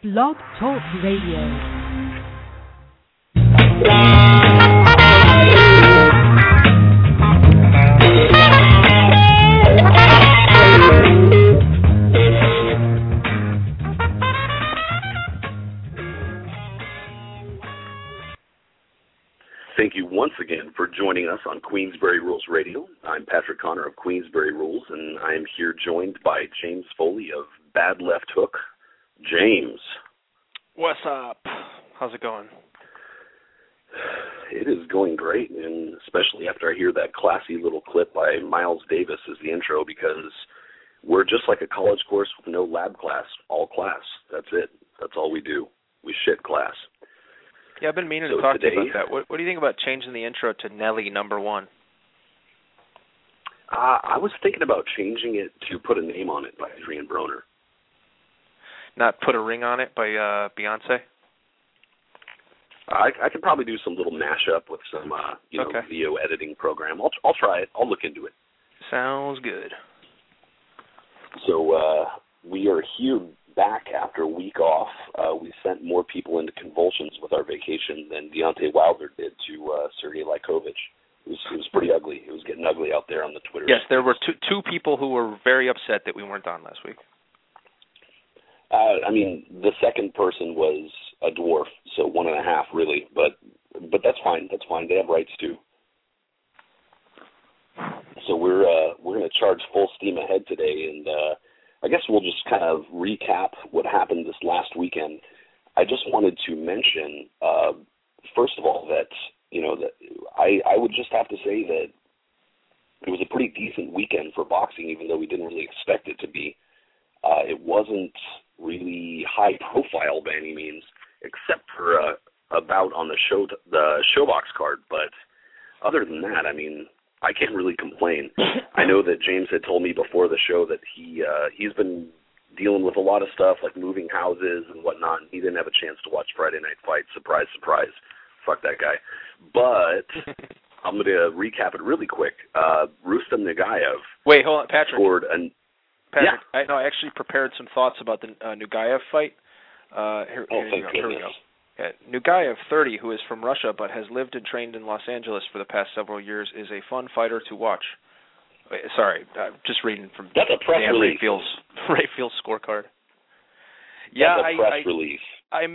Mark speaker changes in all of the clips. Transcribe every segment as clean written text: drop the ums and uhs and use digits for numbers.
Speaker 1: Blog Talk Radio.
Speaker 2: Thank you once again for joining us on Queensberry Rules Radio. I'm Patrick Connor of Queensberry Rules, and I am here joined by James Foley of Bad Left Hook. James.
Speaker 3: What's up? How's it going?
Speaker 2: It is going great, and especially after I hear that classy little clip by Miles Davis as the intro, because we're just like a college course with no lab class, all class. That's it. That's all we do. We shit class.
Speaker 3: Yeah, I've been meaning to talk to you about that. What do you think about changing the intro to Nelly number one?
Speaker 2: I was thinking about changing it to Put a Name on It by Adrian Broner.
Speaker 3: Not Put a Ring on It by Beyonce?
Speaker 2: I could probably do some little mashup with some video editing program. I'll try it. I'll look into it.
Speaker 3: Sounds good.
Speaker 2: So we are here back after a week off. We sent more people into convulsions with our vacation than Deontay Wilder did to Sergey Lykovich. It was pretty ugly. It was getting ugly out there on the Twitter.
Speaker 3: Yes, there were two people who were very upset that we weren't on last week.
Speaker 2: The second person was a dwarf, so 1.5 really, but that's fine. That's fine. They have rights too. So we're going to charge full steam ahead today, and I guess we'll just kind of recap what happened this last weekend. I just wanted to mention, first of all, that I would just have to say that it was a pretty decent weekend for boxing, even though we didn't really expect it to be. It wasn't really high profile by any means, except for a bout on the Showbox card. But other than that, I can't really complain. I know that James had told me before the show that he's been dealing with a lot of stuff like moving houses and whatnot, and he didn't have a chance to watch Friday Night Fights. Surprise, surprise. Fuck that guy. But I'm going to recap it really quick. Rustam Nagaev.
Speaker 3: Wait, hold on, Patrick.
Speaker 2: Patrick,
Speaker 3: yeah. I actually prepared some thoughts about the Nagaev fight. Here we go. Yeah, Nagaev, 30, who is from Russia but has lived and trained in Los Angeles for the past several years, is a fun fighter to watch. Sorry, just reading from
Speaker 2: That's a press release.
Speaker 3: Ray Field's scorecard.
Speaker 2: Yeah, that's a press release.
Speaker 3: I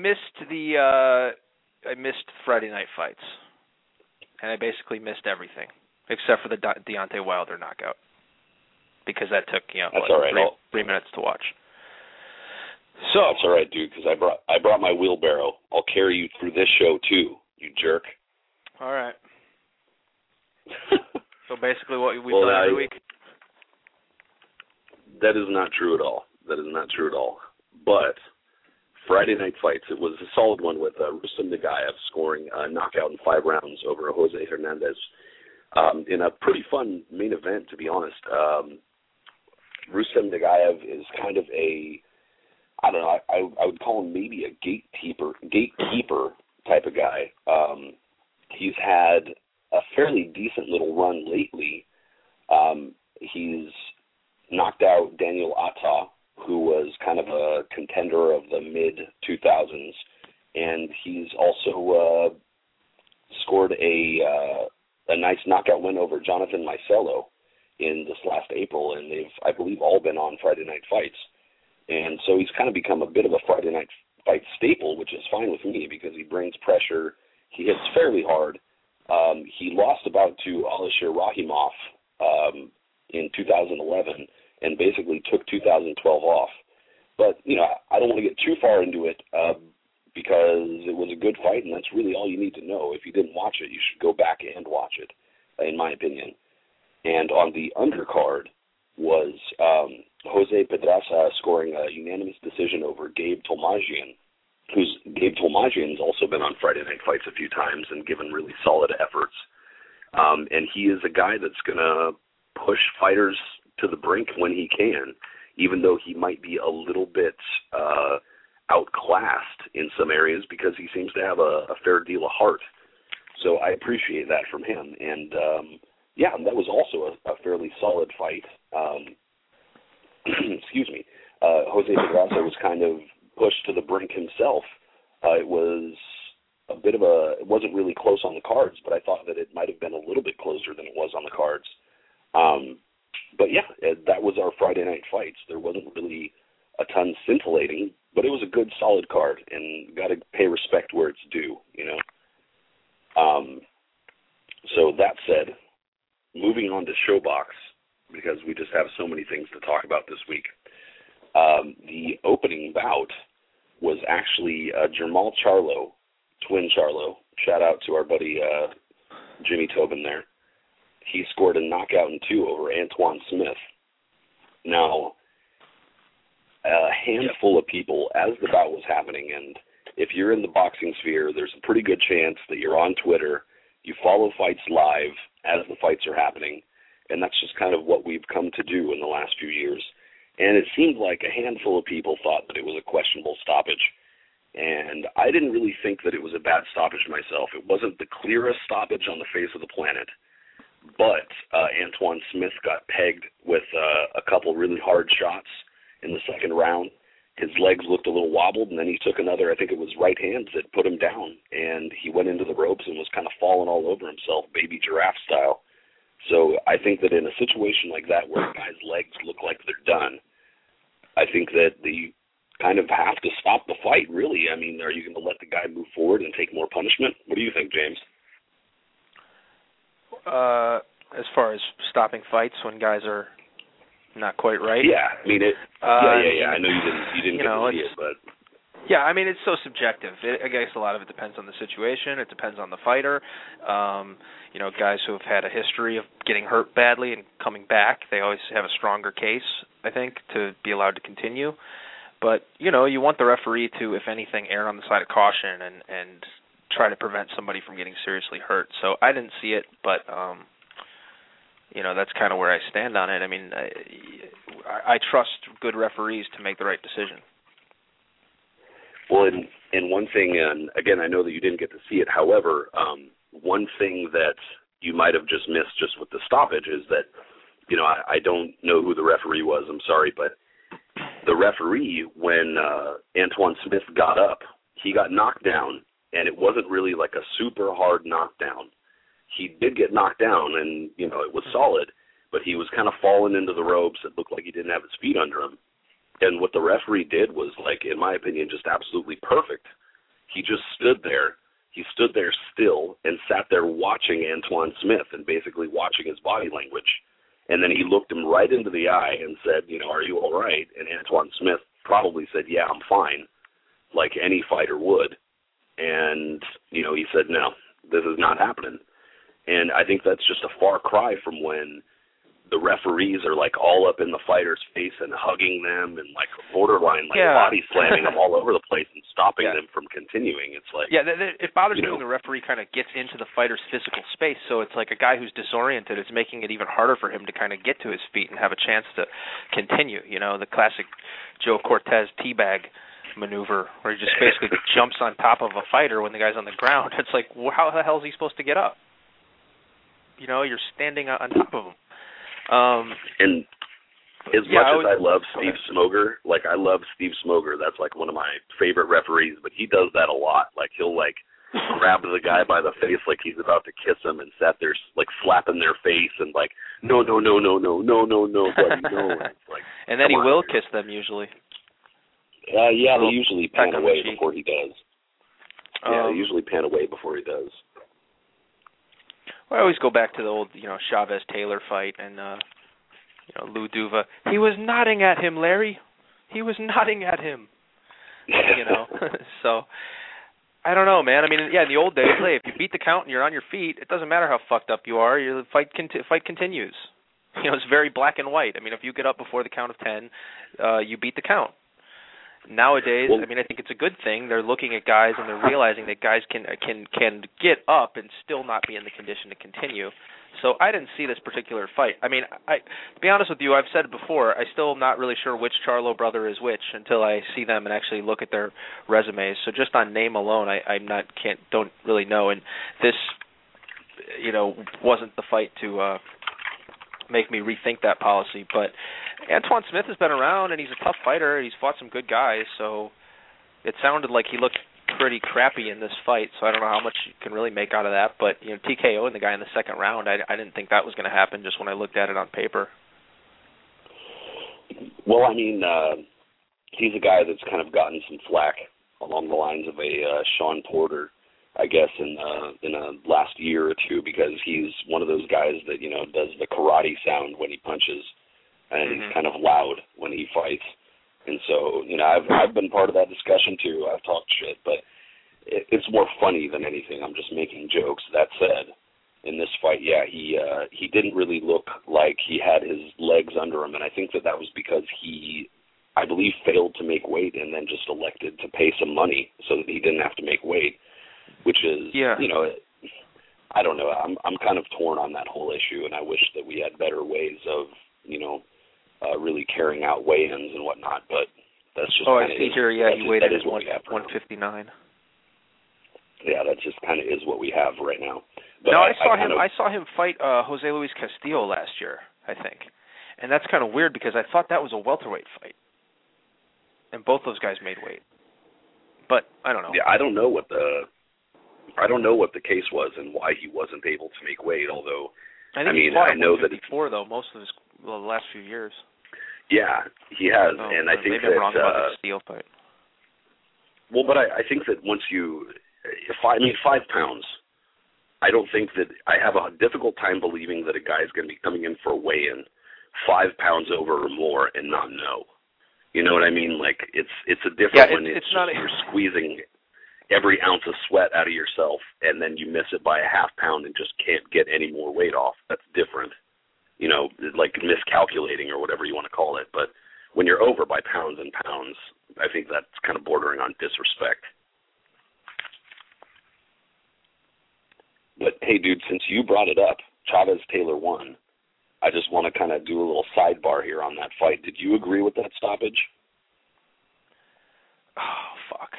Speaker 3: missed Friday Night Fights, and I basically missed everything except for the Deontay Wilder knockout, because that took three minutes to watch. So
Speaker 2: that's all right, dude, because I brought my wheelbarrow. I'll carry you through this show too, you jerk.
Speaker 3: All right. So basically, what we've done every week.
Speaker 2: That is not true at all. But Friday Night Fights, it was a solid one with Rustam Nagaev scoring a knockout in 5 rounds over Jose Hernandez in a pretty fun main event, to be honest. Rustam Nagaev is kind of I don't know, I would call him maybe a gatekeeper type of guy. He's had a fairly decent little run lately. He's knocked out Daniel Atta, who was kind of a contender of the mid-2000s, and he's also scored a nice knockout win over Jonathan Maicello in this last April, and they've, I believe, all been on Friday Night Fights. And so he's kind of become a bit of a Friday Night Fight staple, which is fine with me because he brings pressure. He hits fairly hard. He lost a bout to Alisher Rahimov in 2011 and basically took 2012 off. But, I don't want to get too far into it because it was a good fight, and that's really all you need to know. If you didn't watch it, you should go back and watch it, in my opinion. And on the undercard was Jose Pedraza scoring a unanimous decision over Gabe Tolmajian, Gabe Tolmajian's also been on Friday Night Fights a few times and given really solid efforts. And he is a guy that's going to push fighters to the brink when he can, even though he might be a little bit outclassed in some areas because he seems to have a fair deal of heart. So I appreciate that from him. And, that was also a fairly solid fight. Excuse me. Jose Pedraza was kind of pushed to the brink himself. It was it wasn't really close on the cards, but I thought that it might have been a little bit closer than it was on the cards. But yeah, that was our Friday night fights. There wasn't really a ton scintillating, but it was a good, solid card, and got to pay respect where it's due, you know. So that said, moving on to ShoBox, because we just have so many things to talk about this week. The opening bout was actually Jermall Charlo, twin Charlo. Shout out to our buddy Jimmy Tobin there. He scored a knockout in 2 over Antoine Smith. Now, a handful of people, as the bout was happening, and if you're in the boxing sphere, there's a pretty good chance that you're on Twitter, you follow fights live as the fights are happening, and that's just kind of what we've come to do in the last few years. And it seemed like a handful of people thought that it was a questionable stoppage. And I didn't really think that it was a bad stoppage myself. It wasn't the clearest stoppage on the face of the planet. But Antoine Smith got pegged with a couple really hard shots in the second round. His legs looked a little wobbled, and then he took another, I think it was right hand, that put him down. And he went into the ropes and was kind of falling all over himself, baby giraffe style. So I think that in a situation like that where a guy's legs look like they're done, I think that you kind of have to stop the fight, really. I mean, are you going to let the guy move forward and take more punishment? What do you think, James?
Speaker 3: As far as stopping fights when guys are not quite right?
Speaker 2: Yeah, I mean, I know you didn't get to see it, but...
Speaker 3: Yeah, I mean, it's so subjective. I guess a lot of it depends on the situation. It depends on the fighter. Guys who have had a history of getting hurt badly and coming back, they always have a stronger case, I think, to be allowed to continue. But, you want the referee to, if anything, err on the side of caution and try to prevent somebody from getting seriously hurt. So I didn't see it, but, that's kind of where I stand on it. I mean, I trust good referees to make the right decision.
Speaker 2: Well, and one thing, and again, I know that you didn't get to see it. However, one thing that you might have just missed just with the stoppage is that, I don't know who the referee was. I'm sorry, but the referee, when Antoine Smith got up, he got knocked down, and it wasn't really like a super hard knockdown. He did get knocked down, and, it was solid, but he was kind of falling into the ropes. It looked like he didn't have his feet under him. And what the referee did was, in my opinion, just absolutely perfect. He just stood there. He stood there still and sat there watching Antoine Smith and basically watching his body language. And then he looked him right into the eye and said, are you all right? And Antoine Smith probably said, yeah, I'm fine, like any fighter would. And, he said, no, this is not happening. And I think that's just a far cry from when the referees are all up in the fighter's face and hugging them and borderline body slamming them all over the place and stopping them from continuing. It's
Speaker 3: it bothers me when the referee kind of gets into the fighter's physical space. So it's like a guy who's disoriented. It's making it even harder for him to kind of get to his feet and have a chance to continue. The classic Joe Cortez teabag maneuver where he just basically jumps on top of a fighter when the guy's on the ground. It's like, how the hell is he supposed to get up? You're standing on top of him.
Speaker 2: And as much as I love Steve Smoger, I love Steve Smoger. That's one of my favorite referees, but he does that a lot. He'll grab the guy by the face like he's about to kiss him and sat there slapping their face and no, buddy, no.
Speaker 3: And then he will kiss them usually.
Speaker 2: They usually pan away before he does. They usually pan away before he does.
Speaker 3: I always go back to the old, Chavez-Taylor fight and, Lou Duva. He was nodding at him, Larry. He was nodding at him. So, I don't know, man. I mean, in the old days, if you beat the count and you're on your feet, it doesn't matter how fucked up you are. The fight continues. It's very black and white. I mean, if you get up before the count of 10, you beat the count. Nowadays, I think it's a good thing. They're looking at guys and they're realizing that guys can get up and still not be in the condition to continue. So I didn't see this particular fight. I mean, to be honest with you, I've said it before, I still am not really sure which Charlo brother is which until I see them and actually look at their resumes. So just on name alone, don't really know. And this, wasn't the fight to make me rethink that policy. But Antoine Smith has been around, and he's a tough fighter. He's fought some good guys, so it sounded like he looked pretty crappy in this fight, so I don't know how much you can really make out of that. But, TKOing the guy in the second round, I didn't think that was going to happen just when I looked at it on paper.
Speaker 2: Well, I mean, he's a guy that's kind of gotten some flack along the lines of a Sean Porter, I guess, in a last year or two, because he's one of those guys that, does the karate sound when he punches, and he's kind of loud when he fights. And so, I've been part of that discussion too. I've talked shit, but it's more funny than anything. I'm just making jokes. That said, in this fight, yeah, he didn't really look like he had his legs under him, and I think that was because he, I believe, failed to make weight and then just elected to pay some money so that he didn't have to make weight, which is, I don't know. I'm kind of torn on that whole issue, and I wish that we had better ways of, really carrying out weigh-ins and whatnot, but that's just
Speaker 3: I see here, he weighed in at 159.
Speaker 2: Yeah, that just kind of is what we have right now. But
Speaker 3: no, I saw him fight Jose Luis Castillo last year, I think. And that's kind of weird because I thought that was a welterweight fight. And both those guys made weight. But I don't know.
Speaker 2: Yeah, I don't know what the case was and why he wasn't able to make weight, although
Speaker 3: I know that before though, most of the last few years.
Speaker 2: Yeah, he has, and I think
Speaker 3: they've been wrong about the Steele fight.
Speaker 2: Well, but I think that once 5 pounds, I don't think that I have a difficult time believing that a guy is going to be coming in for a weigh-in 5 pounds over or more and not know. You know what I mean? Like it's a different when you're squeezing every ounce of sweat out of yourself and then you miss it by a half pound and just can't get any more weight off. That's different. Like miscalculating or whatever you want to call it. But when you're over by pounds and pounds, I think that's kind of bordering on disrespect. But, hey, dude, since you brought it up, Chavez-Taylor won. I just want to kind of do a little sidebar here on that fight. Did you agree with that stoppage?
Speaker 3: Oh, fuck.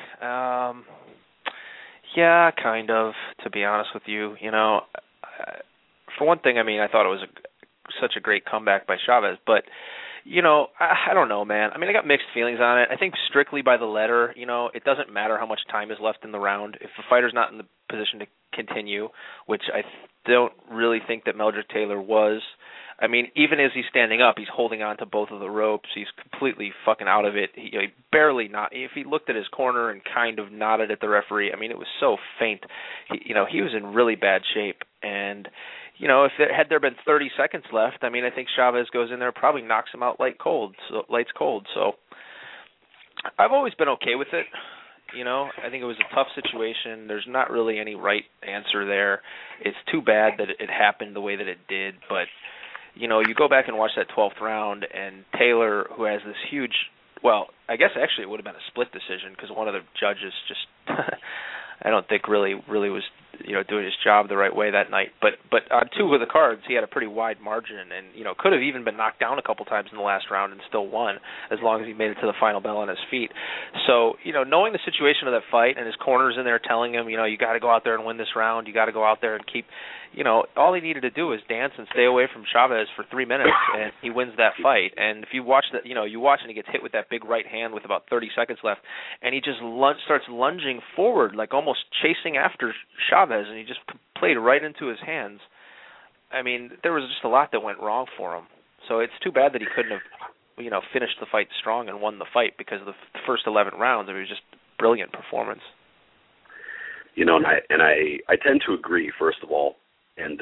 Speaker 3: Yeah, kind of, to be honest with you. For one thing, I thought it was such a great comeback by Chavez, but I don't know, man. I got mixed feelings on it. I think strictly by the letter, it doesn't matter how much time is left in the round. If the fighter's not in the position to continue, which I don't really think that Meldrick Taylor was. Even as he's standing up, he's holding on to both of the ropes. He's completely fucking out of it. He barely not. If he looked at his corner and kind of nodded at the referee, it was so faint. He was in really bad shape. And if there been 30 seconds left, I think Chavez goes in there, probably knocks him out lights cold. So I've always been okay with it. I think it was a tough situation. There's not really any right answer there. It's too bad that it happened the way that it did, but you go back and watch that 12th round, and Taylor, who has this huge, well, I guess actually it would have been a split decision because one of the judges just, I don't think really was, doing his job the right way that night. But on two of the cards, he had a pretty wide margin, and could have even been knocked down a couple times in the last round and still won, as long as he made it to the final bell on his feet. So knowing the situation of that fight, and his corners in there telling him, you got to go out there and win this round, you got to go out there and keep. All he needed to do was dance and stay away from Chavez for 3 minutes, and he wins that fight. And if you watch that, you watch and he gets hit with that big right hand with about 30 seconds left, and he just starts lunging forward, like almost chasing after Chavez, and he just played right into his hands. There was just a lot that went wrong for him. So it's too bad that he couldn't have, finished the fight strong and won the fight, because the first 11 rounds, it was just brilliant performance.
Speaker 2: And I tend to agree, first of all. And,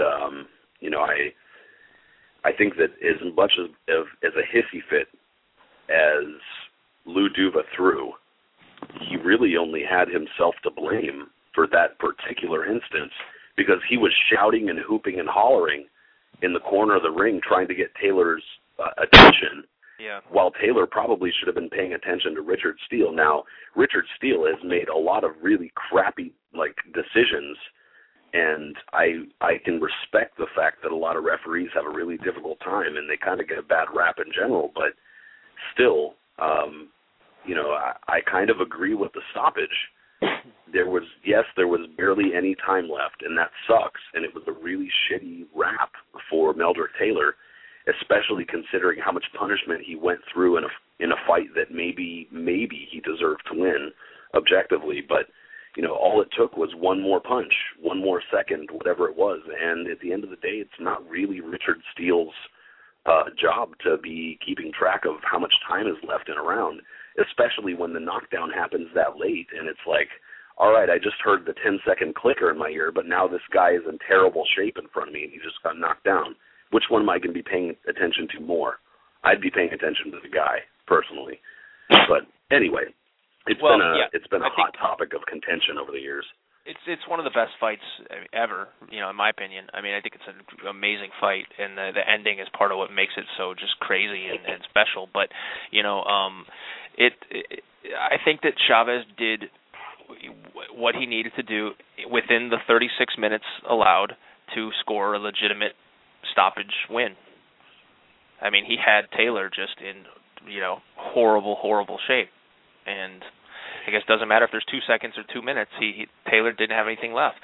Speaker 2: I think that as much as a hissy fit as Lou Duva threw, he really only had himself to blame for that particular instance, because he was shouting and hooping and hollering in the corner of the ring trying to get Taylor's attention, while Taylor probably should have been paying attention to Richard Steele. Now, Richard Steele has made a lot of really crappy decisions, and I can respect the fact that a lot of referees have a really difficult time and they kind of get a bad rap in general, but still, I kind of agree with the stoppage. There was barely any time left, and that sucks, and it was a really shitty rap for Meldrick Taylor, especially considering how much punishment he went through in a fight that maybe he deserved to win. objectively, but all it took was one more punch, one more second, whatever it was, and at the end of the day, it's not really Richard Steele's job to be keeping track of how much time is left in a round, especially when the knockdown happens that late, and it's like, all right, I just heard the 10-second clicker in my ear, but now this guy is in terrible shape in front of me, and he just got knocked down. Which one am I going to be paying attention to more? I'd be paying attention to the guy, personally. But anyway, it's been a hot topic of contention over the years.
Speaker 3: It's one of the best fights ever, in my opinion. I mean, I think it's an amazing fight, and the ending is part of what makes it so just crazy and special. But I think that Chavez did what he needed to do within the 36 minutes allowed to score a legitimate stoppage win. I mean, he had Taylor just in horrible shape, and I guess it doesn't matter if there's 2 seconds or 2 minutes. Taylor didn't have anything left.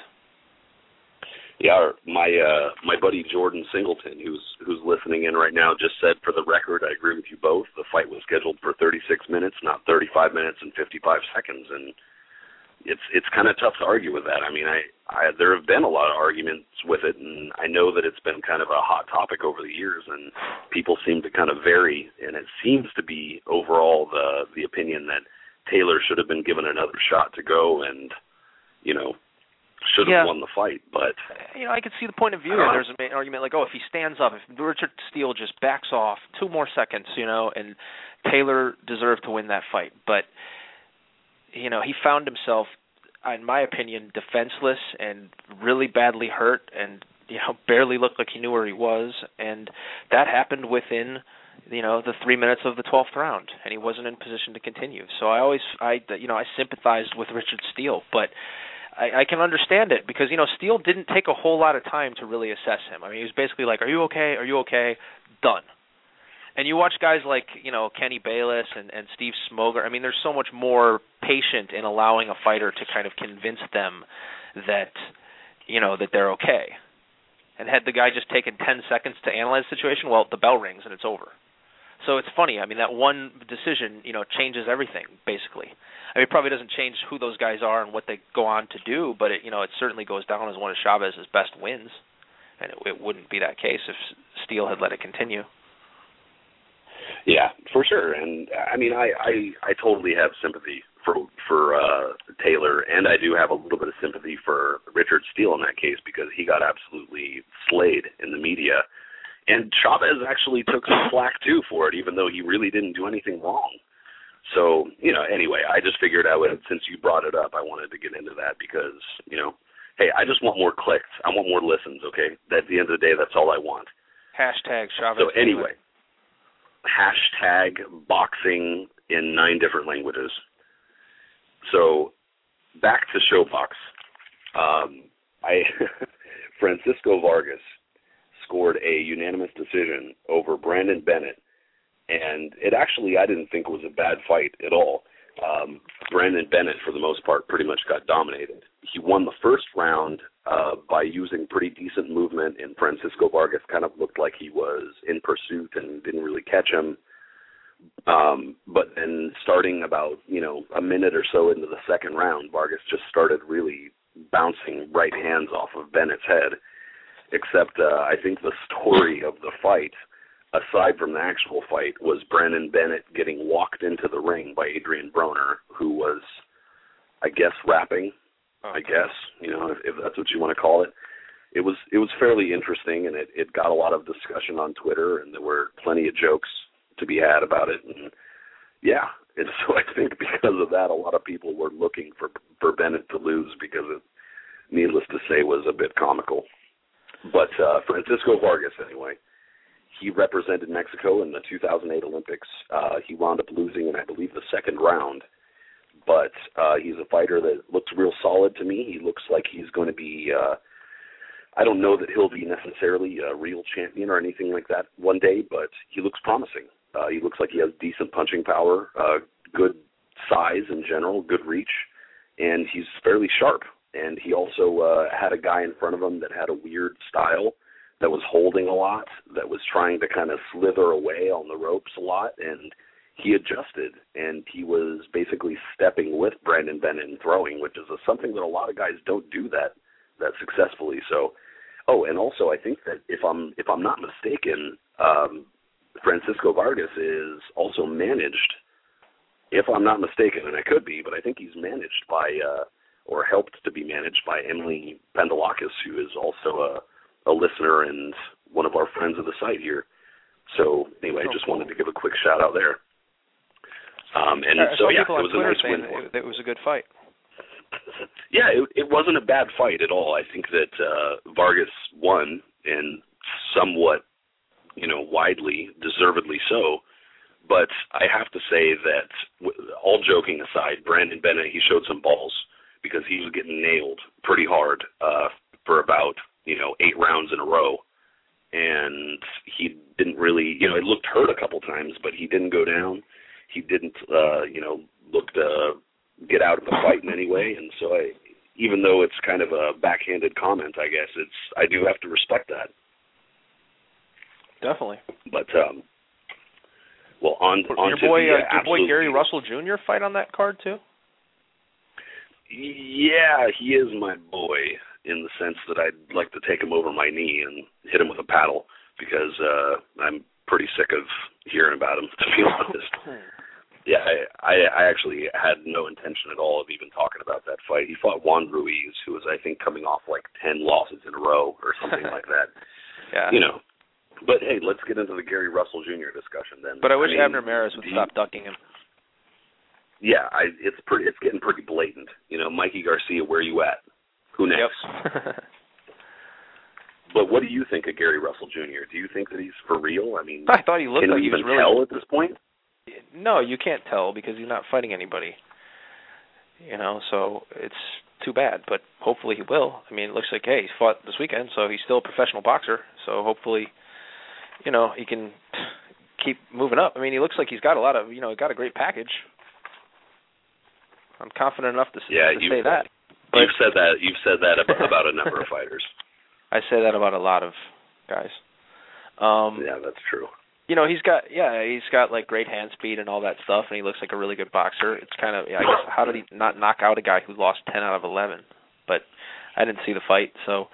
Speaker 2: Yeah, my buddy Jordan Singleton, who's listening in right now, just said, for the record, I agree with you both. The fight was scheduled for 36 minutes, not 35 minutes and 55 seconds, and it's kind of tough to argue with that. I mean, there have been a lot of arguments with it, and I know that it's been kind of a hot topic over the years, and people seem to kind of vary, and it seems to be overall the opinion that Taylor should have been given another shot to go and, should have won the fight. But
Speaker 3: I could see the point of view. There's an argument like, if he stands up, if Richard Steele just backs off 2 more seconds, and Taylor deserved to win that fight. But he found himself, in my opinion, defenseless and really badly hurt, and barely looked like he knew where he was, and that happened within the 3 minutes of the 12th round, and he wasn't in position to continue. So I sympathized with Richard Steele, but I can understand it because Steele didn't take a whole lot of time to really assess him. I mean, he was basically like, "Are you okay? Are you okay?" Done. And you watch guys like, Kenny Bayless and Steve Smoger. I mean, there's so much more patient in allowing a fighter to kind of convince them that, that they're okay. And had the guy just taken 10 seconds to analyze the situation, well, the bell rings and it's over. So it's funny. I mean, that one decision, changes everything, basically. I mean, it probably doesn't change who those guys are and what they go on to do, but it certainly goes down as one of Chavez's best wins. And it wouldn't be that case if Steele had let it continue.
Speaker 2: Yeah, for sure. And I mean, I totally have sympathy for Taylor, and I do have a little bit of sympathy for Richard Steele in that case because he got absolutely slayed in the media. And Chavez actually took some flack too for it, even though he really didn't do anything wrong. So, anyway, I just figured I would, since you brought it up, I wanted to get into that because, hey, I just want more clicks. I want more listens, okay? At the end of the day, that's all I want.
Speaker 3: Hashtag Chavez.
Speaker 2: So anyway. Hashtag boxing in 9 different languages. So back to ShowBox. Francisco Vargas scored a unanimous decision over Brandon Bennett, and it actually I didn't think was a bad fight at all. Brandon Bennett, for the most part, pretty much got dominated. He won the first round by using pretty decent movement, and Francisco Vargas kind of looked like he was in pursuit and didn't really catch him. But then starting about, a minute or so into the second round, Vargas just started really bouncing right hands off of Bennett's head, except I think the story of the fight, aside from the actual fight, was Brandon Bennett getting walked into the ring by Adrian Broner, who was, I guess, rapping, if that's what you want to call it. It was fairly interesting, and it got a lot of discussion on Twitter, and there were plenty of jokes to be had about it. And yeah, and so I think because of that, a lot of people were looking for Bennett to lose because it, needless to say, was a bit comical. But Francisco Vargas, anyway, he represented Mexico in the 2008 Olympics. He wound up losing in, I believe, the second round. But he's a fighter that looks real solid to me. He looks like he's going to be, I don't know that he'll be necessarily a real champion or anything like that one day, but he looks promising. He looks like he has decent punching power, good size in general, good reach, and he's fairly sharp. And he also had a guy in front of him that had a weird style, that was holding a lot, that was trying to kind of slither away on the ropes a lot, and he adjusted, and he was basically stepping with Brandon Bennett and throwing, which is something that a lot of guys don't do that successfully. So, and also I think that if I'm not mistaken, Francisco Vargas is also managed, if I'm not mistaken, and I could be, but I think he's managed by or helped to be managed by Emily Pendelakis, who is also a listener and one of our friends of the site here. So anyway, I just wanted to give a quick shout out there. It was a nice win.
Speaker 3: It was a good fight.
Speaker 2: Yeah, it wasn't a bad fight at all. I think that Vargas won, and somewhat, widely, deservedly so. But I have to say that, all joking aside, Brandon Bennett, he showed some balls because he was getting nailed pretty hard for about 8 rounds in a row. And he didn't really, it looked hurt a couple times, but he didn't go down. He didn't, look to get out of the fight in any way. And so even though it's kind of a backhanded comment, I guess, I do have to respect that.
Speaker 3: Definitely.
Speaker 2: But, on
Speaker 3: your
Speaker 2: to
Speaker 3: boy Gary Russell Jr. fight on that card too?
Speaker 2: Yeah, he is my boy in the sense that I'd like to take him over my knee and hit him with a paddle because I'm pretty sick of hearing about him, to be honest. Yeah, I actually had no intention at all of even talking about that fight. He fought Juan Ruiz, who was, I think, coming off like 10 losses in a row or something like that.
Speaker 3: Yeah.
Speaker 2: But hey, let's get into the Gary Russell Jr. discussion then.
Speaker 3: But I wish Abner Maris would stop ducking him.
Speaker 2: Yeah, it's getting pretty blatant. Mikey Garcia, where you at? Who next?
Speaker 3: Yep.
Speaker 2: But what do you think of Gary Russell Jr.? Do you think that he's for real? I mean,
Speaker 3: I thought he looked like he was really.
Speaker 2: Can you even tell at this point?
Speaker 3: No, you can't tell because he's not fighting anybody. So it's too bad. But hopefully he will. I mean, it looks like he fought this weekend, so he's still a professional boxer. So hopefully, he can keep moving up. I mean, he looks like he's got a lot of, got a great package. I'm confident enough to say that. But
Speaker 2: You've said that about a number of fighters.
Speaker 3: I say that about a lot of guys.
Speaker 2: Yeah, that's true.
Speaker 3: He's got like great hand speed and all that stuff, and he looks like a really good boxer. It's kind of, I guess, how did he not knock out a guy who lost 10 out of 11? But I didn't see the fight, so.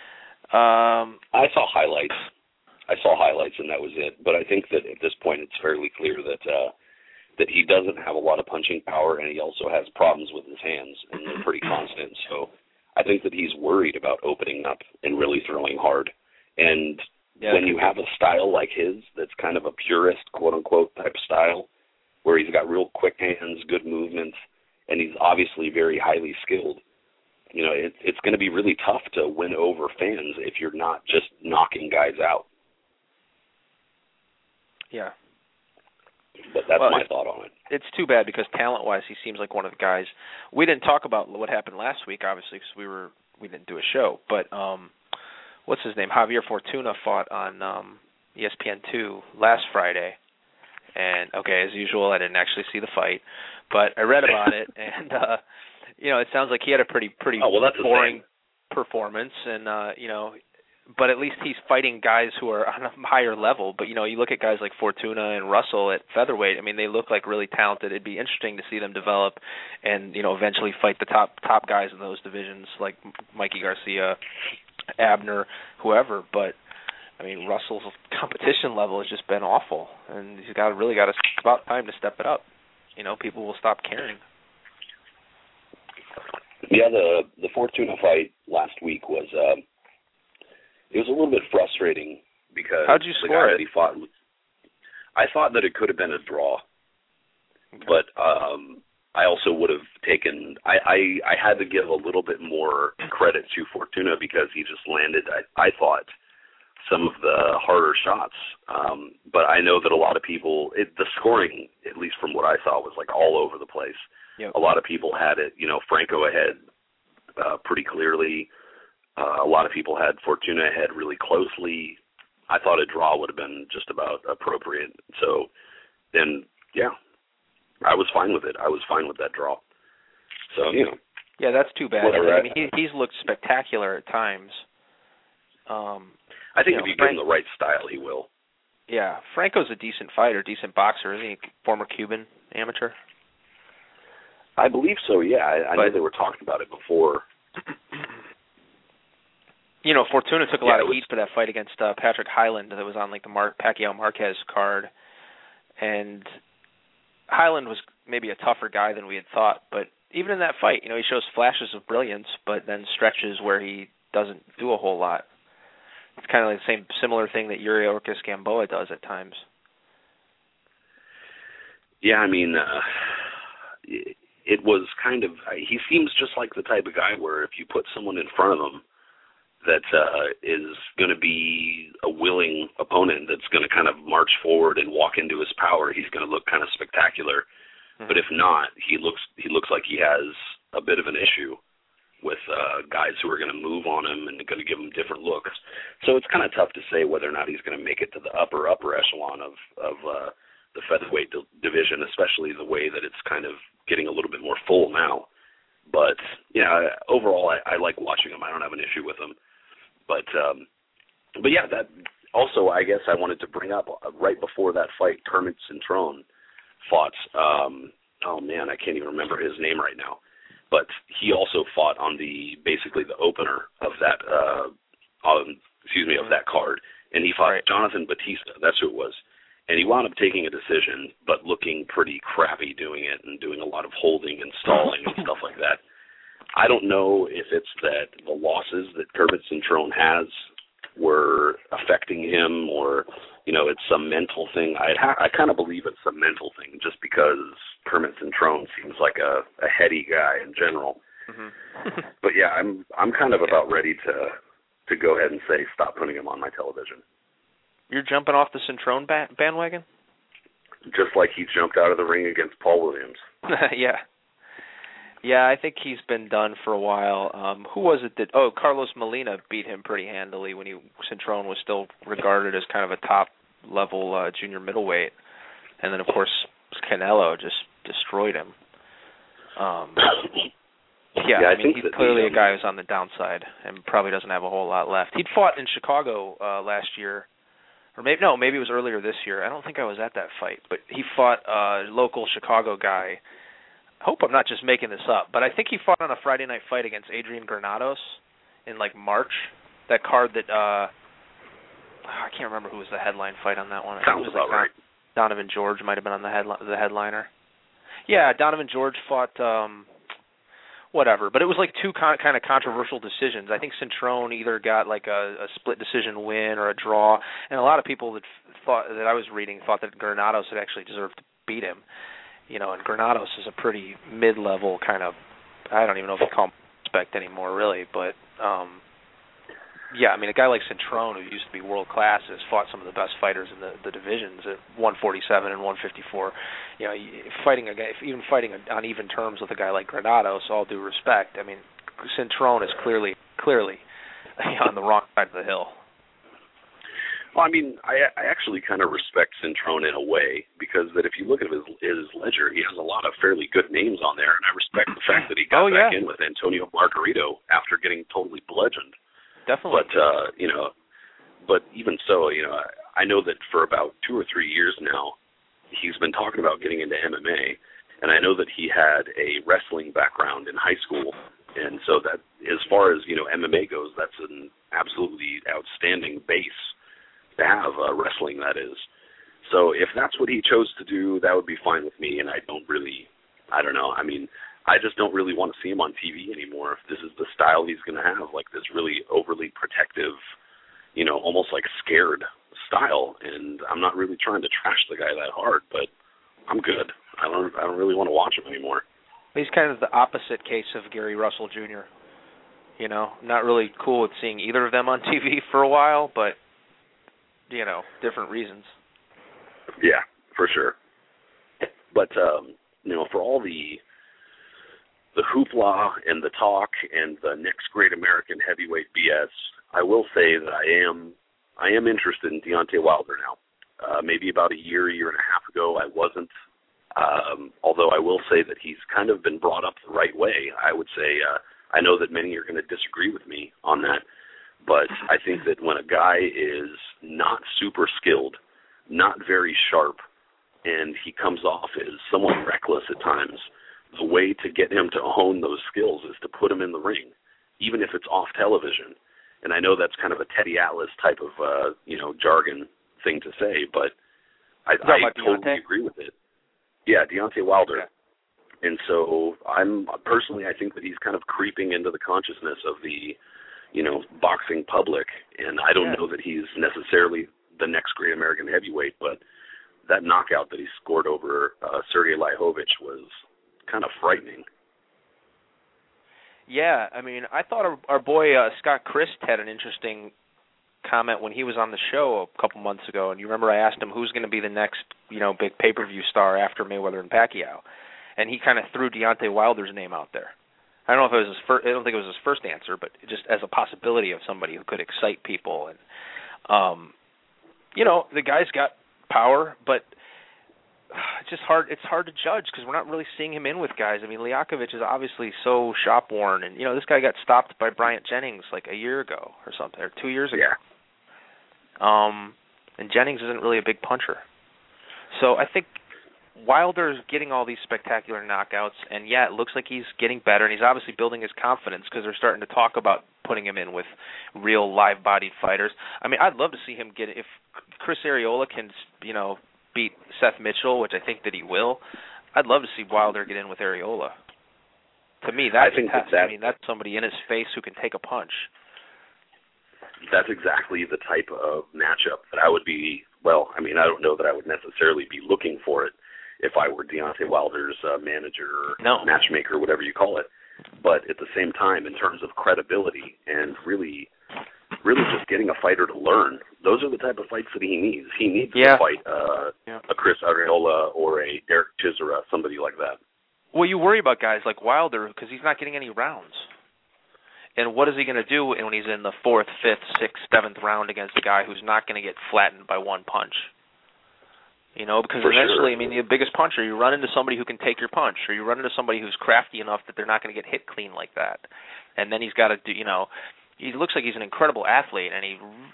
Speaker 2: I saw highlights. And that was it. But I think that at this point it's fairly clear that he doesn't have a lot of punching power, and he also has problems with his hands, and they're pretty constant. So I think that he's worried about opening up and really throwing hard. And when you have a style like his that's kind of a purist, quote-unquote, type style, where he's got real quick hands, good movement, and he's obviously very highly skilled, it's going to be really tough to win over fans if you're not just knocking guys out.
Speaker 3: Yeah.
Speaker 2: But that's my thought on it.
Speaker 3: It's too bad because talent-wise, he seems like one of the guys. We didn't talk about what happened last week, obviously, because we didn't do a show. But what's his name? Javier Fortuna fought on ESPN2 last Friday. And, as usual, I didn't actually see the fight. But I read about it, and, it sounds like he had a pretty boring performance. And, but at least he's fighting guys who are on a higher level. But, you look at guys like Fortuna and Russell at featherweight. I mean, they look like really talented. It'd be interesting to see them develop and, eventually fight the top guys in those divisions like Mikey Garcia, Abner, whoever. But, I mean, Russell's competition level has just been awful. And he's it's about time to step it up. People will stop caring.
Speaker 2: Yeah, the Fortuna fight last week was it was a little bit frustrating because
Speaker 3: how'd you score it?
Speaker 2: That he fought, I thought that it could have been a draw, but I also would have taken. I had to give a little bit more credit to Fortuna because he just landed. I thought some of the harder shots, but I know that a lot of people. The scoring, at least from what I saw, was like all over the place.
Speaker 3: Yep.
Speaker 2: A lot of people had it. Franco ahead pretty clearly. A lot of people had Fortuna ahead really closely. I thought a draw would have been just about appropriate. So then, yeah, I was fine with it. I was fine with that draw. So,
Speaker 3: Yeah, that's too bad.
Speaker 2: Whatever.
Speaker 3: I mean, he's looked spectacular at times.
Speaker 2: I think if you give him the right style, he will.
Speaker 3: Yeah, Franco's a decent fighter, decent boxer, isn't he? Former Cuban amateur.
Speaker 2: I believe so. Yeah, I know they were talking about it before.
Speaker 3: You know, Fortuna took a lot of heat for that fight against Patrick Hyland that was on like the Pacquiao Marquez card, and Hyland was maybe a tougher guy than we had thought. But even in that fight, you know, he shows flashes of brilliance, but then stretches where he doesn't do a whole lot. It's kind of like the similar thing that Yuri Orkis Gamboa does at times.
Speaker 2: Yeah, I mean, it was kind of, he seems just like the type of guy where if you put someone in front of him that is going to be a willing opponent that's going to kind of march forward and walk into his power, he's going to look kind of spectacular. Mm-hmm. But if not, he looks like he has a bit of an issue with guys who are going to move on him and going to give him different looks. So it's kind of tough to say whether or not he's going to make it to the upper echelon of the featherweight division, especially the way that it's kind of getting a little bit more full now. But, yeah, overall, I like watching him. I don't have an issue with him. But yeah, that also, I guess I wanted to bring up right before that fight, Kermit Cintrone fought, oh man, I can't even remember his name right now. But he also fought on basically the opener of that, of that card. And he fought Jonathan Batista. That's who it was. And he wound up taking a decision, but looking pretty crappy doing it and doing a lot of holding and stalling and stuff like that. I don't know if it's that the losses that Kermit Cintrone has were affecting him or, you know, it's some mental thing. I kind of believe it's a mental thing just because Kermit Cintrone seems like a heady guy in general. Mm-hmm. But, yeah, I'm kind of about ready to go ahead and say stop putting him on my television.
Speaker 3: You're jumping off the Cintrone bandwagon?
Speaker 2: Just like he jumped out of the ring against Paul Williams.
Speaker 3: Yeah. Yeah, I think he's been done for a while. Who was it that... Oh, Carlos Molina beat him pretty handily when Cintrone was still regarded as kind of a top-level junior middleweight. And then, of course, Canelo just destroyed him. I mean, he's clearly a guy who's on the downside and probably doesn't have a whole lot left. He'd fought in Chicago last year. Or maybe it was earlier this year. I don't think I was at that fight. But he fought a local Chicago guy. I hope I'm not just making this up, but I think he fought on a Friday night fight against Adrian Granados in, like, March. That card that, I can't remember who was the headline fight on that one. I think it was about right. Donovan George might have been on the headliner. Yeah, Donovan George fought, whatever, but it was like two kind of controversial decisions. I think Cintrone either got like a split decision win or a draw, and a lot of people that I was reading thought that Granados had actually deserved to beat him. You know, and Granados is a pretty mid-level kind of, I don't even know if you call him prospect anymore, really, but, yeah, I mean, a guy like Cintrone, who used to be world-class, has fought some of the best fighters in the divisions at 147 and 154. You know, even fighting on even terms with a guy like Granados, all due respect, I mean, Cintrone is clearly on the wrong side of the hill.
Speaker 2: Well, I mean, I actually kind of respect Cintrone in a way because that if you look at his ledger, he has a lot of fairly good names on there, and I respect the fact that he got back in with Antonio Margarito after getting totally bludgeoned.
Speaker 3: Definitely.
Speaker 2: But, but even so, I know that for about 2 or 3 years now, he's been talking about getting into MMA, and I know that he had a wrestling background in high school, and so that as far as, MMA goes, that's an absolutely outstanding base to have, wrestling, that is. So if that's what he chose to do, that would be fine with me, and I don't know. I mean, I just don't really want to see him on TV anymore if this is the style he's going to have, like this really overly protective, almost like scared style, and I'm not really trying to trash the guy that hard, but I'm good. I don't really want to watch him anymore.
Speaker 3: He's kind of the opposite case of Gary Russell Jr. Not really cool with seeing either of them on TV for a while, but different reasons.
Speaker 2: Yeah, for sure. But, for all the hoopla and the talk and the next great American heavyweight BS, I will say that I am interested in Deontay Wilder now. Maybe about a year and a half ago, I wasn't. Although I will say that he's kind of been brought up the right way. I would say, I know that many are going to disagree with me on that, but I think that when a guy is not super skilled, not very sharp, and he comes off as somewhat reckless at times. The way to get him to hone those skills is to put him in the ring, even if it's off television. And I know that's kind of a Teddy Atlas type of, jargon thing to say, but I totally agree with it. Yeah, Deontay Wilder. Okay. And so I think that he's kind of creeping into the consciousness of the, boxing public. And I don't know that he's necessarily the next great American heavyweight, but that knockout that he scored over Sergey Laihovich was kind of frightening.
Speaker 3: Yeah, I mean, I thought our boy Scott Christ had an interesting comment when he was on the show a couple months ago, and you remember I asked him who's going to be the next, big pay-per-view star after Mayweather and Pacquiao, and he kind of threw Deontay Wilder's name out there. I don't know if it was I don't think it was his first answer, but just as a possibility of somebody who could excite people. And the guy's got power, but it's just hard. It's hard to judge because we're not really seeing him in with guys. I mean, Liakovic is obviously so shop worn, and this guy got stopped by Bryant Jennings like a year ago or something, or 2 years ago.
Speaker 2: Yeah.
Speaker 3: And Jennings isn't really a big puncher, so I think Wilder's getting all these spectacular knockouts, and it looks like he's getting better, and he's obviously building his confidence because they're starting to talk about putting him in with real live-bodied fighters. I mean, I'd love to see him if Chris Arreola can, beat Seth Mitchell, which I think that he will. I'd love to see Wilder get in with Arreola. To me, that's that's somebody in his face who can take a punch.
Speaker 2: That's exactly the type of matchup that I would be. Well, I mean, I don't know that I would necessarily be looking for it if I were Deontay Wilder's manager or matchmaker, whatever you call it. But at the same time, in terms of credibility and really just getting a fighter to learn, those are the type of fights that he needs. He needs to fight a Chris Arreola or a Derek Chisora, somebody like that.
Speaker 3: Well, you worry about guys like Wilder because he's not getting any rounds. And what is he going to do when he's in the 4th, 5th, 6th, 7th round against a guy who's not going to get flattened by one punch? Because eventually, I mean, the biggest puncher, you run into somebody who can take your punch, or you run into somebody who's crafty enough that they're not going to get hit clean like that. And then he's got to do, he looks like he's an incredible athlete, and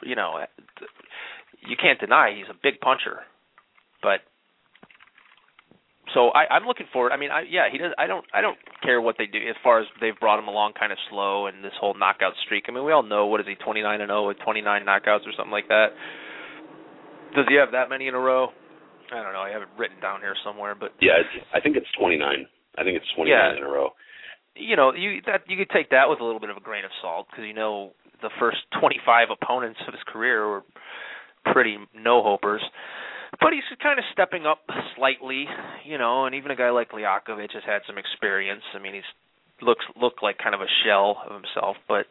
Speaker 3: you can't deny he's a big puncher. But so I'm looking forward. I mean, he does. I don't care what they do as far as they've brought him along kind of slow and this whole knockout streak. I mean, we all know, what is he, 29-0 with 29 knockouts or something like that. Does he have that many in a row? I don't know. I have it written down here somewhere, but
Speaker 2: I think it's 29. I think it's 29 in a row.
Speaker 3: You could take that with a little bit of a grain of salt because the first 25 opponents of his career were pretty no-hopers. But he's kind of stepping up slightly, and even a guy like Liakovic has had some experience. I mean, looked like kind of a shell of himself, but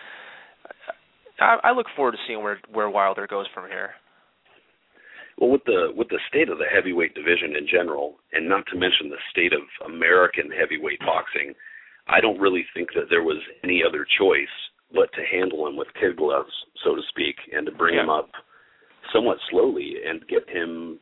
Speaker 3: I look forward to seeing where Wilder goes from here.
Speaker 2: Well, with the state of the heavyweight division in general, and not to mention the state of American heavyweight boxing, I don't really think that there was any other choice but to handle him with kid gloves, so to speak, and to bring him up somewhat slowly and get him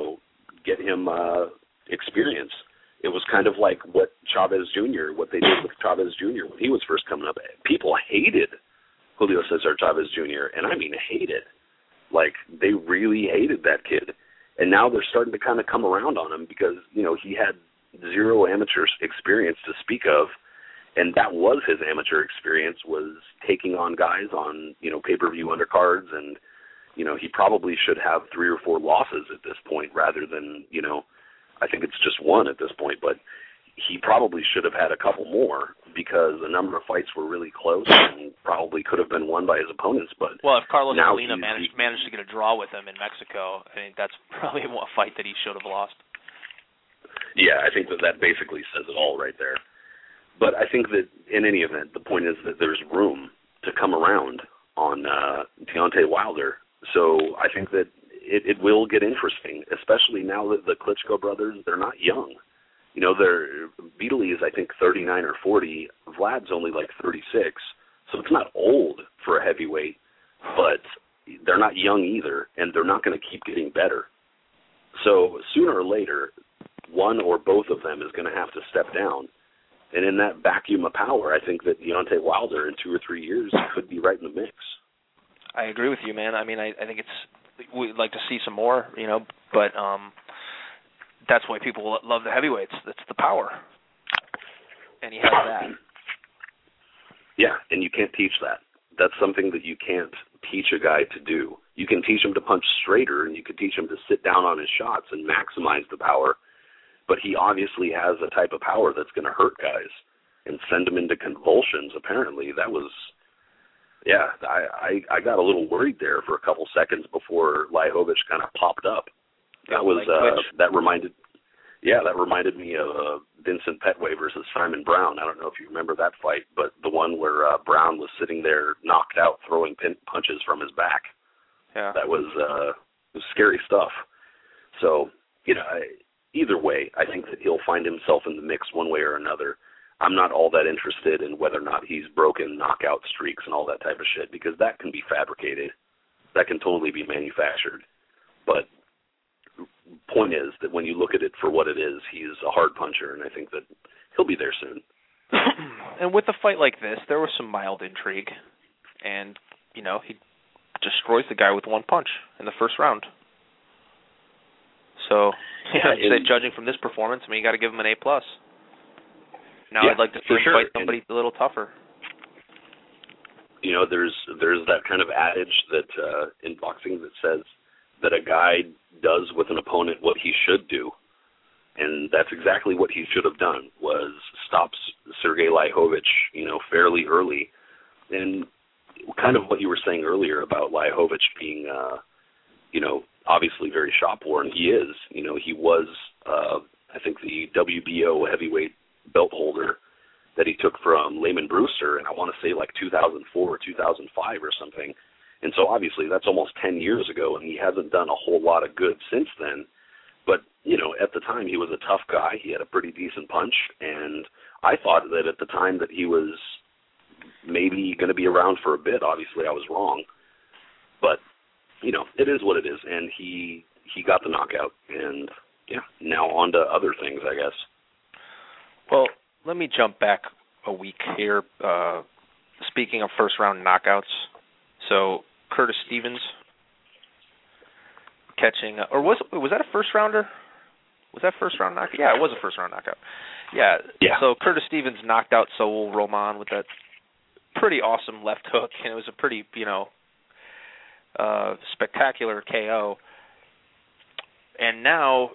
Speaker 2: experience. It was kind of like what they did with Chavez Jr. when he was first coming up. People hated Julio Cesar Chavez Jr., and I mean hated. Like, they really hated that kid. And now they're starting to kind of come around on him because, he had zero amateur experience to speak of, and that was his amateur experience, was taking on guys on, pay-per-view undercards, and, he probably should have 3 or 4 losses at this point rather than, I think it's just 1 at this point, but he probably should have had a couple more because a number of fights were really close and probably could have been won by his opponents. But
Speaker 3: if Carlos Molina managed to get a draw with him in Mexico, I think that's probably a fight that he should have lost.
Speaker 2: Yeah, I think that basically says it all right there. But I think that in any event, the point is that there's room to come around on Deontay Wilder. So I think that it will get interesting, especially now that the Klitschko brothers, they're not young. Beatley is, I think, 39 or 40. Vlad's only like 36. So it's not old for a heavyweight, but they're not young either, and they're not going to keep getting better. So sooner or later, one or both of them is going to have to step down. And in that vacuum of power, I think that Deontay Wilder in 2 or 3 years could be right in the mix.
Speaker 3: I agree with you, man. I mean, I think we'd like to see some more, but that's why people love the heavyweights. That's the power. And he has that.
Speaker 2: Yeah, and you can't teach that. That's something that you can't teach a guy to do. You can teach him to punch straighter, and you can teach him to sit down on his shots and maximize the power, but he obviously has a type of power that's going to hurt guys and send them into convulsions, apparently. That was, I got a little worried there for a couple seconds before Blachowicz kind of popped up. That was, that reminded me of Vincent Petway versus Simon Brown. I don't know if you remember that fight, but the one where Brown was sitting there knocked out, throwing punches from his back.
Speaker 3: Yeah.
Speaker 2: That was scary stuff. So, either way, I think that he'll find himself in the mix one way or another. I'm not all that interested in whether or not he's broken knockout streaks and all that type of shit, because that can be fabricated. That can totally be manufactured. But point is that when you look at it for what it is, he's a hard puncher, and I think that he'll be there soon.
Speaker 3: And with a fight like this, there was some mild intrigue, and he destroys the guy with one punch in the first round. So, judging from this performance, you got to give him an A+. Now I'd like to see him fight somebody a little tougher.
Speaker 2: There's that kind of adage that in boxing that says that a guy does with an opponent what he should do, and that's exactly what he should have done, was stop Sergey Blachowicz, fairly early. And kind of what you were saying earlier about Blachowicz being, obviously very shop-worn. He is. He was, I think, the WBO heavyweight belt holder that he took from Layman Brewster, and I want to say like 2004 or 2005 or something. And so obviously that's almost 10 years ago, and he hasn't done a whole lot of good since then. But, at the time he was a tough guy. He had a pretty decent punch, and I thought that at the time that he was maybe going to be around for a bit. Obviously I was wrong. But, it is what it is, and he got the knockout, and, now on to other things, I guess.
Speaker 3: Well, let me jump back a week here. Speaking of first-round knockouts, so Curtis Stevens catching, or was that a first-rounder? Was that first-round knockout? Yeah, it was a first-round knockout. Yeah. So Curtis Stevens knocked out Saul Roman with that pretty awesome left hook, and it was a pretty, spectacular KO. And now,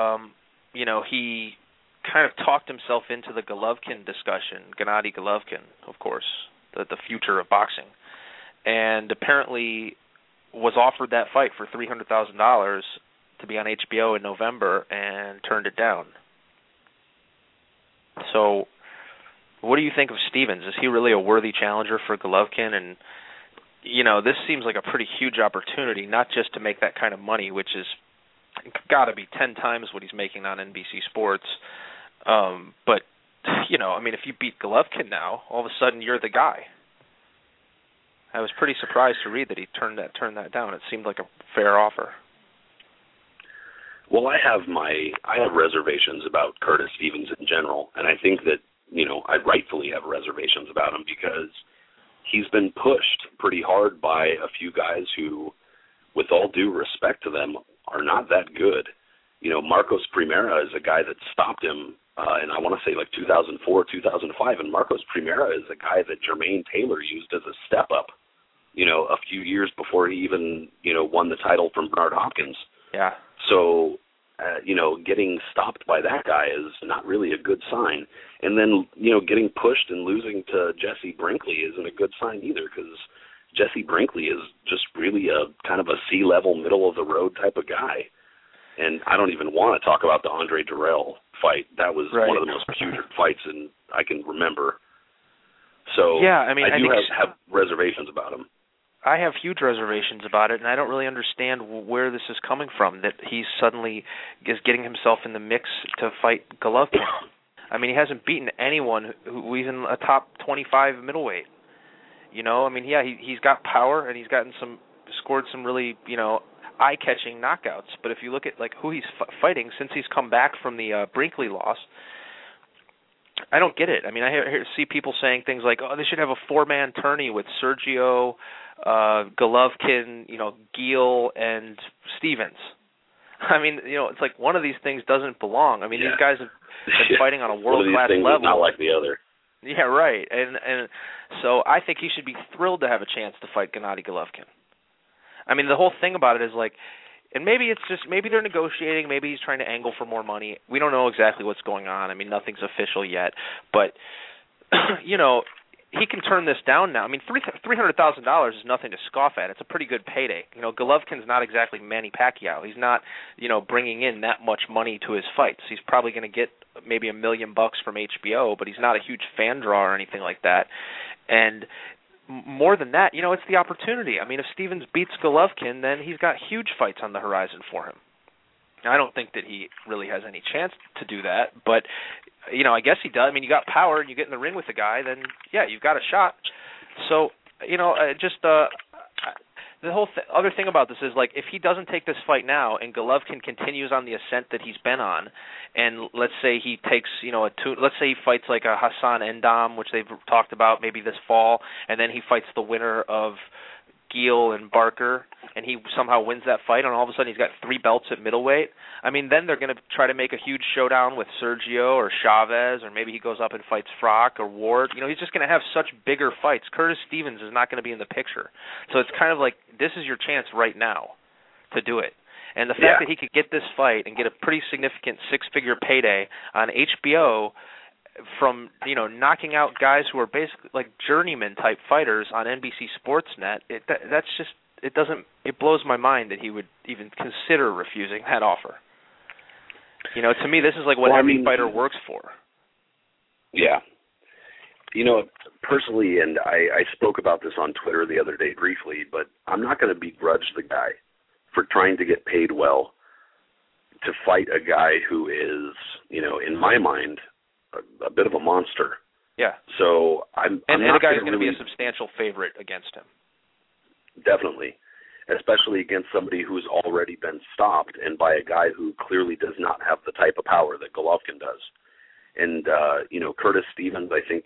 Speaker 3: he kind of talked himself into the Golovkin discussion, Gennady Golovkin, of course, the future of boxing, and apparently was offered that fight for $300,000 to be on HBO in November and turned it down. So what do you think of Stevens? Is he really a worthy challenger for Golovkin? And, this seems like a pretty huge opportunity, not just to make that kind of money, which is got to be 10 times what he's making on NBC Sports. But, if you beat Golovkin now, all of a sudden you're the guy. I was pretty surprised to read that he turned that down. It seemed like a fair offer.
Speaker 2: Well, I have reservations about Curtis Stevens in general, and I think that, I rightfully have reservations about him because he's been pushed pretty hard by a few guys who, with all due respect to them, are not that good. Marcos Primera is a guy that stopped him, and I want to say like 2004, 2005, and Marcos Primera is a guy that Jermaine Taylor used as a step-up, a few years before he even, won the title from Bernard Hopkins.
Speaker 3: Yeah.
Speaker 2: So, getting stopped by that guy is not really a good sign. And then, getting pushed and losing to Jesse Brinkley isn't a good sign either, because Jesse Brinkley is just really a kind of a C-level, middle-of-the-road type of guy. And I don't even want to talk about the Andre Durrell fight. That was one of the most putrid fights I can remember. So I do have reservations about him.
Speaker 3: I have huge reservations about it, and I don't really understand where this is coming from, that he suddenly is getting himself in the mix to fight Golovkin. He hasn't beaten anyone who even a top 25 middleweight. He's got power, and he's scored some really, eye-catching knockouts. But if you look at who he's fighting since he's come back from the Brinkley loss, I don't get it. I see people saying things like, "Oh, they should have a four-man tourney with Sergio, Golovkin, Gill, and Stevens. I mean, it's like one of these things doesn't belong. I mean, these guys have been fighting on a world-class level.
Speaker 2: One of these things is not like the other.
Speaker 3: Yeah, right. And so I think he should be thrilled to have a chance to fight Gennady Golovkin. I mean, the whole thing about it is like, and maybe they're negotiating, maybe he's trying to angle for more money. We don't know exactly what's going on. I mean, nothing's official yet. But, he can turn this down now. I mean, $300,000 is nothing to scoff at. It's a pretty good payday. Golovkin's not exactly Manny Pacquiao. He's not, bringing in that much money to his fights. He's probably going to get maybe $1 million from HBO, but he's not a huge fan draw or anything like that. And more than that, it's the opportunity. I mean, if Stevens beats Golovkin, then he's got huge fights on the horizon for him. I don't think that he really has any chance to do that, but I guess he does. I mean, you got power and you get in the ring with the guy, then yeah, you've got a shot. So, the whole other thing about this is, like, if he doesn't take this fight now and Golovkin continues on the ascent that he's been on, and let's say he takes, let's say he fights like a Hassan Endam, which they've talked about maybe this fall, and then he fights the winner of Gill and Barker, and he somehow wins that fight, and all of a sudden he's got 3 belts at middleweight. I mean, then they're going to try to make a huge showdown with Sergio or Chavez, or maybe he goes up and fights Froch or Ward. He's just going to have such bigger fights. Curtis Stevens is not going to be in the picture. So it's kind of like, this is your chance right now to do it. And the fact that he could get this fight and get a pretty significant 6-figure payday on HBO from, knocking out guys who are basically like journeyman type fighters on NBC Sportsnet, it blows my mind that he would even consider refusing that offer. To me, this is like what every fighter works for.
Speaker 2: Yeah. Personally, and I spoke about this on Twitter the other day briefly, but I'm not going to begrudge the guy for trying to get paid well to fight a guy who is, in my mind, a bit of a monster.
Speaker 3: Yeah.
Speaker 2: So I'm not
Speaker 3: the guy's going to be a substantial favorite against him.
Speaker 2: Definitely. Especially against somebody who's already been stopped and by a guy who clearly does not have the type of power that Golovkin does. And, Curtis Stevens, I think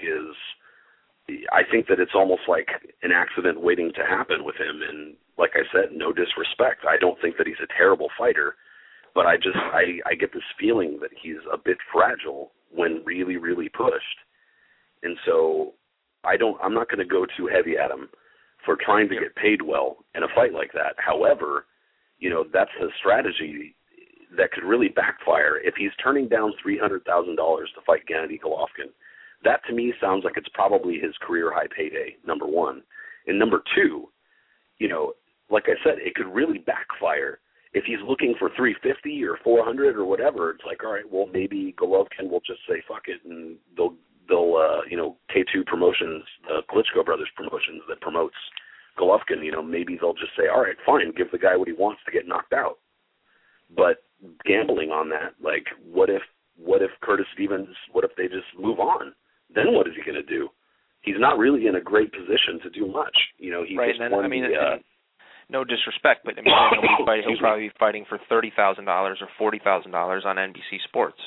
Speaker 2: that it's almost like an accident waiting to happen with him. And like I said, no disrespect. I don't think that he's a terrible fighter, but I get this feeling that he's a bit fragile when really, really pushed. And so I'm not going to go too heavy at him for trying to get paid well in a fight like that. However, that's a strategy that could really backfire. If he's turning down $300,000 to fight Gennady Golovkin, that to me sounds like it's probably his career high payday, number one. And number two, like I said, it could really backfire. If he's looking for $350 or $400 or whatever, it's like, all right, well, maybe Golovkin will just say fuck it, and they'll K2 Promotions, Klitschko Brothers Promotions that promotes Golovkin, maybe they'll just say, all right, fine, give the guy what he wants to get knocked out. But gambling on that, like, what if Curtis Stevens, what if they just move on? Then what is he going to do? He's not really in a great position to do much. He
Speaker 3: right,
Speaker 2: just won
Speaker 3: no disrespect, but he'll probably be fighting for $30,000 or $40,000 on NBC Sports.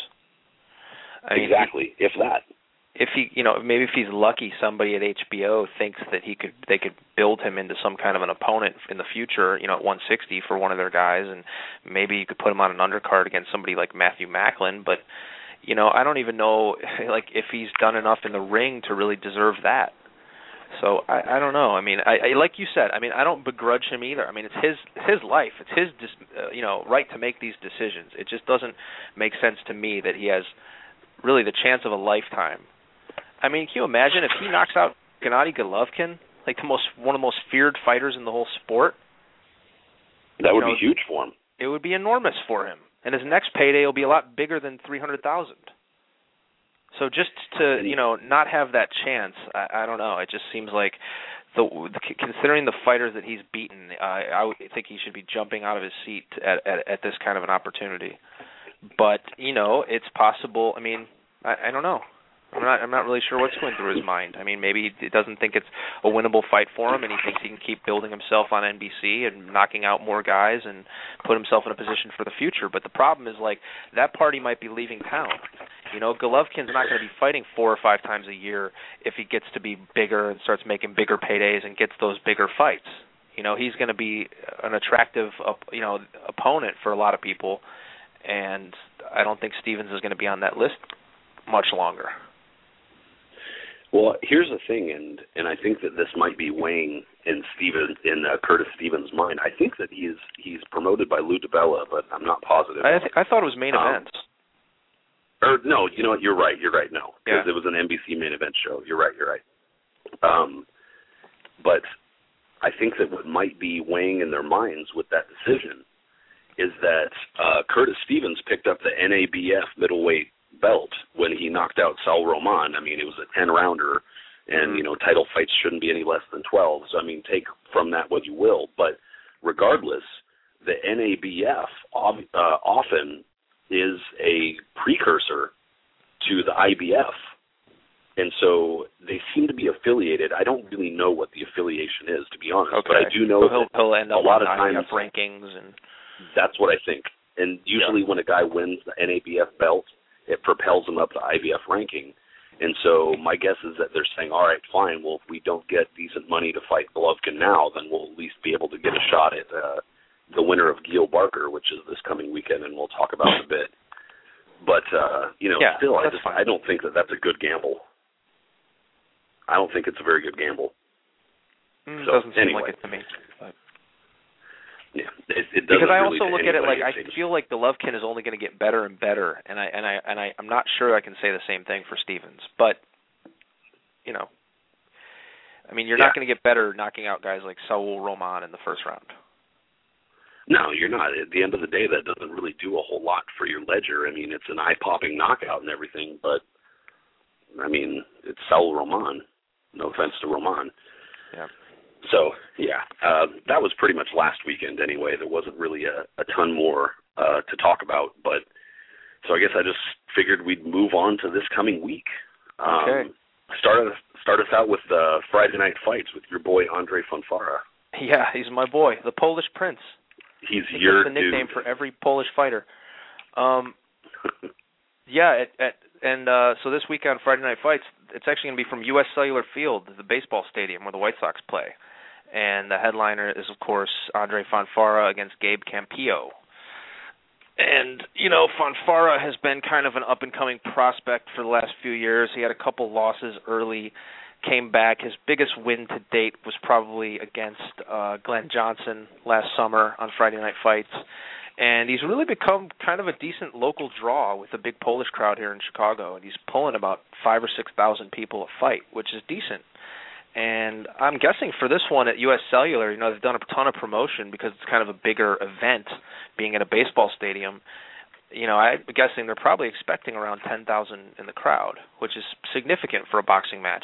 Speaker 2: Exactly, if that.
Speaker 3: If he, maybe if he's lucky, somebody at HBO thinks that they could build him into some kind of an opponent in the future, at 160 for one of their guys, and maybe you could put him on an undercard against somebody like Matthew Macklin. But, I don't even know, like, if he's done enough in the ring to really deserve that. So I don't know. I mean, I like you said. I mean, I don't begrudge him either. I mean, it's his life. It's his right to make these decisions. It just doesn't make sense to me that he has really the chance of a lifetime. I mean, can you imagine if he knocks out Gennady Golovkin, like one of the most feared fighters in the whole sport?
Speaker 2: That would be huge for him.
Speaker 3: It would be enormous for him, and his next payday will be a lot bigger than $300,000. So just to not have that chance, I don't know. It just seems like considering the fighters that he's beaten, I would think he should be jumping out of his seat at this kind of an opportunity. But it's possible. I mean, I don't know. I'm not really sure what's going through his mind. I mean, maybe he doesn't think it's a winnable fight for him, and he thinks he can keep building himself on NBC and knocking out more guys and put himself in a position for the future. But the problem is, like, that party might be leaving town. You know, Golovkin's not going to be fighting 4 or 5 times a year if he gets to be bigger and starts making bigger paydays and gets those bigger fights. You know, he's going to be an attractive, opponent for a lot of people, and I don't think Stephens is going to be on that list much longer.
Speaker 2: Well, here's the thing, and I think that this might be weighing in Curtis Stephens' mind. I think that he's promoted by Lou DiBella, but I'm not positive.
Speaker 3: I thought it was main event.
Speaker 2: Or no, you know what? You're right. No, because
Speaker 3: it
Speaker 2: was an NBC main event show. You're right. But I think that what might be weighing in their minds with that decision is that Curtis Stephens picked up the NABF middleweight belt when he knocked out Saul Roman. I mean, it was a 10-rounder, and, you know, title fights shouldn't be any less than 12. So, I mean, take from that what you will. But regardless, the NABF often is a precursor to the IBF. And so they seem to be affiliated. I don't really know what the affiliation is, to be honest.
Speaker 3: Okay.
Speaker 2: But I do know
Speaker 3: that he'll end up
Speaker 2: a lot
Speaker 3: on
Speaker 2: of times
Speaker 3: IBF rankings. And
Speaker 2: that's what I think. And usually when a guy wins the NABF belt, it propels him up the IBF ranking. And so my guess is that they're saying, all right, fine, well, if we don't get decent money to fight Golovkin now, then we'll at least be able to get a shot at the winner of Gil Barker, which is this coming weekend, and we'll talk about it a bit. But, still, I don't think that that's a good gamble. I don't think it's a very good gamble.
Speaker 3: Doesn't seem like it to me. But.
Speaker 2: Yeah, it doesn't.
Speaker 3: Because I
Speaker 2: really
Speaker 3: also look at it like I feel like Golovkin is only going to get better and better, and I'm not sure I can say the same thing for Stephens. But you know, I mean, you're not going to get better knocking out guys like Saul Roman in the first round.
Speaker 2: No, you're not. At the end of the day, that doesn't really do a whole lot for your ledger. I mean, it's an eye-popping knockout and everything, but I mean, it's Saul Roman. No offense to Roman.
Speaker 3: Yeah.
Speaker 2: So, that was pretty much last weekend anyway. There wasn't really a ton more to talk about. But so I guess I just figured we'd move on to this coming week.
Speaker 3: Okay.
Speaker 2: Start us out with Friday Night Fights with your boy Andre Fonfara.
Speaker 3: Yeah, he's my boy, the Polish Prince.
Speaker 2: He's your
Speaker 3: the nickname
Speaker 2: dude.
Speaker 3: for every Polish fighter. So this week on Friday Night Fights, it's actually going to be from U.S. Cellular Field, the baseball stadium where the White Sox play. And the headliner is, of course, Andre Fonfara against Gabe Campillo. And, you know, Fonfara has been kind of an up-and-coming prospect for the last few years. He had a couple losses early, came back. His biggest win to date was probably against Glenn Johnson last summer on Friday Night Fights. And he's really become kind of a decent local draw with a big Polish crowd here in Chicago. And he's pulling about 5,000 or 6,000 people a fight, which is decent. And I'm guessing for this one at U.S. Cellular, you know, they've done a ton of promotion because it's kind of a bigger event being at a baseball stadium. You know, I'm guessing they're probably expecting around 10,000 in the crowd, which is significant for a boxing match,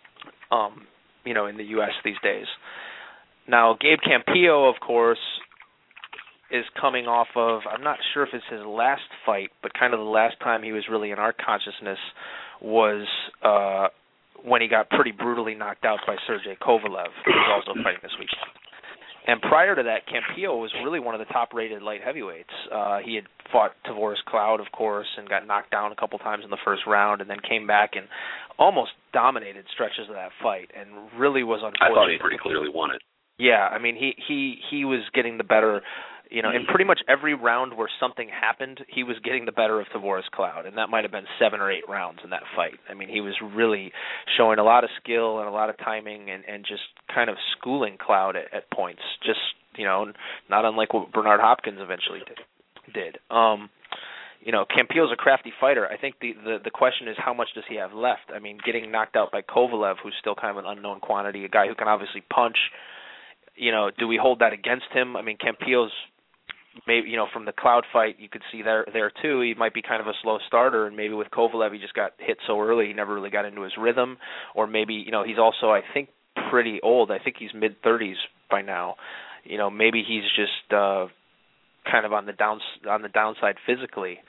Speaker 3: you know, in the U.S. these days. Now, Gabe Campillo, of course, is coming off of, I'm not sure if it's his last fight, but kind of the last time he was really in our consciousness was when he got pretty brutally knocked out by Sergey Kovalev, who's also fighting this week. And prior to that, Campillo was really one of the top-rated light heavyweights. He had fought Tavoris Cloud, of course, and got knocked down a couple times in the first round, and then came back and almost dominated stretches of that fight, and really was unfortunate.
Speaker 2: I thought he pretty clearly won it.
Speaker 3: Yeah, I mean, he was getting the better. You know, in pretty much every round where something happened, he was getting the better of Tavoris Cloud, and that might have been 7 or 8 rounds in that fight. I mean, he was really showing a lot of skill and a lot of timing and just kind of schooling Cloud at points, just, you know, not unlike what Bernard Hopkins eventually did. You know, Campillo's a crafty fighter. I think the question is how much does he have left? I mean, getting knocked out by Kovalev, who's still kind of an unknown quantity, a guy who can obviously punch. You know, do we hold that against him? I mean, Campillo's, maybe, you know, from the Cloud fight, you could see there too, he might be kind of a slow starter, and maybe with Kovalev he just got hit so early he never really got into his rhythm, or maybe, you know, he's also, I think, pretty old. I think he's mid-30s by now. You know, maybe he's just kind of on the downside physically.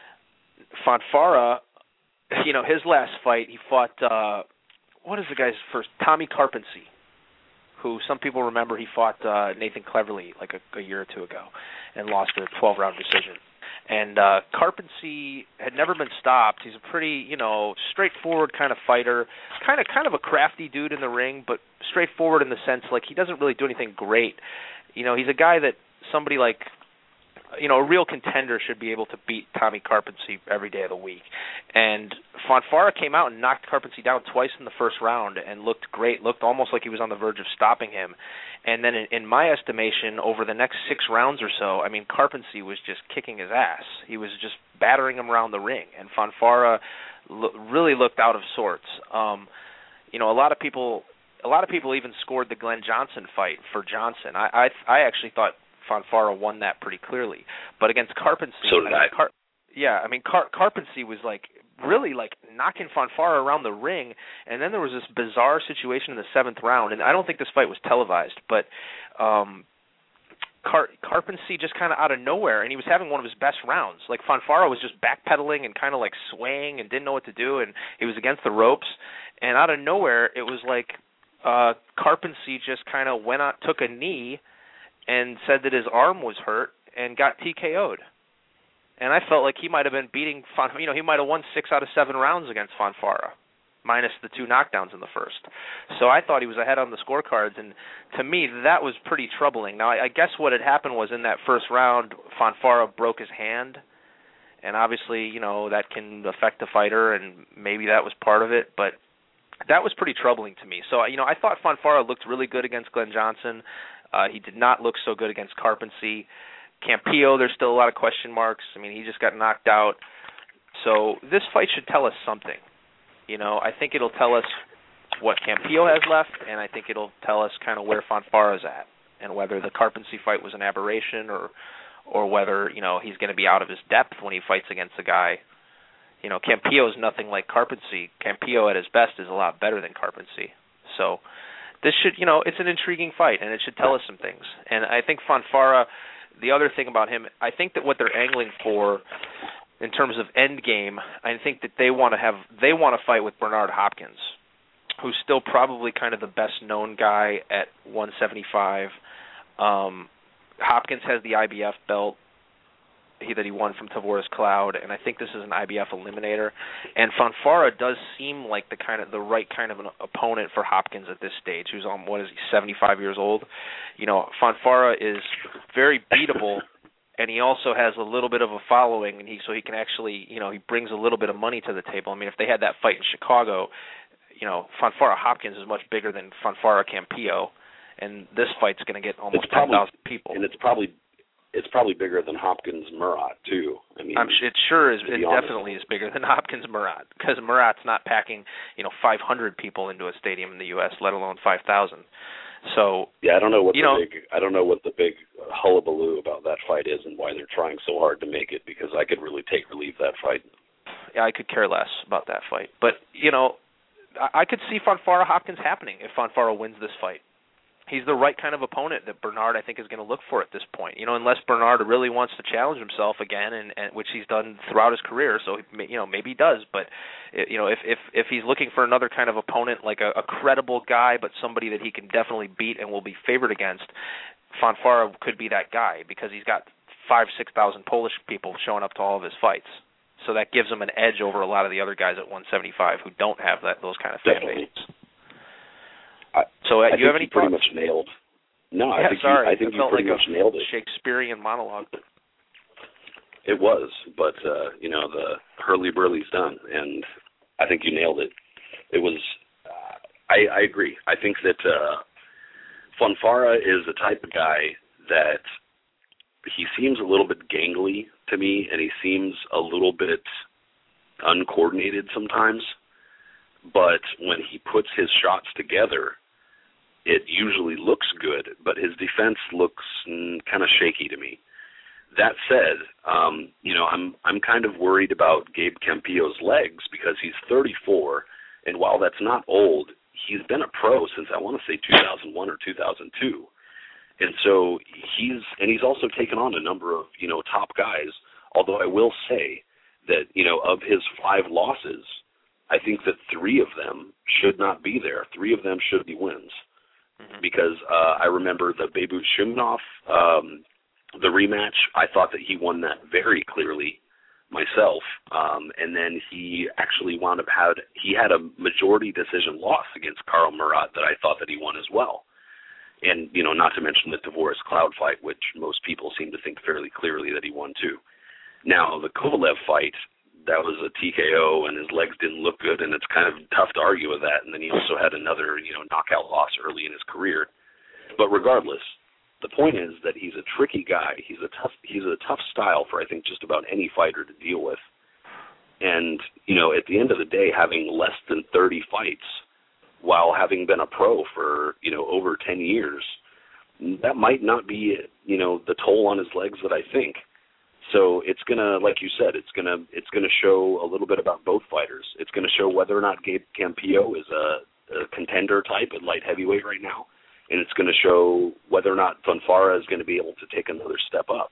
Speaker 3: Fonfara, you know, his last fight, he fought, what is the guy's first? Tommy Karpency, who some people remember he fought Nathan Cleverly like a year or two ago and lost a 12-round decision. And Carpensee had never been stopped. He's a pretty, straightforward kind of fighter, kind of a crafty dude in the ring, but straightforward in the sense like he doesn't really do anything great. He's a guy that somebody like, a real contender should be able to beat Tommy Carpensee every day of the week. And Fonfara came out and knocked Carpensee down twice in the first round and looked great, looked almost like he was on the verge of stopping him. And then in my estimation, over the next 6 rounds or so, Carpensee was just kicking his ass. He was just battering him around the ring, and Fonfara really looked out of sorts. A lot of people even scored the Glenn Johnson fight for Johnson. I actually thought Fonfara won that pretty clearly, but against Carpensee,
Speaker 2: so did I.
Speaker 3: Carpensee was really knocking Fonfara around the ring, and then there was this bizarre situation in the 7th round, and I don't think this fight was televised, but Carpensee just kind of out of nowhere, and he was having one of his best rounds. Fonfara was just backpedaling and kind of swaying and didn't know what to do, and he was against the ropes, and out of nowhere it was Carpensee just kind of went out, took a knee, and said that his arm was hurt and got TKO'd. And I felt like he might have been beating he might have won 6 out of 7 rounds against Fonfara, minus the 2 knockdowns in the first. So I thought he was ahead on the scorecards, and to me that was pretty troubling. Now I guess what had happened was in that first round, Fonfara broke his hand, and obviously that can affect the fighter, and maybe that was part of it, but that was pretty troubling to me. So I thought Fonfara looked really good against Glenn Johnson. He did not look so good against Carpensee. Campillo, there's still a lot of question marks. He just got knocked out. So this fight should tell us something. I think it'll tell us what Campillo has left, and I think it'll tell us kind of where Fonfara's at, and whether the Carpensee fight was an aberration or whether, he's going to be out of his depth when he fights against a guy. Campillo is nothing like Carpensee. Campillo at his best is a lot better than Carpensee. So this should, it's an intriguing fight, and it should tell us some things. And I think Fonfara, the other thing about him, I think that what they're angling for in terms of end game, I think that they want to fight with Bernard Hopkins, who's still probably kind of the best known guy at 175. Hopkins has the IBF belt that he won from Tavoris Cloud, and I think this is an IBF eliminator. And Fonfara does seem like the right kind of an opponent for Hopkins at this stage, who's on, 75 years old. Fonfara is very beatable, and he also has a little bit of a following, and so he can actually, he brings a little bit of money to the table. If they had that fight in Chicago, Fonfara Hopkins is much bigger than Fonfara Campillo, and this fight's going to get almost 10,000 people.
Speaker 2: And it's probably bigger than Hopkins Murat too.
Speaker 3: It sure is. It definitely is bigger than Hopkins Murat, because Murat's not packing 500 people into a stadium in the U.S., let alone 5,000. So
Speaker 2: yeah, I don't know what the big hullabaloo about that fight is and why they're trying so hard to make it, because I could really take or leave that fight.
Speaker 3: Yeah, I could care less about that fight, but I could see Fonfara Hopkins happening if Fonfara wins this fight. He's the right kind of opponent that Bernard, I think, is going to look for at this point. Unless Bernard really wants to challenge himself again, and which he's done throughout his career. So maybe he does. But if he's looking for another kind of opponent, like a credible guy, but somebody that he can definitely beat and will be favored against, Fonfara could be that guy, because he's got 5,000-6,000 Polish people showing up to all of his fights. So that gives him an edge over a lot of the other guys at 175 who don't have those kind of fan bases. So you have any
Speaker 2: pretty much nailed? No,
Speaker 3: yeah,
Speaker 2: I think you pretty much nailed it.
Speaker 3: Shakespearean monologue.
Speaker 2: It was, but the hurly-burly's done, and I think you nailed it. It was. I agree. I think that Fonfara is the type of guy that he seems a little bit gangly to me, and he seems a little bit uncoordinated sometimes. But when he puts his shots together, it usually looks good, but his defense looks kind of shaky to me. That said, I'm kind of worried about Gabe Campillo's legs, because he's 34, and while that's not old, he's been a pro since, I want to say, 2001 or 2002. And so he's also taken on a number of, top guys, although I will say that, of his 5 losses, I think that 3 of them should not be there. 3 of them should be wins. Mm-hmm. Because I remember the Beibut Shumenov The rematch, I thought that he won that very clearly myself, and then he actually wound up he had a majority decision loss against Karl Murat that I thought that he won as well. And, not to mention the Tavoris Cloud fight, which most people seem to think fairly clearly that he won too. Now, the Kovalev fight, that was a TKO, and his legs didn't look good, and it's kind of tough to argue with that. And then he also had another, knockout loss early in his career. But regardless, the point is that he's a tricky guy. He's a tough style for, I think, just about any fighter to deal with. And, at the end of the day, having less than 30 fights while having been a pro for, over 10 years, that might not be, the toll on his legs that I think. So it's gonna, like you said, it's gonna show a little bit about both fighters. It's gonna show whether or not Gabe Campillo is a contender type at light heavyweight right now, and it's gonna show whether or not Fonfara is gonna be able to take another step up.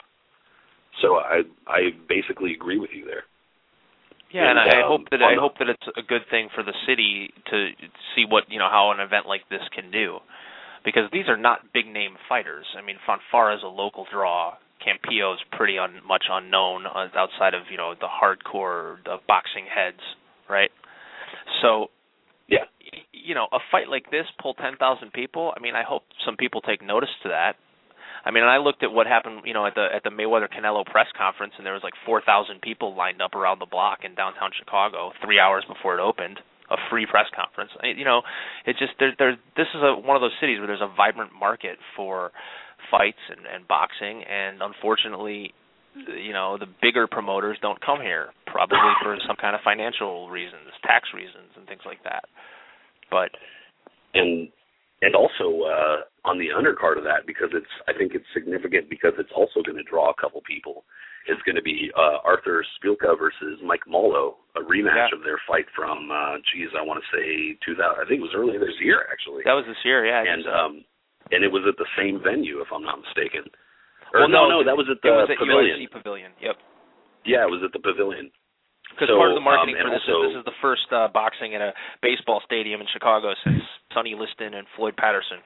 Speaker 2: So I basically agree with you there.
Speaker 3: Yeah, and I hope that it's a good thing for the city to see what how an event like this can do, because these are not big name fighters. I mean, Fonfara is a local draw. Campillo is pretty much unknown outside of the hardcore, the boxing heads, right? So,
Speaker 2: yeah,
Speaker 3: a fight like this pull 10,000 people. I mean, I hope some people take notice to that. I mean, I looked at what happened, at the Mayweather Canelo press conference, and there was like 4,000 people lined up around the block in downtown Chicago 3 hours before it opened. A free press conference. It just this is one of those cities where there's a vibrant market for fights and boxing, and unfortunately, the bigger promoters don't come here, probably for some kind of financial reasons, tax reasons, and things like that. But
Speaker 2: and also on the undercard of that, because I think it's significant because it's also going to draw a couple people. Is going to be Arthur Szpilka versus Mike Mollo, a rematch of their fight from, I want to say 2000. I think it was earlier this year, actually.
Speaker 3: That was this year, yeah.
Speaker 2: And it was at the same venue, if I'm not mistaken.
Speaker 3: No,
Speaker 2: that was at the Pavilion.
Speaker 3: UFC Pavilion. Yep.
Speaker 2: Yeah, it was at the Pavilion.
Speaker 3: Because part of the marketing for this is the first boxing in a baseball stadium in Chicago since Sonny Liston and Floyd Patterson.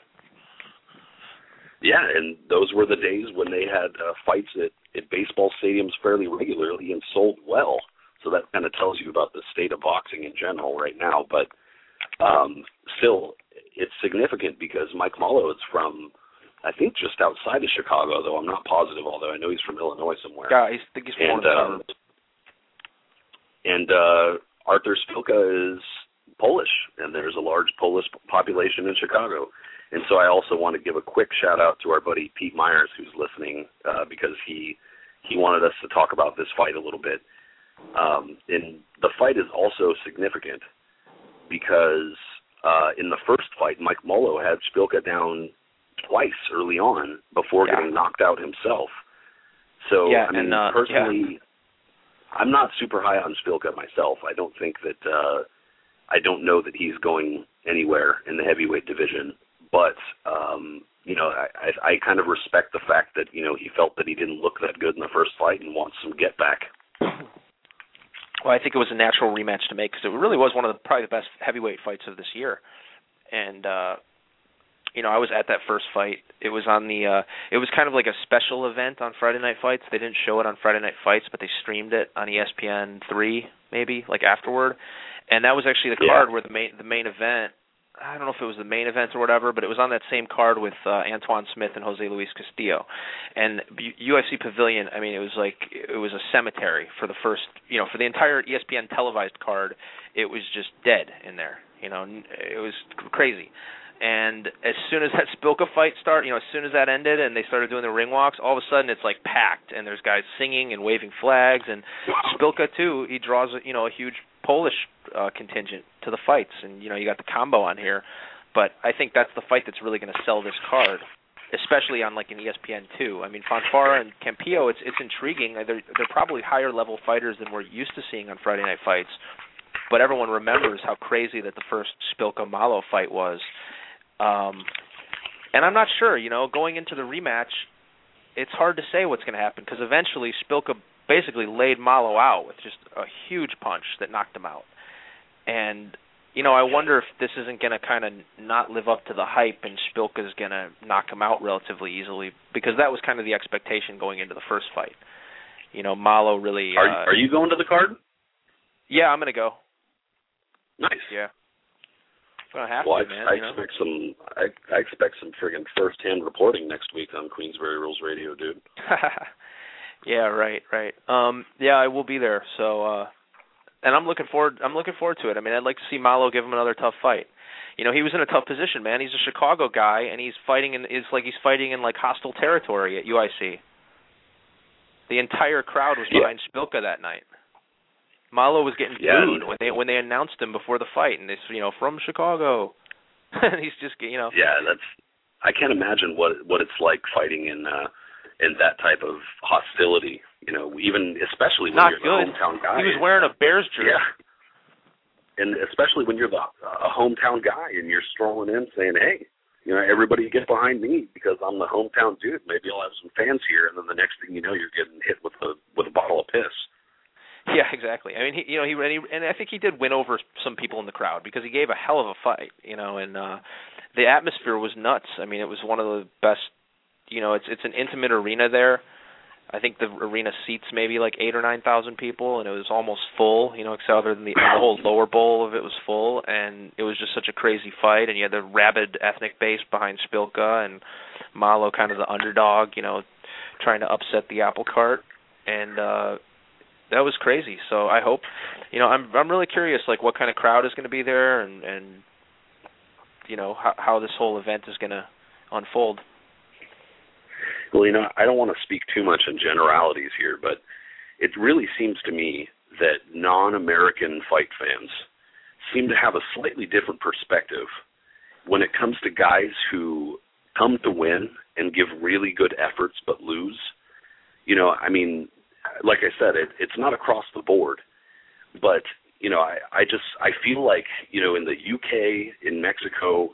Speaker 2: Yeah, and those were the days when they had fights at baseball stadiums fairly regularly and sold well. So that kind of tells you about the state of boxing in general right now. But still, it's significant because Mike Mollo is from, I think, just outside of Chicago, though I'm not positive, although I know he's from Illinois somewhere.
Speaker 3: Yeah, I think he's from Illinois.
Speaker 2: And Arthur Szpilka is Polish, and there's a large Polish population in Chicago. And so I also want to give a quick shout-out to our buddy Pete Myers, who's listening, because he wanted us to talk about this fight a little bit. And the fight is also significant because in the first fight, Mike Mollo had Szpilka down twice early on before getting knocked out himself. So, personally, I'm not super high on Szpilka myself. I don't think that I don't know that he's going anywhere in the heavyweight division. But, I kind of respect the fact that, he felt that he didn't look that good in the first fight and wants some get back.
Speaker 3: Well, I think it was a natural rematch to make because it really was one of probably the best heavyweight fights of this year. And, I was at that first fight. It was on it was kind of like a special event on Friday Night Fights. They didn't show it on Friday Night Fights, but they streamed it on ESPN3 maybe, like afterward. And that was actually the card where the main event, I don't know if it was the main event or whatever, but it was on that same card with Antoine Smith and Jose Luis Castillo. And UFC Pavilion, I mean, it was a cemetery for the first, for the entire ESPN televised card. It was just dead in there. It was crazy. And as soon as that Szpilka fight started, as soon as that ended and they started doing the ring walks, all of a sudden it's like packed and there's guys singing and waving flags. And Szpilka too, he draws a huge Polish contingent to the fights, and you got the combo on here. But I think that's the fight that's really going to sell this card, especially on like an ESPN2. I mean, Fonfara and Campillo, it's intriguing. They're probably higher level fighters than we're used to seeing on Friday Night Fights. But everyone remembers how crazy that the first Szpilka-Malo fight was. And I'm not sure, going into the rematch, it's hard to say what's going to happen because eventually Szpilka basically laid Malo out with just a huge punch that knocked him out. And, I wonder if this isn't going to kind of not live up to the hype and Szpilka's going to knock him out relatively easily, because that was kind of the expectation going into the first fight. Malo really...
Speaker 2: Are you going to the card?
Speaker 3: Yeah, I'm going to go.
Speaker 2: Nice.
Speaker 3: Yeah. I'm going to have
Speaker 2: to,
Speaker 3: man.
Speaker 2: I expect some friggin' first-hand reporting next week on Queensberry Rules Radio, dude.
Speaker 3: Yeah, right. Yeah, I will be there. So, and I'm looking forward to it. I mean, I'd like to see Malo give him another tough fight. He was in a tough position, man. He's a Chicago guy, and he's fighting in hostile territory at UIC. The entire crowd was behind Szpilka that night. Malo was getting booed when they announced him before the fight, and they from Chicago. He's just
Speaker 2: Yeah, I can't imagine what it's like fighting in that type of hostility. Even especially when you're the hometown guy.
Speaker 3: He was wearing a Bears jersey.
Speaker 2: Yeah. And especially when you're a hometown guy and you're strolling in saying, "Hey, everybody get behind me because I'm the hometown dude. Maybe I'll have some fans here." And then the next thing you know, you're getting hit with a bottle of piss.
Speaker 3: Yeah, exactly. I mean, he I think he did win over some people in the crowd because he gave a hell of a fight, and the atmosphere was nuts. I mean, it was one of the best. It's an intimate arena there. I think the arena seats maybe like 8,000 or 9,000 people, and it was almost full. Except other than the whole lower bowl of it was full, and it was just such a crazy fight. And you had the rabid ethnic base behind Szpilka and Malo, kind of the underdog, trying to upset the apple cart, and that was crazy. So I hope, I'm really curious, like what kind of crowd is going to be there, and how this whole event is going to unfold.
Speaker 2: Well, I don't want to speak too much in generalities here, but it really seems to me that non-American fight fans seem to have a slightly different perspective when it comes to guys who come to win and give really good efforts but lose. I mean, like I said, it's not across the board, but I feel like in the UK, in Mexico,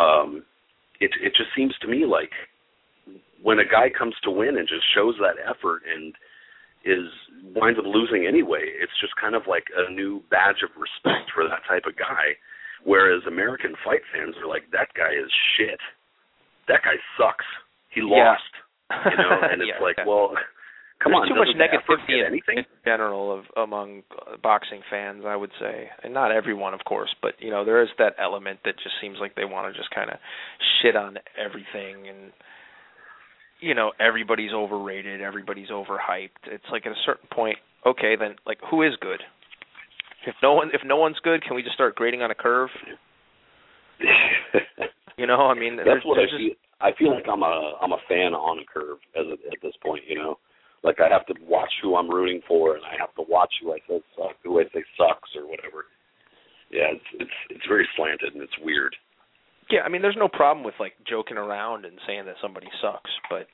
Speaker 2: it just seems to me like when a guy comes to win and just shows that effort and winds up losing anyway, it's just kind of like a new badge of respect for that type of guy. Whereas American fight fans are like, that guy is shit. That guy sucks. He lost. And it's well. Come on,
Speaker 3: there's too much negativity in general among boxing fans, I would say, and not everyone, of course, but there is that element that just seems like they want to just kind of shit on everything, and everybody's overrated, everybody's overhyped. It's like at a certain point, okay, then like who is good? If no one's good, can we just start grading on a curve? I mean,
Speaker 2: that's what I feel. I feel like I'm a fan on a curve at this point. Like I have to watch who I'm rooting for, and I have to watch who I say sucks or whatever. Yeah, it's very slanted and it's weird.
Speaker 3: Yeah, I mean, there's no problem with like joking around and saying that somebody sucks, but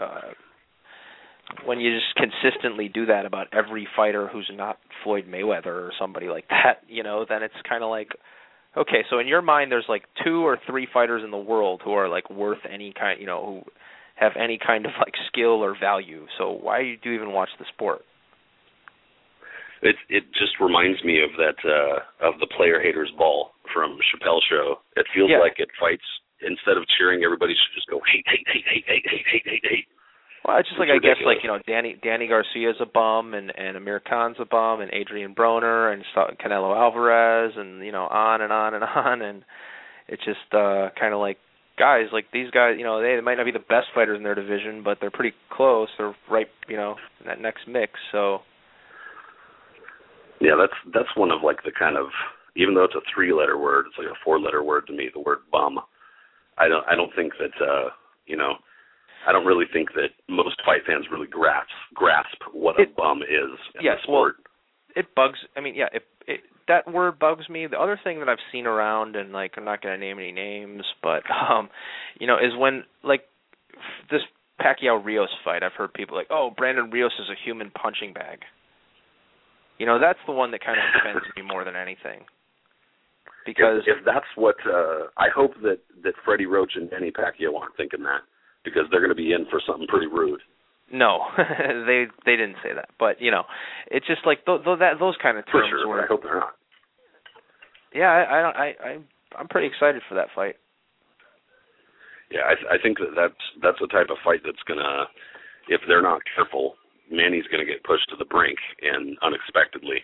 Speaker 3: when you just consistently do that about every fighter who's not Floyd Mayweather or somebody like that, then it's kind of like, okay, so in your mind, there's like 2 or 3 fighters in the world who are like worth any kind, who have any kind of like skill or value. So why do you even watch the sport?
Speaker 2: It just reminds me of that of the Player Haters Ball from Chappelle's show. It feels like it fights, instead of cheering, everybody should just go hate.
Speaker 3: Well, it's just like, I guess, like, Danny Garcia's a bum, and Amir Khan's a bum, and Adrian Broner, and Canelo Alvarez, and on and on and on, and it's just kind of like, guys, like these guys, they might not be the best fighters in their division, but they're pretty close. They're right, in that next mix. So
Speaker 2: yeah, that's one of like the kind of, even though it's a 3-letter word, it's like a 4-letter word to me. The word bum. I don't think that I don't really think that most fight fans really grasp what a bum is in the sport.
Speaker 3: Well, it bugs. I mean, yeah, that word bugs me. The other thing that I've seen around, and like I'm not going to name any names, but is when like this Pacquiao Rios fight, I've heard people like, oh, Brandon Rios is a human punching bag. That's the one that kind of offends me more than anything. Because
Speaker 2: if that's what I hope that Freddie Roach and Danny Pacquiao aren't thinking that, because they're going to be in for something pretty rude.
Speaker 3: No, they didn't say that, but it's just like those kind of terms.
Speaker 2: For sure,
Speaker 3: where,
Speaker 2: I hope they're not.
Speaker 3: I'm pretty excited for that fight.
Speaker 2: Yeah, I think that's the type of fight that's gonna, if they're not careful, Manny's gonna get pushed to the brink and unexpectedly.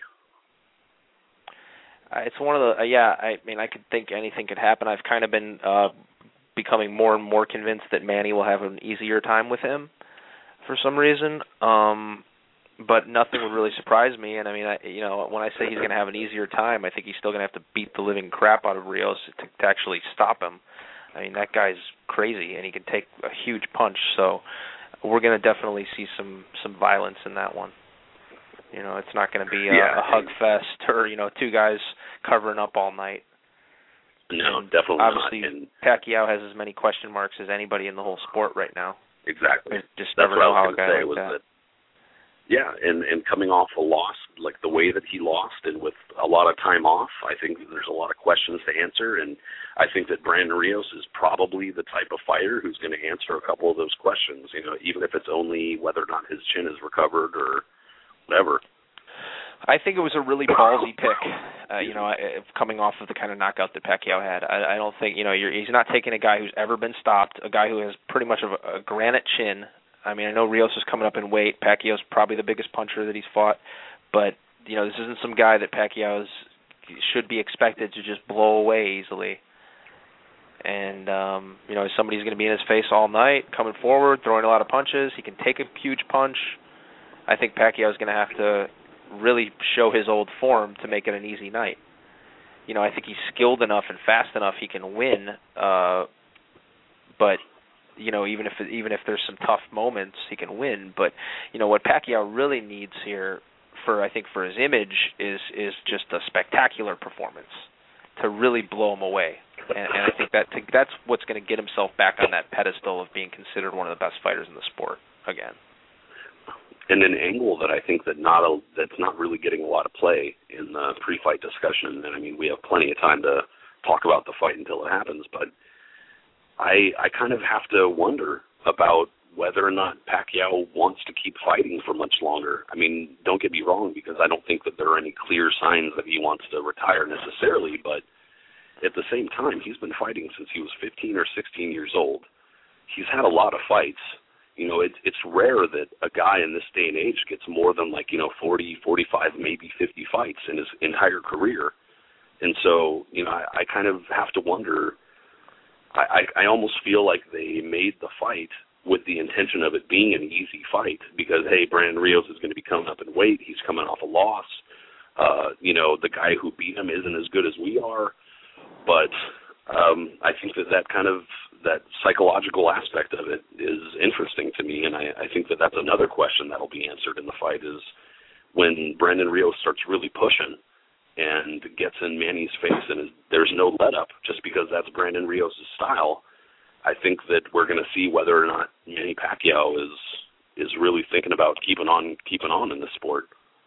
Speaker 3: It's one of the I mean, I could think anything could happen. I've kind of been becoming more and more convinced that Manny will have an easier time with him for some reason. But nothing would really surprise me. And I mean, when I say he's going to have an easier time, I think he's still going to have to beat the living crap out of Rios to actually stop him. I mean, that guy's crazy, and he can take a huge punch. So we're going to definitely see some violence in that one. It's not going to be a hug fest or two guys covering up all night.
Speaker 2: No,
Speaker 3: and
Speaker 2: definitely
Speaker 3: obviously
Speaker 2: not. And
Speaker 3: Pacquiao has as many question marks as anybody in the whole sport right now.
Speaker 2: Exactly.
Speaker 3: Just
Speaker 2: That's
Speaker 3: never know how a
Speaker 2: guy
Speaker 3: guy like that.
Speaker 2: Yeah, and coming off a loss, like the way that he lost and with a lot of time off, I think there's a lot of questions to answer, and I think that Brandon Rios is probably the type of fighter who's going to answer a couple of those questions, even if it's only whether or not his chin is recovered or whatever.
Speaker 3: I think it was a really ballsy pick, coming off of the kind of knockout that Pacquiao had. I don't think, he's not taking a guy who's ever been stopped, a guy who has pretty much a granite chin. I mean, I know Rios is coming up in weight. Pacquiao's probably the biggest puncher that he's fought. But, this isn't some guy that Pacquiao should be expected to just blow away easily. And, somebody's going to be in his face all night, coming forward, throwing a lot of punches. He can take a huge punch. I think Pacquiao's going to have to really show his old form to make it an easy night. I think he's skilled enough and fast enough he can win, but even if there's some tough moments, he can win. But what Pacquiao really needs here, for his image, is just a spectacular performance to really blow him away. And I think that's what's going to get himself back on that pedestal of being considered one of the best fighters in the sport again.
Speaker 2: And an angle that I think that's not really getting a lot of play in the pre-fight discussion, and I mean, we have plenty of time to talk about the fight until it happens, but I kind of have to wonder about whether or not Pacquiao wants to keep fighting for much longer. I mean, don't get me wrong, because I don't think that there are any clear signs that he wants to retire necessarily, but at the same time, he's been fighting since he was 15 or 16 years old. He's had a lot of fights. It's rare that a guy in this day and age gets more than 40, 45, maybe 50 fights in his entire career. And so, I kind of have to wonder, I almost feel like they made the fight with the intention of it being an easy fight because, hey, Brandon Rios is going to be coming up in weight. He's coming off a loss. The guy who beat him isn't as good as we are. But I think that psychological aspect of it is interesting to me, and I think that's another question that'll be answered in the fight is when Brandon Rios starts really pushing and gets in Manny's face and there's no let-up just because that's Brandon Rios' style. I think that we're going to see whether or not Manny Pacquiao is really thinking about keeping on in this sport.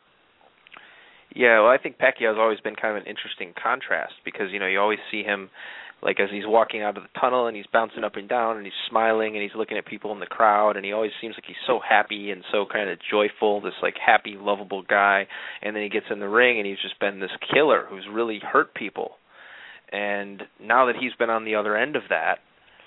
Speaker 3: Yeah, well, I think Pacquiao's always been kind of an interesting contrast because, you always see him like as he's walking out of the tunnel and he's bouncing up and down and he's smiling and he's looking at people in the crowd and he always seems like he's so happy and so kind of joyful, this happy, lovable guy. And then he gets in the ring and he's just been this killer who's really hurt people. And now that he's been on the other end of that,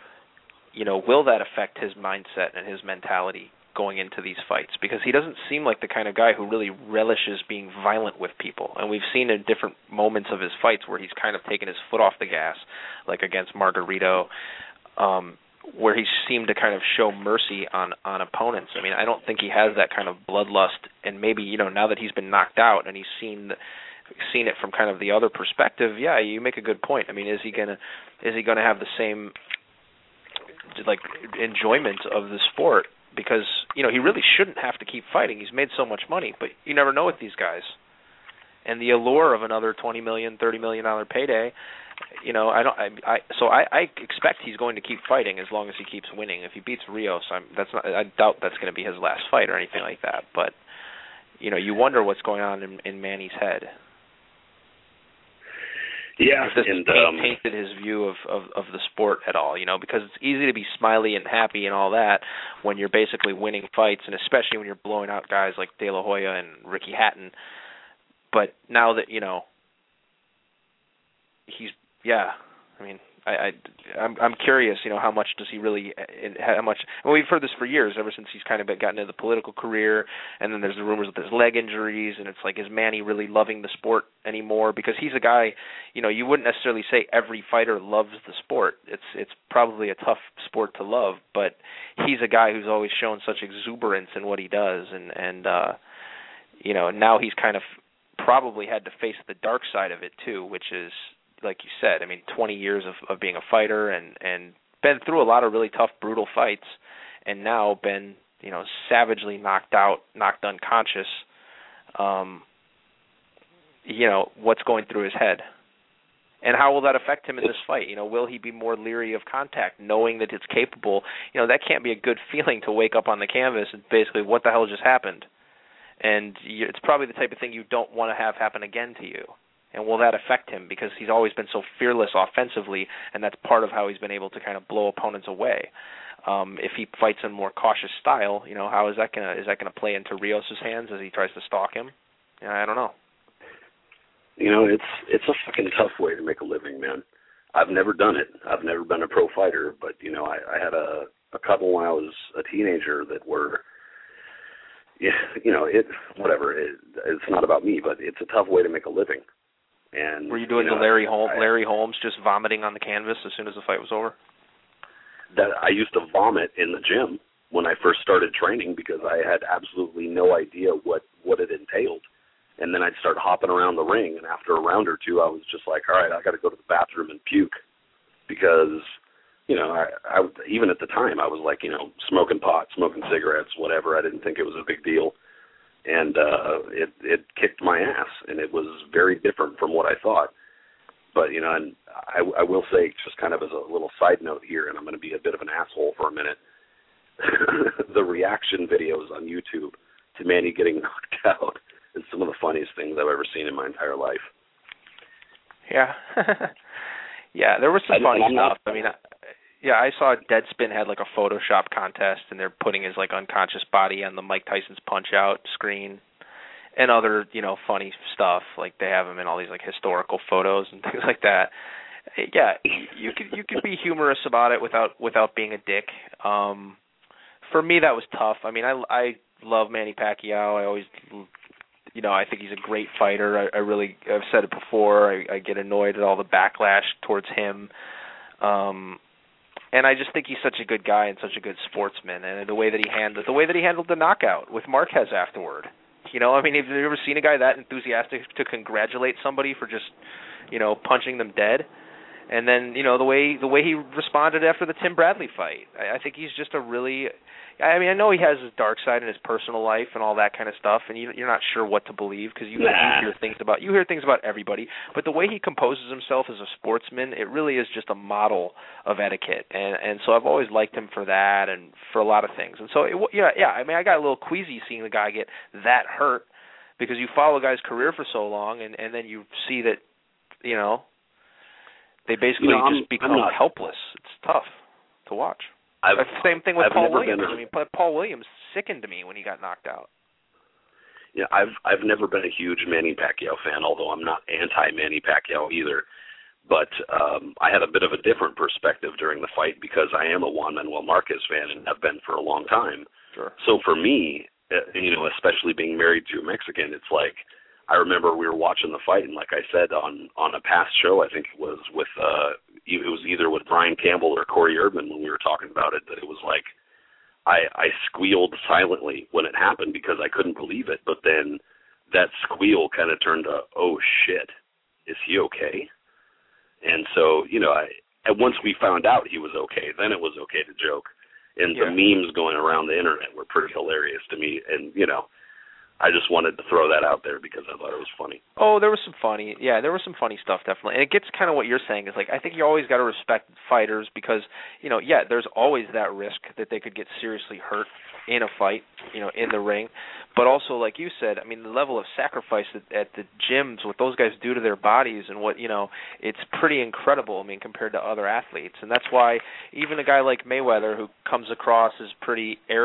Speaker 3: will that affect his mindset and his mentality going into these fights? Because he doesn't seem like the kind of guy who really relishes being violent with people. And we've seen in different moments of his fights where he's kind of taken his foot off the gas, like against Margarito, where he seemed to kind of show mercy on opponents. I mean, I don't think he has that kind of bloodlust. And maybe, now that he's been knocked out and he's seen it from kind of the other perspective, yeah, you make a good point. I mean, is he gonna have the same enjoyment of the sport? Because, he really shouldn't have to keep fighting. He's made so much money, but you never know with these guys. And the allure of another $20 million, $30 million payday, I expect he's going to keep fighting as long as he keeps winning. If he beats Rios, I doubt that's going to be his last fight or anything like that. But, you wonder what's going on in Manny's head.
Speaker 2: Yeah,
Speaker 3: if this tainted his view of the sport at all, because it's easy to be smiley and happy and all that when you're basically winning fights, and especially when you're blowing out guys like De La Hoya and Ricky Hatton. But now that, yeah. I mean, I'm curious, how much does he really, how much, well, we've heard this for years, ever since he's kind of gotten into the political career, and then there's the rumors that there's leg injuries, and it's like, is Manny really loving the sport anymore? Because he's a guy, you wouldn't necessarily say every fighter loves the sport. It's probably a tough sport to love, but he's a guy who's always shown such exuberance in what he does, and now he's kind of probably had to face the dark side of it too, which is, like you said, 20 years of being a fighter and been through a lot of really tough, brutal fights, and now been, savagely knocked out, knocked unconscious. What's going through his head? And how will that affect him in this fight? Will he be more leery of contact, knowing that it's capable? That can't be a good feeling to wake up on the canvas and basically, what the hell just happened? And it's probably the type of thing you don't want to have happen again to you. And will that affect him? Because he's always been so fearless offensively, and that's part of how he's been able to kind of blow opponents away. If he fights in a more cautious style, how is that gonna play into Rios' hands as he tries to stalk him? I don't know.
Speaker 2: It's a fucking tough way to make a living, man. I've never done it. I've never been a pro fighter, but I had a couple when I was a teenager that were. Yeah, it's not about me, but it's a tough way to make a living. And
Speaker 3: were you doing the Larry Holmes, just vomiting on the canvas as soon as the fight was over?
Speaker 2: That I used to vomit in the gym when I first started training because I had absolutely no idea what it entailed. And then I'd start hopping around the ring, and after a round or two, I was just like, all right, I got to go to the bathroom and puke because, I even at the time, I was like, smoking pot, smoking cigarettes, whatever. I didn't think it was a big deal. And it kicked my ass, and it was very different from what I thought. But, and I will say, just kind of as a little side note here, and I'm going to be a bit of an asshole for a minute, the reaction videos on YouTube to Manny getting knocked out is some of the funniest things I've ever seen in my entire life.
Speaker 3: Yeah. Yeah, there was some funny stuff. I saw Deadspin had like a Photoshop contest, and they're putting his like unconscious body on the Mike Tyson's Punch-Out screen, and other funny stuff. Like they have him in all these like historical photos and things like that. Yeah, you could be humorous about it without being a dick. For me, that was tough. I love Manny Pacquiao. I always, I think he's a great fighter. I've said it before. I get annoyed at all the backlash towards him. And I just think he's such a good guy and such a good sportsman, and the way that he handled the knockout with Marquez afterward. Have you ever seen a guy that enthusiastic to congratulate somebody for just, punching them dead? And then, the way he responded after the Tim Bradley fight. I think he's just a really, I know he has his dark side in his personal life and all that kind of stuff, and you're not sure what to believe because you hear things about everybody. But the way he composes himself as a sportsman, it really is just a model of etiquette, and so I've always liked him for that and for a lot of things. And so I got a little queasy seeing the guy get that hurt because you follow a guy's career for so long, and then you see that, they basically just become helpless. It's tough to watch. Same thing with Paul Williams. Paul Williams sickened me when he got knocked out.
Speaker 2: Yeah, I've never been a huge Manny Pacquiao fan, although I'm not anti-Manny Pacquiao either. But I had a bit of a different perspective during the fight because I am a Juan Manuel Marquez fan and have been for a long time.
Speaker 3: Sure. So
Speaker 2: for me, especially being married to a Mexican, it's like I remember we were watching the fight, and like I said on a past show, I think it was with it was either with Brian Campbell or Corey Erdman when we were talking about it, that it was like I squealed silently when it happened because I couldn't believe it. But then that squeal kind of turned to, oh shit, is he okay? And so and once we found out he was okay, then it was okay to joke. And the memes going around the internet were pretty hilarious to me. And I just wanted to throw that out there because I thought it was funny.
Speaker 3: Oh, there was some funny stuff, definitely. And it gets kind of what you're saying is like, I think you always got to respect fighters because, there's always that risk that they could get seriously hurt in a fight, in the ring. But also, like you said, the level of sacrifice at the gyms, what those guys do to their bodies and what, it's pretty incredible, compared to other athletes. And that's why even a guy like Mayweather, who comes across as pretty arrogant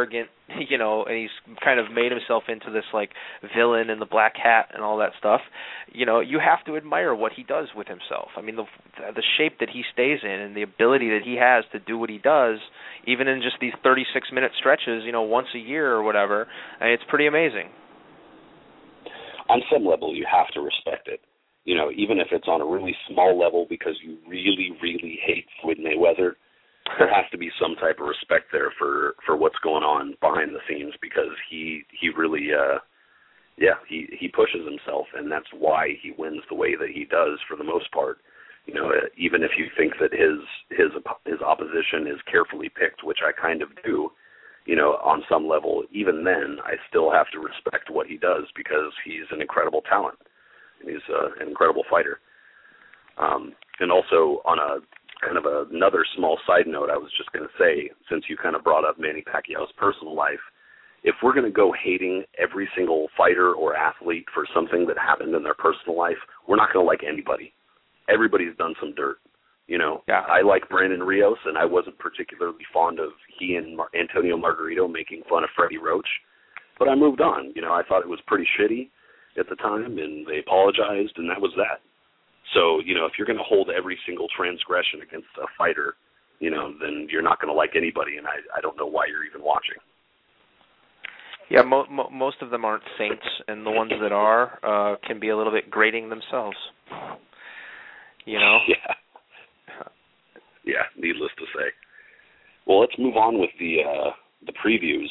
Speaker 3: you know, and he's kind of made himself into this like villain in the black hat and all that stuff, you know, you have to admire what he does with himself. I mean, the shape that he stays in and the ability that he has to do what he does, even in just these 36-minute stretches, you know, once a year or whatever, I mean, it's pretty amazing.
Speaker 2: On some level, you have to respect it. You know, even if it's on a really small level because you really, really hate Floyd Mayweather, there has to be some type of respect there for what's going on behind the scenes, because he really he pushes himself, and that's why he wins the way that he does for the most part. You know, even if you think that his opposition is carefully picked, which I kind of do, you know, on some level, even then I still have to respect what he does, because he's an incredible talent and he's an incredible fighter. And also on a kind of another small side note, I was just going to say, since you kind of brought up Manny Pacquiao's personal life, if we're going to go hating every single fighter or athlete for something that happened in their personal life, we're not going to like anybody. Everybody's done some dirt, you know.
Speaker 3: Yeah.
Speaker 2: I like Brandon Rios, and I wasn't particularly fond of he and Antonio Margarito making fun of Freddie Roach, but I moved on. You know, I thought it was pretty shitty at the time, and they apologized, and that was that. So, you know, if you're going to hold every single transgression against a fighter, you know, then you're not going to like anybody, and I don't know why you're even watching.
Speaker 3: Yeah, most of them aren't saints, and the ones that are can be a little bit grating themselves. You know?
Speaker 2: Yeah, needless to say. Well, let's move on with the previews.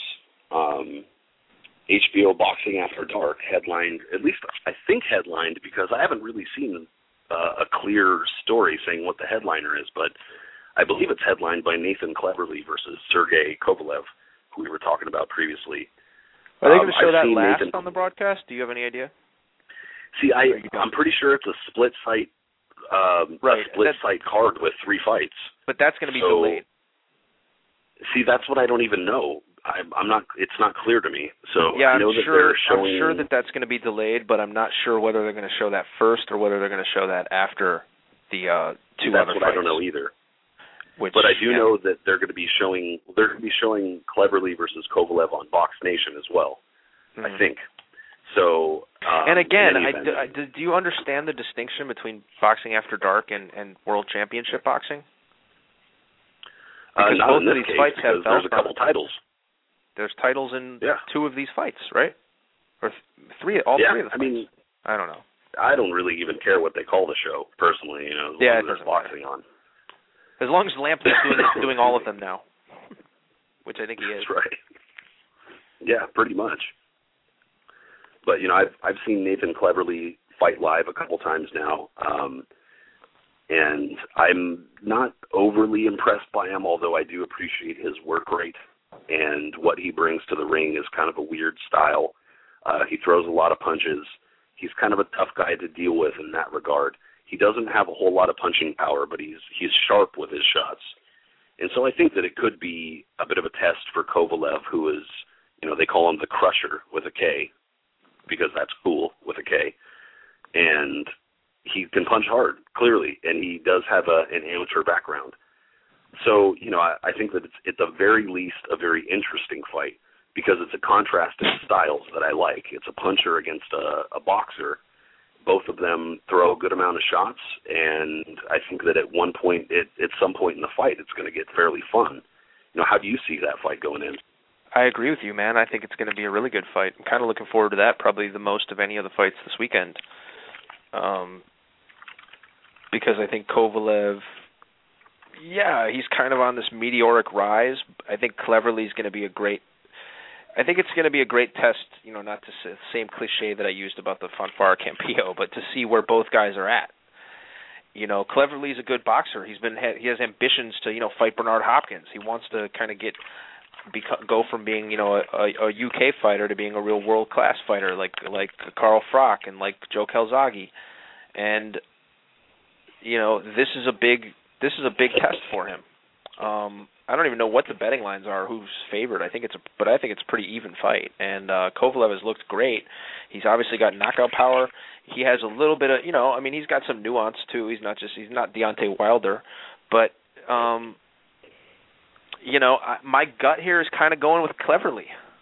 Speaker 2: HBO Boxing After Dark headlined, at least I think headlined, because I haven't really seen a clear story saying what the headliner is, but I believe it's headlined by Nathan Cleverly versus Sergey Kovalev, who we were talking about previously.
Speaker 3: Are they going to show that last on the broadcast? Do you have any idea?
Speaker 2: See, I'm pretty sure it's a split site, site card with 3 fights.
Speaker 3: But that's going to be delayed.
Speaker 2: See, that's what I don't even know. I'm not. It's not clear to me. So
Speaker 3: yeah,
Speaker 2: I know that they're showing.
Speaker 3: I'm sure that that's going to be delayed, but I'm not sure whether they're going to show that first or whether they're going to show that after the 2 other fights.
Speaker 2: That's what I don't know either. But I do know that they're going to be showing. They're going to be showing Cleverly versus Kovalev on Box Nation as well. I think. So.
Speaker 3: And again, do you understand the distinction between Boxing After Dark and World Championship Boxing? Because both of these fights have belts.
Speaker 2: There's a couple titles.
Speaker 3: There's titles in 2 of these fights, right? Or 3, all 3 of the fights. I mean, I don't know.
Speaker 2: I don't really even care what they call the show, personally, you know, as long as there's boxing on.
Speaker 3: As long as Lamp is doing all of them now, which I think he is.
Speaker 2: That's right. Yeah, pretty much. But, you know, I've seen Nathan Cleverly fight live a couple times now, and I'm not overly impressed by him, although I do appreciate his work rate. And what he brings to the ring is kind of a weird style. He throws a lot of punches. He's kind of a tough guy to deal with in that regard. He doesn't have a whole lot of punching power, but he's sharp with his shots. And so I think that it could be a bit of a test for Kovalev, who is, you know, they call him the Crusher with a K, because that's cool with a K. And he can punch hard, clearly, and he does have an amateur background. So, you know, I think that it's at the very least a very interesting fight, because it's a contrast in styles that I like. It's a puncher against a boxer. Both of them throw a good amount of shots, and I think that at some point in the fight, it's going to get fairly fun. You know, how do you see that fight going in?
Speaker 3: I agree with you, man. I think it's going to be a really good fight. I'm kind of looking forward to that, probably the most of any of the fights this weekend. Because I think Kovalev, he's kind of on this meteoric rise. I think Cleverly's going to be I think it's going to be a great test, you know, not to say the same cliche that I used about the Fanfare Campillo, but to see where both guys are at. You know, Cleverly's a good boxer. He has ambitions to, you know, fight Bernard Hopkins. He wants to kind of go from being, you know, a UK fighter to being a real world-class fighter like Carl Froch and like Joe Calzaghe. And, you know, this is a big test for him. I don't even know what the betting lines are, who's favored. I think it's a pretty even fight. And Kovalev has looked great. He's obviously got knockout power. He has a little bit of, you know, I mean, he's got some nuance too. He's not Deontay Wilder, but you know, my gut here is kind of going with Cleverly.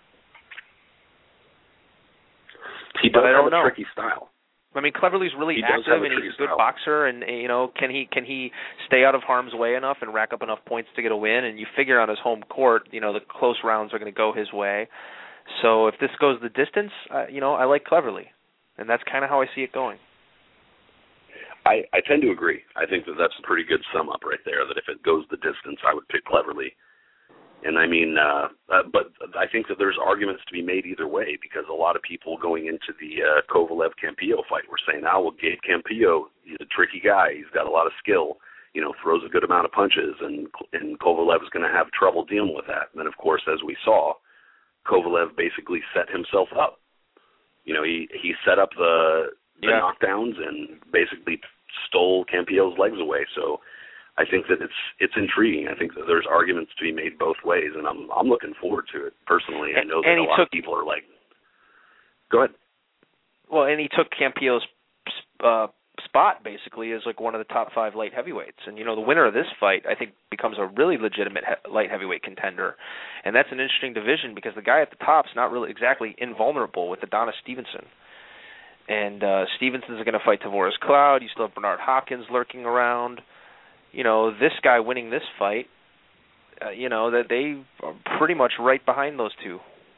Speaker 2: does
Speaker 3: I don't
Speaker 2: have
Speaker 3: know.
Speaker 2: a tricky style.
Speaker 3: I mean, Cleverly's really active, and he's a good boxer, and can he stay out of harm's way enough and rack up enough points to get a win? And you figure on his home court, the close rounds are going to go his way. So if this goes the distance, I like Cleverly, and that's kind of how I see it going.
Speaker 2: I tend to agree. I think that's a pretty good sum up right there. That if it goes the distance, I would pick Cleverly. And I mean, but I think that there's arguments to be made either way, because a lot of people going into the Kovalev-Campillo fight were saying, well, Gabe Campillo, he's a tricky guy. He's got a lot of skill, throws a good amount of punches, and Kovalev is going to have trouble dealing with that. And then, of course, as we saw, Kovalev basically set himself up. He set up the knockdowns and basically stole Campillo's legs away. So I think that it's intriguing. I think that there's arguments to be made both ways, and I'm looking forward to it personally. I know that a lot of people are like, go ahead.
Speaker 3: Well, and he took Campillo's spot basically as like one of the top 5 light heavyweights, and the winner of this fight I think becomes a really legitimate light heavyweight contender, and that's an interesting division because the guy at the top's not really exactly invulnerable with Adonis Stevenson. And Stevenson's going to fight Tavoris Cloud. You still have Bernard Hopkins lurking around. This guy winning this fight, that they are pretty much right behind those two.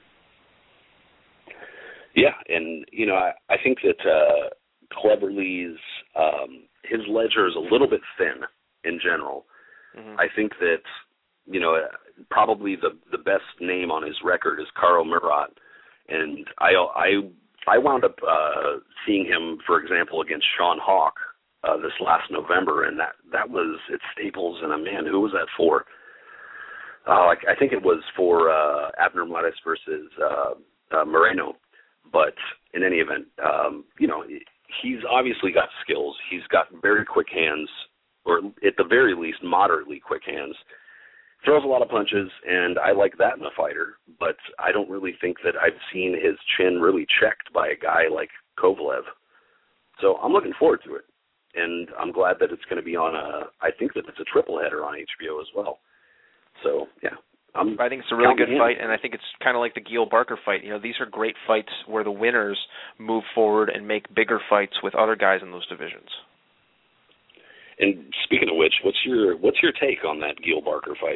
Speaker 2: Yeah, and, I think that Cleverly's, his ledger is a little bit thin in general. Mm-hmm. I think that, probably the best name on his record is Karo Murat. And I wound up seeing him, for example, against Sean Hawk this last November, and that was at Staples, and man, who was that for? I think it was for Abner Mares versus Moreno. But in any event, he's obviously got skills. He's got very quick hands, or at the very least, moderately quick hands. Throws a lot of punches, and I like that in a fighter, but I don't really think that I've seen his chin really checked by a guy like Kovalev. So I'm looking forward to it, and I'm glad that it's going to be on I think that it's a triple header on HBO as well. So, yeah.
Speaker 3: I think it's a really good fight, and I think it's kind of like the Gil Barker fight. These are great fights where the winners move forward and make bigger fights with other guys in those divisions.
Speaker 2: And speaking of which, what's your take on that Gil Barker fight?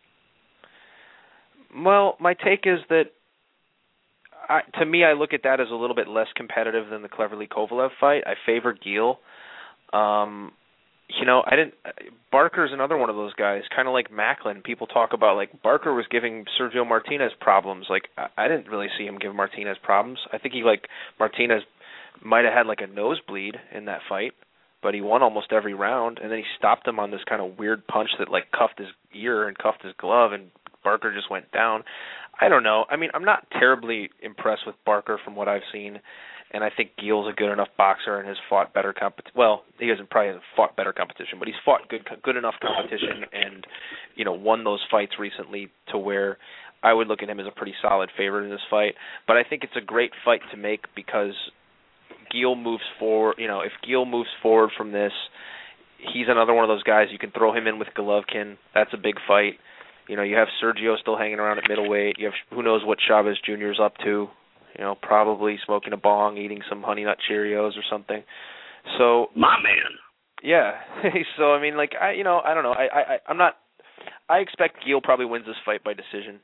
Speaker 3: Well, my take is that, to me, I look at that as a little bit less competitive than the Cleverly Kovalev fight. I favor Gil. Barker's another one of those guys, kind of like Macklin. People talk about, like, Barker was giving Sergio Martinez problems. Like, I didn't really see him give Martinez problems. I think Martinez might have had, like, a nosebleed in that fight, but he won almost every round, and then he stopped him on this kind of weird punch that, like, cuffed his ear and cuffed his glove, and Barker just went down. I don't know. I mean, I'm not terribly impressed with Barker from what I've seen, and I think Gil's a good enough boxer and has fought better competition. Well, he probably hasn't fought better competition, but he's fought good enough competition and, won those fights recently to where I would look at him as a pretty solid favorite in this fight. But I think it's a great fight to make because Gil moves forward. If Gil moves forward from this, he's another one of those guys. You can throw him in with Golovkin. That's a big fight. You have Sergio still hanging around at middleweight. You have who knows what Chavez Jr. is up to. Probably smoking a bong, eating some Honey Nut Cheerios or something. So
Speaker 2: my man.
Speaker 3: Yeah. So I mean, like I don't know. I'm not. I expect Gil probably wins this fight by decision,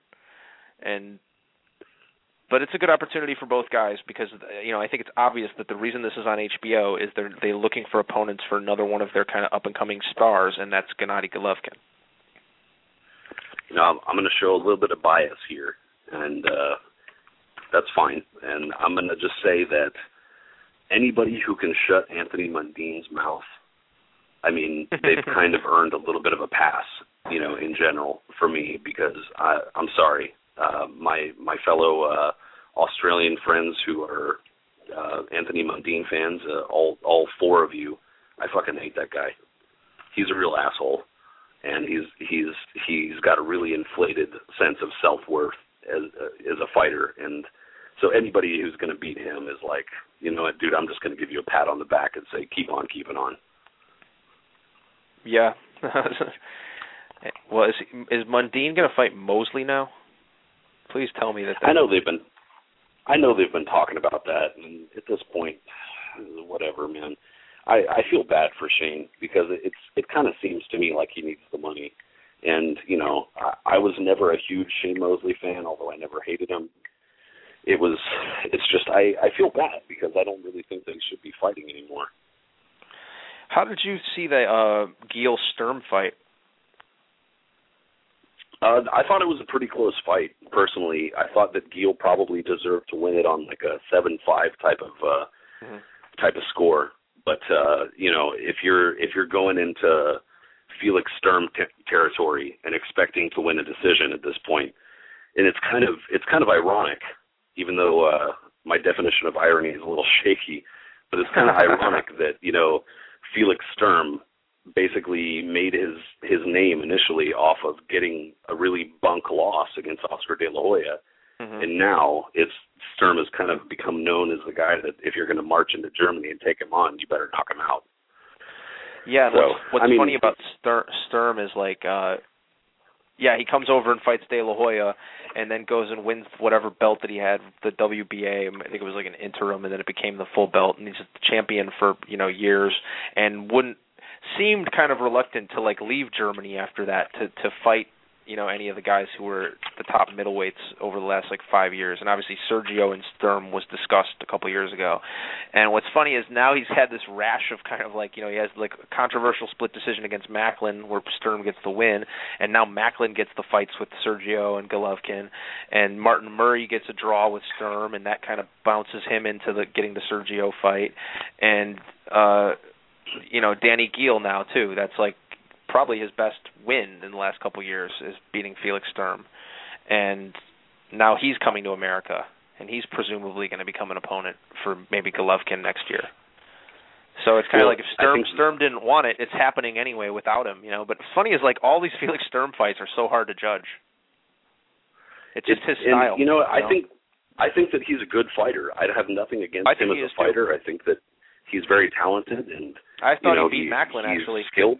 Speaker 3: but it's a good opportunity for both guys because I think it's obvious that the reason this is on HBO is they're looking for opponents for another one of their kind of up and coming stars, and that's Gennady Golovkin.
Speaker 2: I'm going to show a little bit of bias here, and that's fine. And I'm going to just say that anybody who can shut Anthony Mundine's mouth, I mean, they've kind of earned a little bit of a pass, in general for me, because I'm sorry. My fellow Australian friends who are Anthony Mundine fans, all 4 of you, I fucking hate that guy. He's a real asshole. And he's got a really inflated sense of self-worth as a fighter, and so anybody who's going to beat him is like, you know what, dude, I'm just going to give you a pat on the back and say, keep on keeping on.
Speaker 3: Yeah. Well, is Mundine going to fight Mosley now? Please tell me that.
Speaker 2: I know they've been I know they've been talking about that, and at this point, whatever, man. I feel bad for Shane because it kind of seems to me like he needs the money. And, you know, I was never a huge Shane Mosley fan, although I never hated him. It's just I feel bad because I don't really think that he should be fighting anymore.
Speaker 3: How did you see the Geel Sturm fight?
Speaker 2: I thought it was a pretty close fight. Personally, I thought that Geel probably deserved to win it on like a 7-5 type of score. But you know, if you're going into Felix Sturm territory and expecting to win a decision at this point, and it's kind of ironic, even though my definition of irony is a little shaky, but it's kind of ironic that, you know, Felix Sturm basically made his name initially off of getting a really bunk loss against Oscar De La Hoya. Mm-hmm. And now Sturm has kind of become known as the guy that if you're going to march into Germany and take him on, you better knock him out.
Speaker 3: Yeah, so, what's funny about Sturm is like, he comes over and fights De La Hoya and then goes and wins whatever belt that he had, the WBA. I think it was like an interim, and then it became the full belt, and he's the champion for, you know, years, and seemed kind of reluctant to like leave Germany after that to fight, you know, any of the guys who were the top middleweights over the last like 5 years. And obviously Sergio and Sturm was discussed a couple of years ago. And what's funny is now he's had this rash of kind of like, you know, he has like a controversial split decision against Macklin where Sturm gets the win, and now Macklin gets the fights with Sergio and Golovkin, and Martin Murray gets a draw with Sturm, and that kind of bounces him into getting the Sergio fight. And you know, Danny Geel now too. That's like probably his best win in the last couple of years is beating Felix Sturm. And now he's coming to America, and he's presumably going to become an opponent for maybe Golovkin next year. So it's kind of like if Sturm didn't want it, it's happening anyway without him, you know. But funny is like all these Felix Sturm fights are so hard to judge. It's just his style.
Speaker 2: And, you know, I think that he's a good fighter. I have nothing against him as a fighter. Too. I think that he's very talented, and
Speaker 3: I thought he beat Macklin actually.
Speaker 2: He's skilled.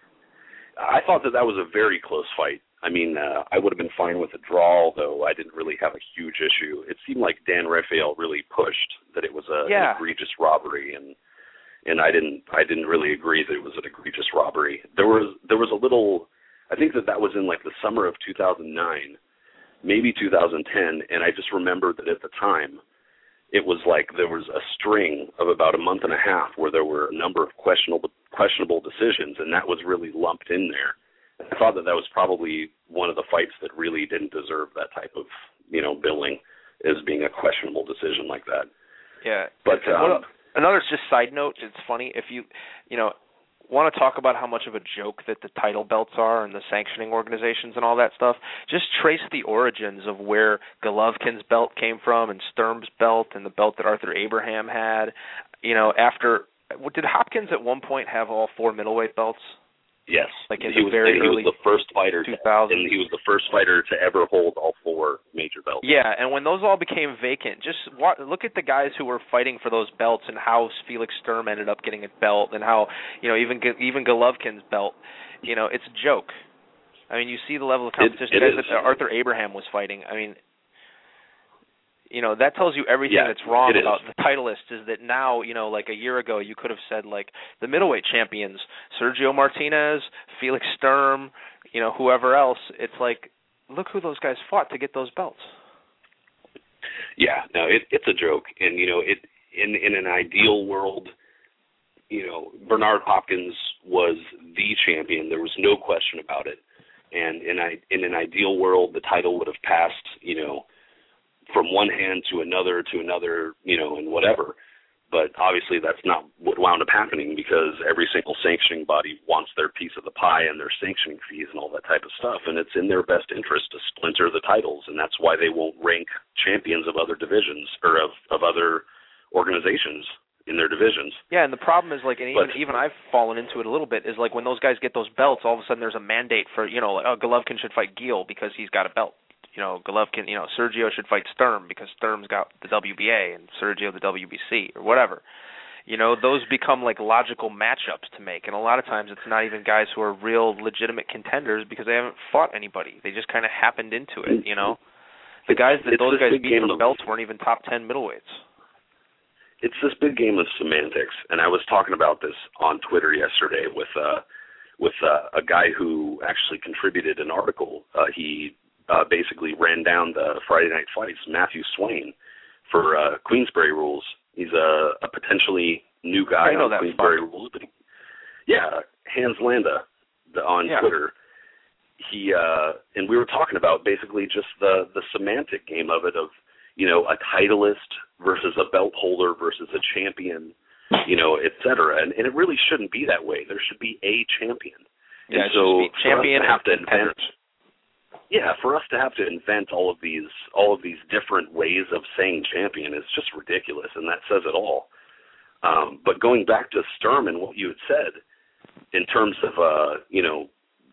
Speaker 2: I thought that was a very close fight. I mean, I would have been fine with a draw, though I didn't really have a huge issue. It seemed like Dan Rafael really pushed that it was an egregious robbery, and I didn't really agree that it was an egregious robbery. There was a little, I think that was in like the summer of 2009, maybe 2010, and I just remember that at the time, it was like there was a string of about a month and a half where there were a number of questionable decisions, and that was really lumped in there. I thought that was probably one of the fights that really didn't deserve that type of, you know, billing as being a questionable decision like that.
Speaker 3: Yeah. But another just side note, it's funny if you know, want to talk about how much of a joke that the title belts are and the sanctioning organizations and all that stuff, just trace the origins of where Golovkin's belt came from and Sturm's belt and the belt that Arthur Abraham had. You know, did Hopkins at one point have all 4 middleweight belts?
Speaker 2: Yes.
Speaker 3: Like in the very early 2000s.
Speaker 2: He was the first fighter and he was the first fighter to ever hold all 4 major belts.
Speaker 3: Yeah, and when those all became vacant, just look at the guys who were fighting for those belts and how Felix Sturm ended up getting a belt, and how, you know, even Golovkin's belt, you know, it's a joke. I mean, you see the level of competition that Arthur Abraham was fighting. I mean, you know, that tells you everything that's wrong about the Titleist, is that now, you know, like a year ago, you could have said, like, the middleweight champions, Sergio Martinez, Felix Sturm, you know, whoever else. It's like, look who those guys fought to get those belts.
Speaker 2: Yeah, no, it's a joke. And, you know, in an ideal world, you know, Bernard Hopkins was the champion. There was no question about it. And in an ideal world, the title would have passed, you know, from one hand to another, you know, and whatever. But obviously that's not what wound up happening, because every single sanctioning body wants their piece of the pie and their sanctioning fees and all that type of stuff, and it's in their best interest to splinter the titles, and that's why they won't rank champions of other divisions or of other organizations in their divisions.
Speaker 3: Yeah, and the problem is, like, and even I've fallen into it a little bit, is like when those guys get those belts, all of a sudden there's a mandate for, you know, Golovkin should fight Geel because he's got a belt. You know, Golovkin, you know, Sergio should fight Sturm because Sturm's got the WBA and Sergio the WBC or whatever. You know, those become like logical matchups to make, and a lot of times it's not even guys who are real legitimate contenders because they haven't fought anybody. They just kind of happened into it, you know. The guys that those guys beat for the belts weren't even top 10 middleweights.
Speaker 2: It's this big game of semantics, and I was talking about this on Twitter yesterday with a guy who actually contributed an article. He basically ran down the Friday Night Fights, Matthew Swain, for Queensberry Rules. He's a potentially new guy on Queensberry Rules. But Hans Landa on Twitter. He and we were talking about basically just the semantic game of it, of, you know, a titleist versus a belt holder versus a champion, you know, et cetera. And it really shouldn't be that way. There should be a champion.
Speaker 3: Yeah,
Speaker 2: and so
Speaker 3: champion
Speaker 2: have to invent. Yeah, for us to have to invent all of these different ways of saying champion is just ridiculous, and that says it all. But going back to Sturm and what you had said, in terms of you know,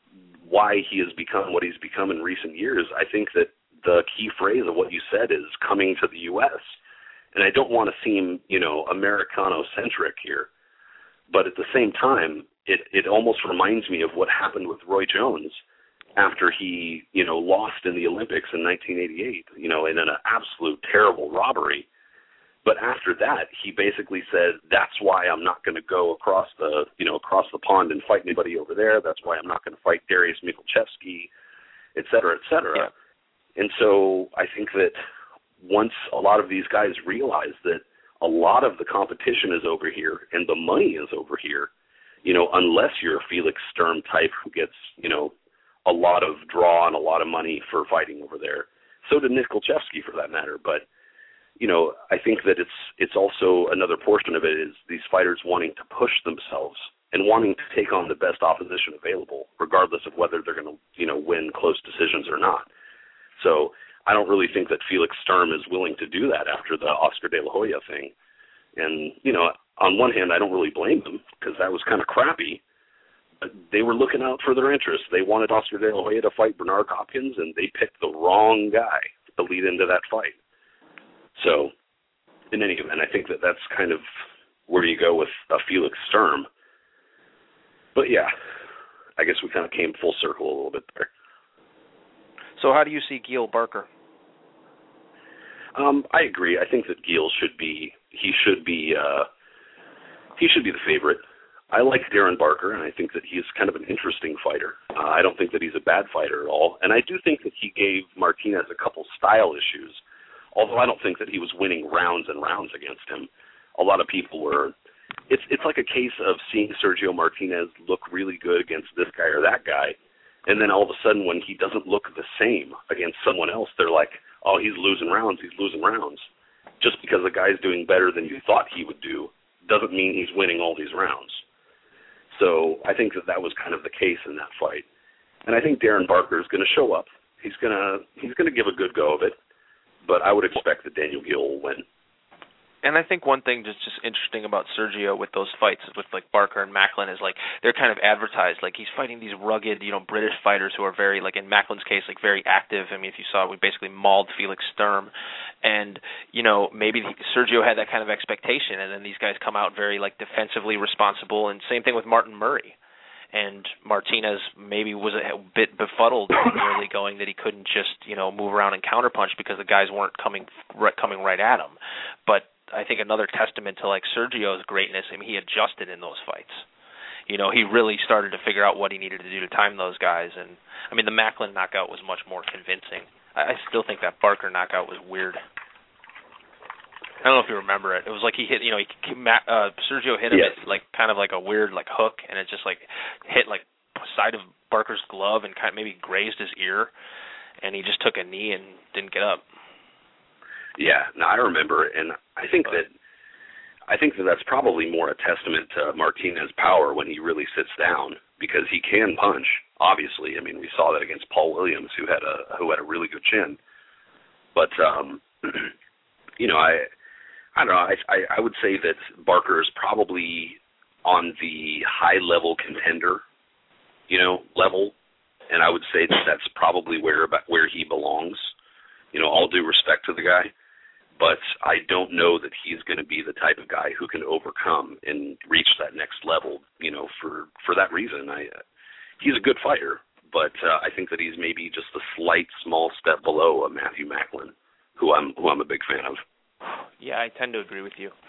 Speaker 2: why he has become what he's become in recent years, I think that the key phrase of what you said is coming to the U.S. And I don't want to seem, you know, Americano-centric here, but at the same time, it almost reminds me of what happened with Roy Jones after he, you know, lost in the Olympics in 1988, you know, in an absolute terrible robbery. But after that, he basically said, that's why I'm not going to go across the pond and fight anybody over there. That's why I'm not going to fight Darius Michalczewski, et cetera, et cetera. Yeah. And so I think that once a lot of these guys realize that a lot of the competition is over here and the money is over here, you know, unless you're a Felix Sturm type who gets, you know, a lot of draw and a lot of money for fighting over there. So did Michalczewski, for that matter. But, you know, I think that it's also another portion of it is these fighters wanting to push themselves and wanting to take on the best opposition available, regardless of whether they're going to, you know, win close decisions or not. So I don't really think that Felix Sturm is willing to do that after the Oscar De La Hoya thing. And, you know, on one hand, I don't really blame them because that was kind of crappy. But they were looking out for their interests. They wanted Oscar De La Hoya to fight Bernard Hopkins, and they picked the wrong guy to lead into that fight. So, in any event, I think that that's kind of where you go with Felix Sturm. But, yeah, I guess we kind of came full circle a little bit there.
Speaker 3: So how do you see Gil Barker?
Speaker 2: I agree. I think that Gil should be the favorite. I like Darren Barker, and I think that he's kind of an interesting fighter. I don't think that he's a bad fighter at all, and I do think that he gave Martinez a couple style issues, although I don't think that he was winning rounds and rounds against him. A lot of people were. It's like a case of seeing Sergio Martinez look really good against this guy or that guy, and then all of a sudden when he doesn't look the same against someone else, they're like, oh, he's losing rounds. Just because the guy's doing better than you thought he would do doesn't mean he's winning all these rounds. So I think that was kind of the case in that fight. And I think Darren Barker is going to show up. He's going to give a good go of it, but I would expect that Daniel Gil will win.
Speaker 3: And I think one thing that's just interesting about Sergio with those fights with like Barker and Macklin is like they're kind of advertised like he's fighting these rugged, you know, British fighters who are very, like in Macklin's case, like very active. I mean, if you saw, we basically mauled Felix Sturm, and you know maybe Sergio had that kind of expectation, and then these guys come out very like defensively responsible, and same thing with Martin Murray. And Martinez maybe was a bit befuddled in the early going that he couldn't just, you know, move around and counterpunch because the guys weren't coming right at him. But I think another testament to like Sergio's greatness, I mean, he adjusted in those fights. You know, he really started to figure out what he needed to do to time those guys. And I mean, the Macklin knockout was much more convincing. I still think that Barker knockout was weird. I don't know if you remember it. It was like he hit, you know, Sergio hit him at like kind of like a weird like hook, and it just like hit like side of Barker's glove and kind of maybe grazed his ear, and he just took a knee and didn't get up.
Speaker 2: Yeah, no, I remember, and I think that that's probably more a testament to Martinez's power when he really sits down, because he can punch. Obviously, I mean, we saw that against Paul Williams, who had a really good chin. But you know, I don't know. I would say that Barker is probably on the high level contender, you know, level, and I would say that that's probably where he belongs. You know, all due respect to the guy. But I don't know that he's going to be the type of guy who can overcome and reach that next level, you know, for that reason. He's a good fighter, but I think that he's maybe just a slight, small step below Matthew Macklin, who I'm a big fan of.
Speaker 3: Yeah, I tend to agree with you.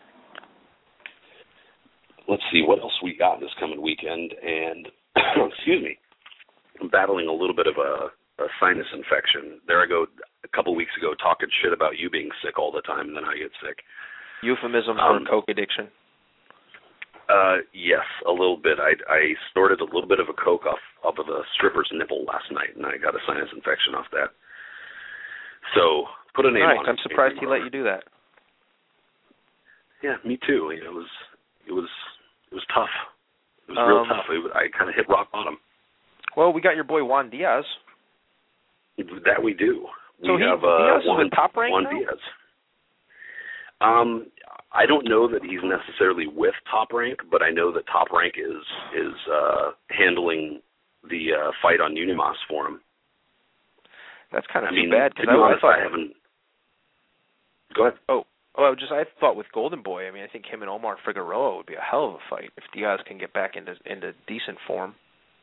Speaker 2: Let's see what else we got this coming weekend. And excuse me, I'm battling a little bit of a sinus infection. There I go a couple weeks ago talking shit about you being sick all the time, and then I get sick.
Speaker 3: Euphemism for coke addiction.
Speaker 2: Yes, a little bit. I snorted a little bit of a coke off of a stripper's nipple last night, and I got a sinus infection off that. So put a name on it.
Speaker 3: I'm surprised he let you do that.
Speaker 2: Yeah, me too. You know, it was tough. It was real tough. I kind of hit rock bottom.
Speaker 3: Well, we got your boy Juan Diaz.
Speaker 2: That we do.
Speaker 3: So
Speaker 2: we have
Speaker 3: Diaz is with Top Rank
Speaker 2: Juan
Speaker 3: now?
Speaker 2: Diaz. I don't know that he's necessarily with Top Rank, but I know that Top Rank is handling the fight on Unimas for him.
Speaker 3: That's kind of too bad, because
Speaker 2: I haven't. Go ahead.
Speaker 3: I thought with Golden Boy, I mean, I think him and Omar Figueroa would be a hell of a fight if Diaz can get back into decent form.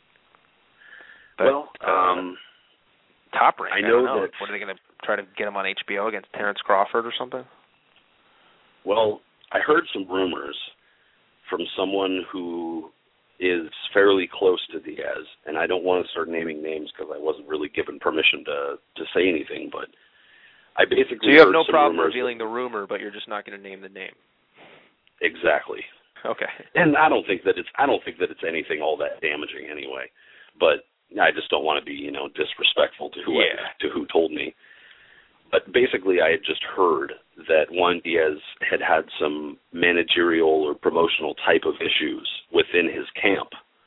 Speaker 3: But, Top Rank, I don't know. What are they going to try to get him on HBO against Terrence Crawford or something?
Speaker 2: Well, I heard some rumors from someone who is fairly close to Diaz, and I don't want to start naming names because I wasn't really given permission to say anything, but I basically
Speaker 3: So you have no
Speaker 2: some
Speaker 3: problem
Speaker 2: rumors
Speaker 3: revealing the rumor, but you're just not going to name the name.
Speaker 2: Exactly.
Speaker 3: Okay.
Speaker 2: And I don't think that it's anything all that damaging anyway. But I just don't want to be, disrespectful to who told me. But basically, I had just heard that Juan Diaz had some managerial or promotional type of issues within his camp.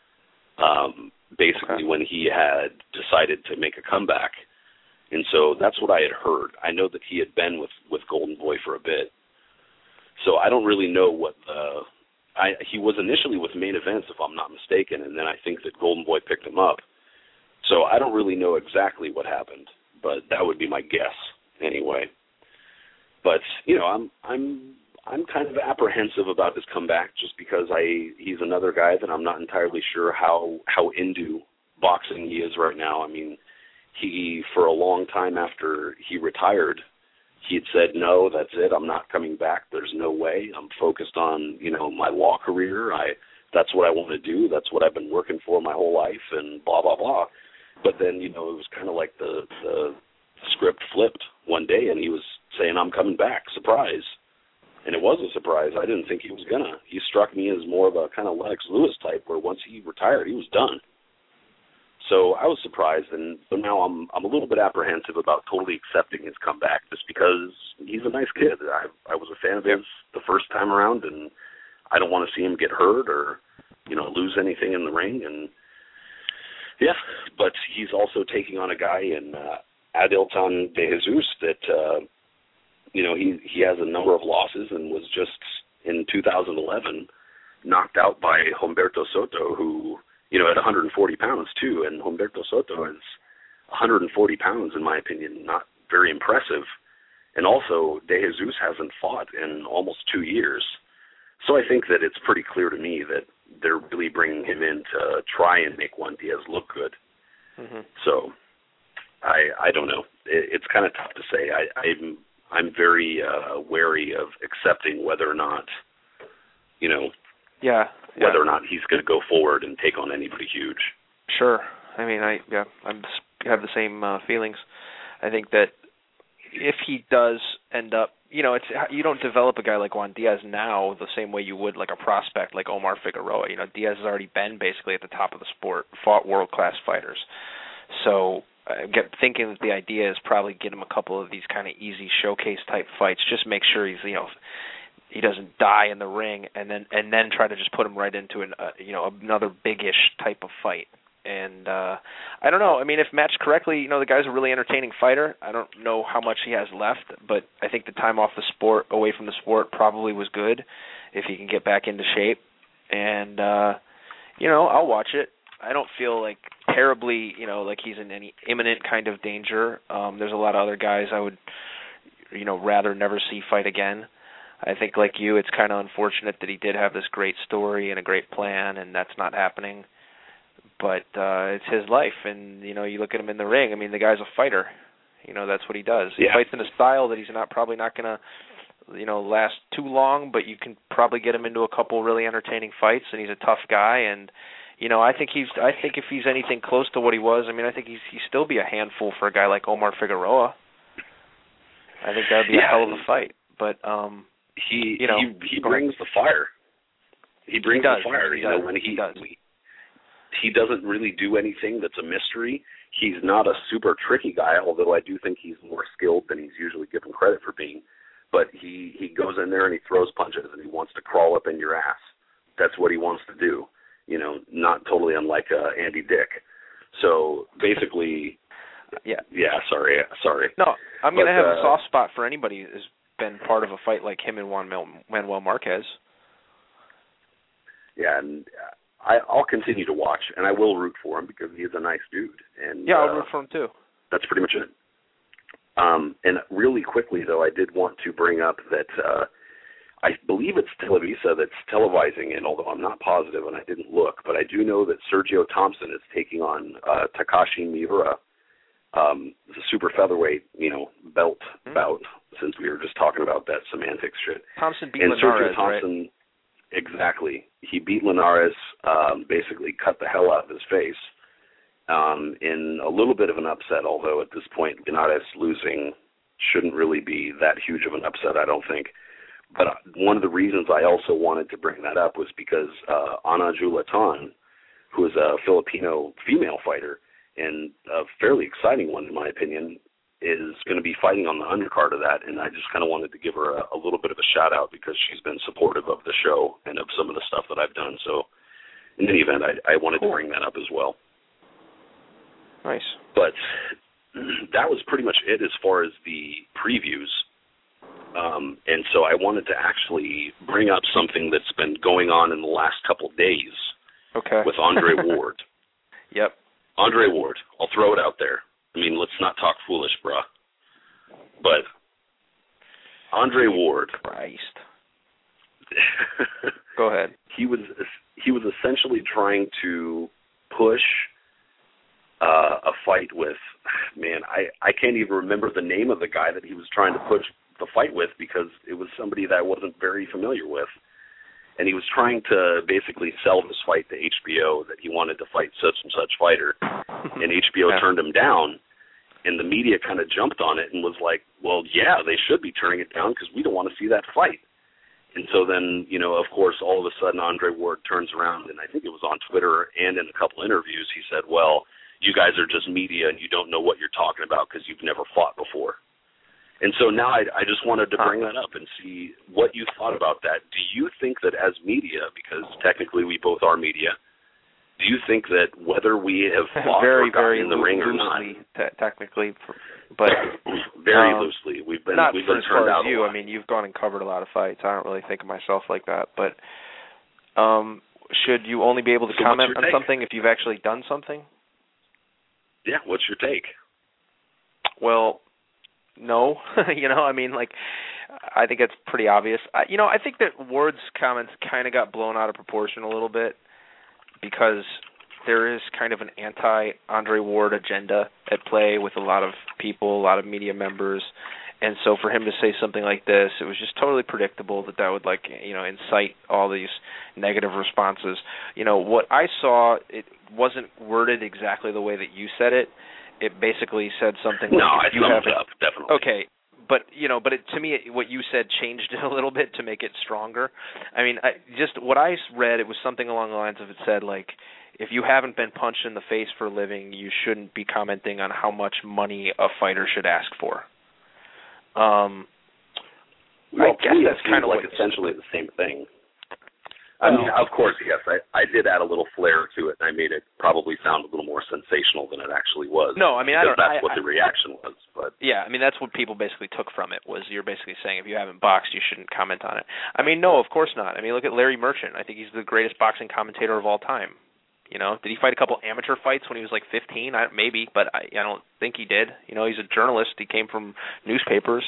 Speaker 2: When he had decided to make a comeback. And so that's what I had heard. I know that he had been with Golden Boy for a bit. So I don't really know what he was initially with Main Events, if I'm not mistaken, and then I think that Golden Boy picked him up. So I don't really know exactly what happened, but that would be my guess anyway. But, I'm kind of apprehensive about his comeback just because he's another guy that I'm not entirely sure how into boxing he is right now. I mean, he, for a long time after he retired, he had said, no, that's it, I'm not coming back, there's no way, I'm focused on, my law career, that's what I want to do, that's what I've been working for my whole life, and blah, blah, blah. But then, it was kind of like the script flipped one day, and he was saying, I'm coming back, surprise. And it was a surprise. I didn't think he was gonna. He struck me as more of a kind of Lennox Lewis type, where once he retired, he was done. So I was surprised, and so now I'm a little bit apprehensive about totally accepting his comeback, just because he's a nice kid. I was a fan of his the first time around, and I don't want to see him get hurt or lose anything in the ring. And yeah, but he's also taking on a guy in Adilton de Jesus that he has a number of losses and was just in 2011 knocked out by Humberto Soto, who at 140 pounds too, and Humberto Soto is 140 pounds, in my opinion, not very impressive. And also, De Jesus hasn't fought in almost 2 years. So I think that it's pretty clear to me that they're really bringing him in to try and make Juan Diaz look good. Mm-hmm. So I don't know. It's kind of tough to say. I'm very wary of accepting whether or not, whether or not he's going to go forward and take on anybody huge.
Speaker 3: Sure. I mean, I have the same feelings. I think that if he does end up, you don't develop a guy like Juan Diaz now the same way you would like a prospect like Omar Figueroa. Diaz has already been basically at the top of the sport, fought world-class fighters. So I get thinking that the idea is probably get him a couple of these kind of easy showcase type fights, just make sure he's, he doesn't die in the ring, and then try to just put him right into another big-ish type of fight. And I don't know. I mean, if matched correctly, the guy's a really entertaining fighter. I don't know how much he has left, but I think the time off the sport, away from the sport, probably was good if he can get back into shape. And I'll watch it. I don't feel like terribly, like he's in any imminent kind of danger. There's a lot of other guys I would, rather never see fight again. I think, like you, it's kind of unfortunate that he did have this great story and a great plan, and that's not happening. but it's his life, and you look at him in the ring. I mean, the guy's a fighter. That's what he does. He fights in a style that he's probably not going to last too long, but you can probably get him into a couple really entertaining fights, and he's a tough guy. And I think if he's anything close to what he was, I think he'd still be a handful for a guy like Omar Figueroa. I think that'd be a hell of a fight. But
Speaker 2: he brings the fire. He brings the fire. When he does. He doesn't really do anything that's a mystery. He's not a super tricky guy, although I do think he's more skilled than he's usually given credit for being. But he goes in there and he throws punches and he wants to crawl up in your ass. That's what he wants to do. Not totally unlike Andy Dick. So basically, sorry.
Speaker 3: No, I'm going to have a soft spot for anybody who's been part of a fight like him and Juan Manuel Marquez.
Speaker 2: Yeah, and I'll continue to watch, and I will root for him because he's a nice dude. And
Speaker 3: I'll root for him too.
Speaker 2: That's pretty much it. And really quickly, though, I did want to bring up that I believe it's Televisa that's televising it, although I'm not positive and I didn't look, but I do know that Sergio Thompson is taking on Takashi Miura, the super featherweight, belt bout, since we were just talking about that semantics shit.
Speaker 3: Thompson beat
Speaker 2: Linares, Sergio Thompson,
Speaker 3: right?
Speaker 2: Exactly. He beat Linares, basically cut the hell out of his face in a little bit of an upset, although at this point Linares losing shouldn't really be that huge of an upset, I don't think. But one of the reasons I also wanted to bring that up was because Ana Julatan, who is a Filipino female fighter, and a fairly exciting one in my opinion, is going to be fighting on the undercard of that, and I just kind of wanted to give her a little bit of a shout-out because she's been supportive of the show and of some of the stuff that I've done. So in any event, I wanted to bring that up as well.
Speaker 3: Nice.
Speaker 2: But that was pretty much it as far as the previews. And so I wanted to actually bring up something that's been going on in the last couple of days with Andre Ward.
Speaker 3: Yep.
Speaker 2: Andre Ward. I'll throw it out there. I mean, let's not talk foolish, bruh. But Andre Ward.
Speaker 3: Christ. Go ahead.
Speaker 2: He was essentially trying to push a fight with, I can't even remember the name of the guy that he was trying to push the fight with because it was somebody that I wasn't very familiar with. And he was trying to basically sell this fight to HBO that he wanted to fight such and such fighter. And HBO turned him down. And the media kind of jumped on it and was like, well, yeah, they should be turning it down because we don't want to see that fight. And so then, of course, all of a sudden Andre Ward turns around, and I think it was on Twitter and in a couple interviews, he said, well, you guys are just media and you don't know what you're talking about because you've never fought before. And so now I just wanted to bring that up and see what you thought about that. Do you think that as media, because technically we both are media, do you think that whether we have fought
Speaker 3: very,
Speaker 2: or gotten in the ring or not,
Speaker 3: technically, but
Speaker 2: very loosely, we've been
Speaker 3: not
Speaker 2: we've
Speaker 3: for
Speaker 2: been
Speaker 3: as
Speaker 2: turned
Speaker 3: far
Speaker 2: out
Speaker 3: as you.
Speaker 2: a lot.
Speaker 3: I mean, you've gone and covered a lot of fights. I don't really think of myself like that. But should you only be able to comment on something if you've actually done something?
Speaker 2: Yeah, what's your take?
Speaker 3: Well, no. I think it's pretty obvious. I think that Ward's comments kind of got blown out of proportion a little bit because there is kind of an anti-Andre Ward agenda at play with a lot of people, a lot of media members. And so for him to say something like this, it was just totally predictable that would, incite all these negative responses. What I saw, it wasn't worded exactly the way that you said it. It basically said something like...
Speaker 2: No, I thumbs up, definitely.
Speaker 3: Okay, but to me, what you said changed it a little bit to make it stronger. I mean, what I read, it was something along the lines of it said, if you haven't been punched in the face for a living, you shouldn't be commenting on how much money a fighter should ask for.
Speaker 2: Well,
Speaker 3: I guess that's kind of
Speaker 2: essentially the same thing. I mean, of course, yes. I did add a little flair to it, and I made it probably sound a little more sensational than it actually was.
Speaker 3: No, I mean,
Speaker 2: that's what the reaction was. But
Speaker 3: yeah, I mean, that's what people basically took from it, was you're basically saying if you haven't boxed, you shouldn't comment on it. I mean, no, of course not. I mean, look at Larry Merchant. I think he's the greatest boxing commentator of all time. Did he fight a couple amateur fights when he was 15? Maybe, but I don't think he did. He's a journalist. He came from newspapers.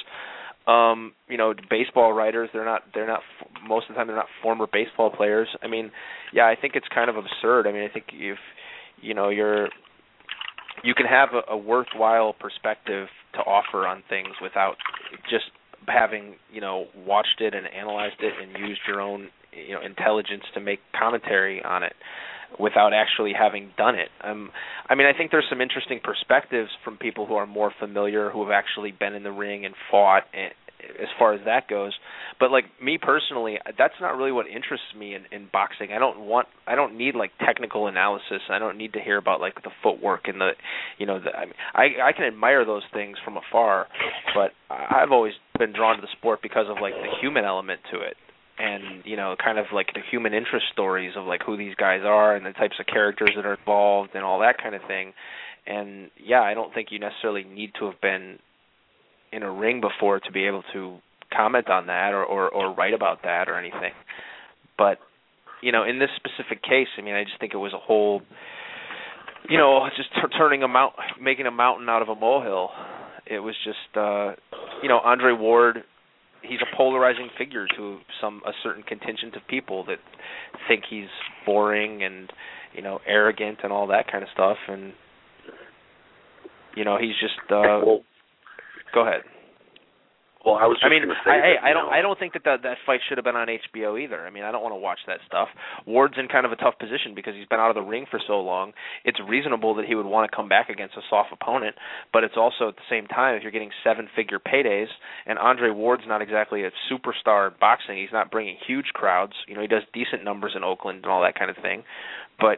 Speaker 3: Baseball writers, they're not most of the time they're not former baseball players. I mean, yeah, I think it's kind of absurd. I mean, I think if you can have a worthwhile perspective to offer on things without just having, watched it and analyzed it and used your own, intelligence to make commentary on it without actually having done it. I think there's some interesting perspectives from people who are more familiar, who have actually been in the ring and fought, as far as that goes. But like me personally, that's not really what interests me in boxing. I don't need like technical analysis. I don't need to hear about like the footwork and I can admire those things from afar, but I've always been drawn to the sport because of like the human element to it. And, kind of like the human interest stories of like who these guys are and the types of characters that are involved and all that kind of thing. And yeah, I don't think you necessarily need to have been in a ring before to be able to comment on that or write about that or anything. But, in this specific case, I just think it was a whole, just making a mountain out of a molehill. It was just, Andre Ward, he's a polarizing figure to a certain contingent of people that think he's boring and, arrogant and all that kind of stuff. And, he's just, go ahead.
Speaker 2: Well, I was just going to say
Speaker 3: I don't think that fight should have been on HBO either. I don't want to watch that stuff. Ward's in kind of a tough position because he's been out of the ring for so long. It's reasonable that he would want to come back against a soft opponent, but it's also at the same time, if you're getting 7-figure paydays, and Andre Ward's not exactly a superstar in boxing, he's not bringing huge crowds. He does decent numbers in Oakland and all that kind of thing, but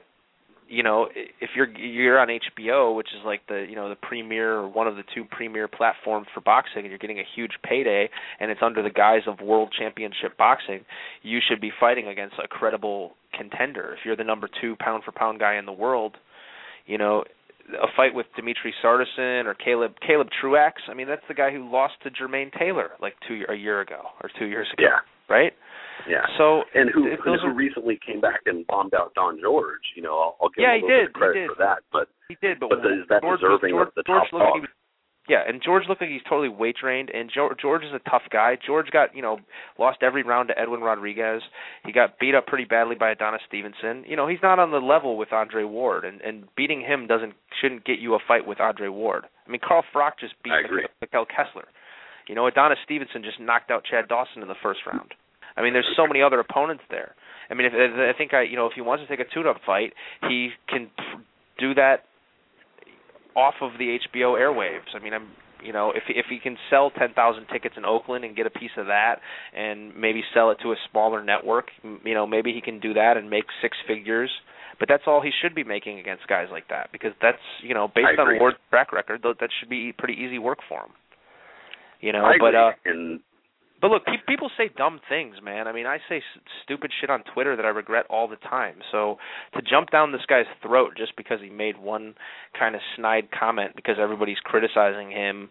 Speaker 3: if you're on HBO, which is like the premier, or one of the two premier platforms for boxing, and you're getting a huge payday, and it's under the guise of World Championship Boxing, you should be fighting against a credible contender. If you're the number 2 pound for pound guy in the world, a fight with Dimitri Sardasin or Caleb Truax, that's the guy who lost to Jermaine Taylor like a year ago or 2 years ago, right?
Speaker 2: Yeah.
Speaker 3: So
Speaker 2: and who recently came back and bombed out Don George? I'll give him a little bit of credit for that. But
Speaker 3: he did. But
Speaker 2: is that deserving of the top dog?
Speaker 3: And George looked like he's totally weight trained. And George is a tough guy. George got lost every round to Edwin Rodriguez. He got beat up pretty badly by Adonis Stevenson. He's not on the level with Andre Ward, and beating him shouldn't get you a fight with Andre Ward. Carl Froch just beat Mikkel Kessler. Adonis Stevenson just knocked out Chad Dawson in the first round. There's so many other opponents there. If he wants to take a tune-up fight, he can do that off of the HBO airwaves. If he can sell 10,000 tickets in Oakland and get a piece of that, and maybe sell it to a smaller network, maybe he can do that and make 6 figures. But that's all he should be making against guys like that, because that's based on Ward's track record, that should be pretty easy work for him.
Speaker 2: I agree.
Speaker 3: But look, people say dumb things, man. I say stupid shit on Twitter that I regret all the time. So to jump down this guy's throat just because he made one kind of snide comment because everybody's criticizing him,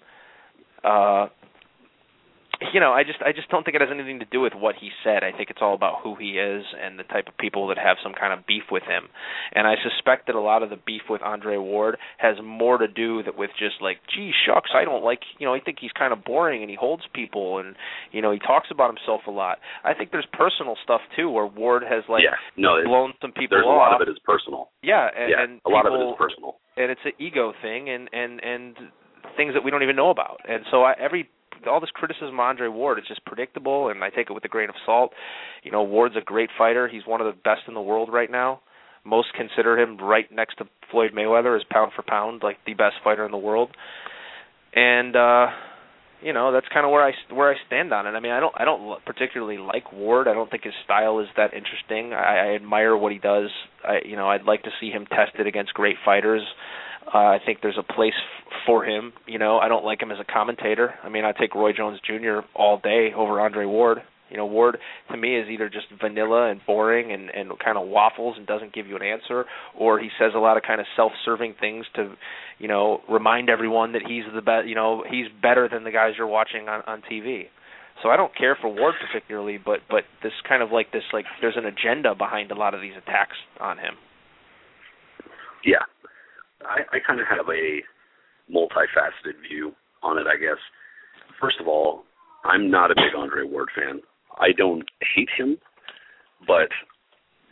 Speaker 3: I just don't think it has anything to do with what he said. I think it's all about who he is and the type of people that have some kind of beef with him. And I suspect that a lot of the beef with Andre Ward has more to do with just like, gee, shucks, I don't like, I think he's kind of boring and he holds people and, he talks about himself a lot. I think there's personal stuff too where Ward has blown some people off.
Speaker 2: There's a lot of it is personal.
Speaker 3: Yeah, and
Speaker 2: a lot of it is personal.
Speaker 3: And it's an ego thing and things that we don't even know about. And so all this criticism of Andre Ward is just predictable, and I take it with a grain of salt. Ward's a great fighter. He's one of the best in the world right now. Most consider him right next to Floyd Mayweather as pound for pound, like the best fighter in the world. And that's kind of where I stand on it. I don't particularly like Ward. I don't think his style is that interesting. I admire what he does. I'd like to see him tested against great fighters. I think there's a place for him. I don't like him as a commentator. I take Roy Jones Jr. all day over Andre Ward. Ward, to me, is either just vanilla and boring and kind of waffles and doesn't give you an answer, or he says a lot of kind of self-serving things to, remind everyone that he's the best, he's better than the guys you're watching on TV. So I don't care for Ward particularly, but this kind of like there's an agenda behind a lot of these attacks on him.
Speaker 2: Yeah. I kind of have a multifaceted view on it, I guess. First of all, I'm not a big Andre Ward fan. I don't hate him, but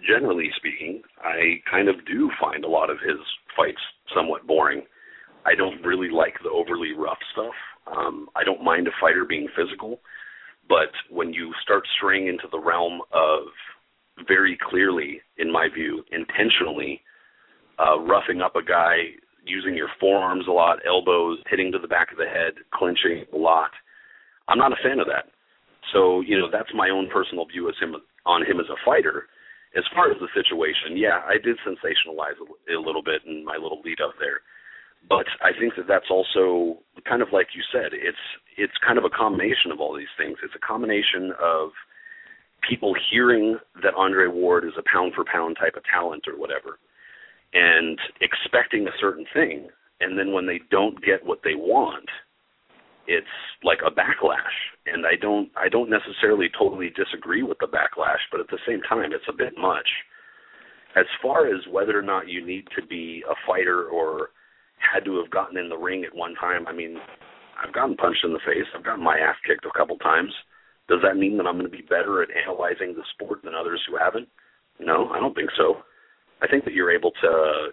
Speaker 2: generally speaking, I kind of do find a lot of his fights somewhat boring. I don't really like the overly rough stuff. I don't mind a fighter being physical, but when you start straying into the realm of very clearly, in my view, intentionally roughing up a guy, using your forearms a lot, elbows, hitting to the back of the head, clinching a lot, I'm not a fan of that. So, that's my own personal view on him as a fighter. As far as the situation, yeah, I did sensationalize a little bit in my little lead up there. But I think that that's also kind of like you said, it's kind of a combination of all these things. It's a combination of people hearing that Andre Ward is a pound-for-pound type of talent or whatever and expecting a certain thing, and then when they don't get what they want, it's like a backlash. And I don't necessarily totally disagree with the backlash, but at the same time, it's a bit much. As far as whether or not you need to be a fighter or had to have gotten in the ring at one time, I mean, I've gotten punched in the face. I've gotten my ass kicked a couple times. Does that mean that I'm going to be better at analyzing the sport than others who haven't? No, I don't think so. I think that you're able to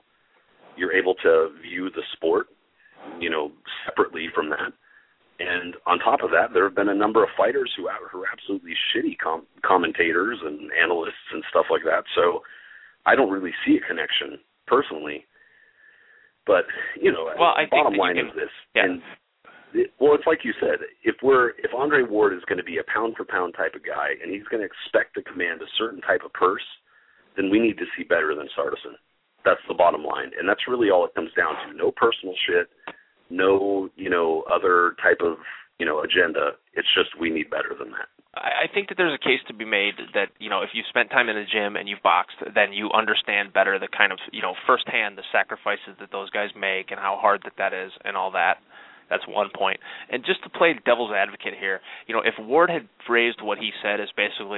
Speaker 2: view the sport, separately from that. And on top of that, there have been a number of fighters who are absolutely shitty commentators and analysts and stuff like that. So I don't really see a connection personally. But, bottom line is this.
Speaker 3: Yeah.
Speaker 2: And it's like you said, if Andre Ward is going to be a pound-for-pound type of guy and he's going to expect to command a certain type of purse, then we need to see better than Sarteson. That's the bottom line. And that's really all it comes down to. No personal shit, no, other type of, agenda. It's just we need better than that.
Speaker 3: I think that there's a case to be made that, if you've spent time in the gym and you've boxed, then you understand better the kind of, firsthand the sacrifices that those guys make and how hard that is and all that. That's one point. And just to play devil's advocate here, if Ward had phrased what he said as basically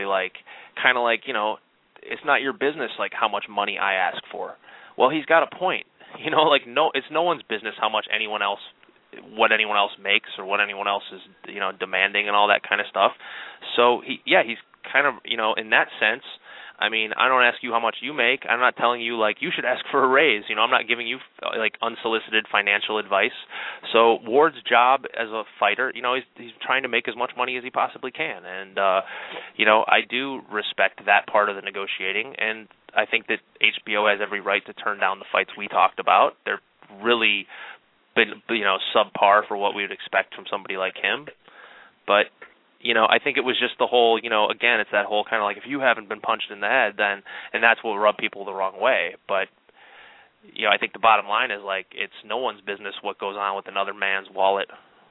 Speaker 3: it's not your business, how much money I ask for. Well, he's got a point. It's no one's business what anyone else makes or what anyone else is, demanding and all that kind of stuff. So he's kind of, in that sense, I mean, I don't ask you how much you make. I'm not telling you, you should ask for a raise. I'm not giving you, unsolicited financial advice. So Ward's job as a fighter, he's trying to make as much money as he possibly can. And, I do respect that part of the negotiating. And I think that HBO has every right to turn down the fights we talked about. They're really been, subpar for what we would expect from somebody like him. But I think it was just the whole, again, it's that whole kind of if you haven't been punched in the head, then, and that's what will rub people the wrong way. But, I think the bottom line is, it's no one's business what goes on with another man's wallet.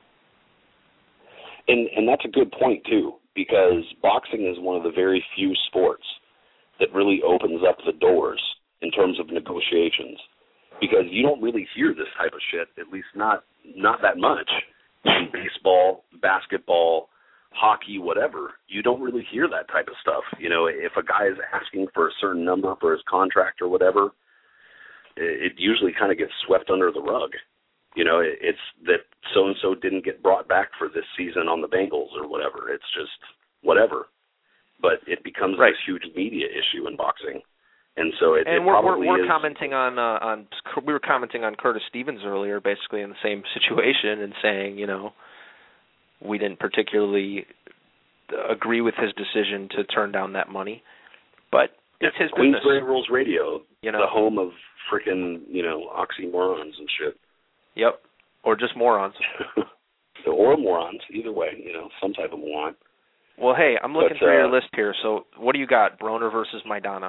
Speaker 2: And that's a good point, too, because boxing is one of the very few sports that really opens up the doors in terms of negotiations, because you don't really hear this type of shit, at least not that much, in baseball, basketball, hockey, whatever. You don't really hear that type of stuff. If a guy is asking for a certain number for his contract or whatever, it usually kind of gets swept under the rug. It's that so-and-so didn't get brought back for this season on the Bengals or whatever. It's just whatever. But it becomes this huge media issue in boxing. And so
Speaker 3: we're commenting on we were commenting on Curtis Stevens earlier, basically in the same situation, and saying, we didn't particularly agree with his decision to turn down that money, but it's his business.
Speaker 2: Queensbury Rules Radio, the home of frickin', oxymorons and shit.
Speaker 3: Yep, or just morons.
Speaker 2: Or morons, either way, some type of moron.
Speaker 3: Well, hey, I'm looking through your list here. So what do you got, Broner versus Maidana?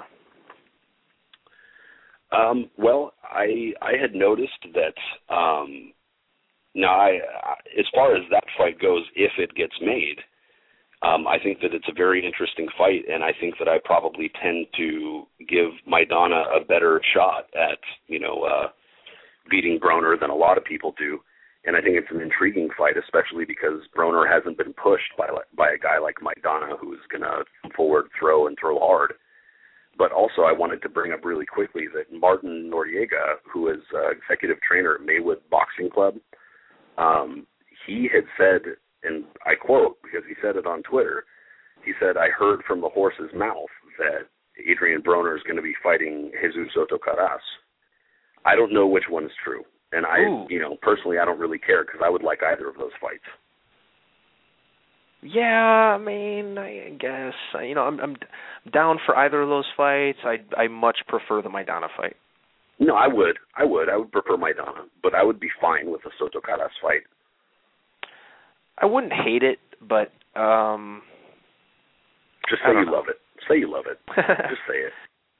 Speaker 2: Well, I had noticed that as far as that fight goes, if it gets made, I think that it's a very interesting fight, and I think that I probably tend to give Maidana a better shot at, beating Broner than a lot of people do. And I think it's an intriguing fight, especially because Broner hasn't been pushed by a guy like Maidana, who's going to forward throw and throw hard. But also I wanted to bring up really quickly that Martin Noriega, who is executive trainer at Maywood Boxing Club, he had said, and I quote, because he said it on Twitter, he said, "I heard from the horse's mouth that Adrian Broner is going to be fighting Jesus Soto Karass. I don't know which one is true. And personally, I don't really care because I would like either of those fights.
Speaker 3: Yeah, I mean, I guess I'm down for either of those fights. I much prefer the Maidana fight.
Speaker 2: No, I would prefer Maidana, but I would be fine with the Soto Karass fight.
Speaker 3: I wouldn't hate it, but
Speaker 2: just say you love it. Say you love it. Just say it.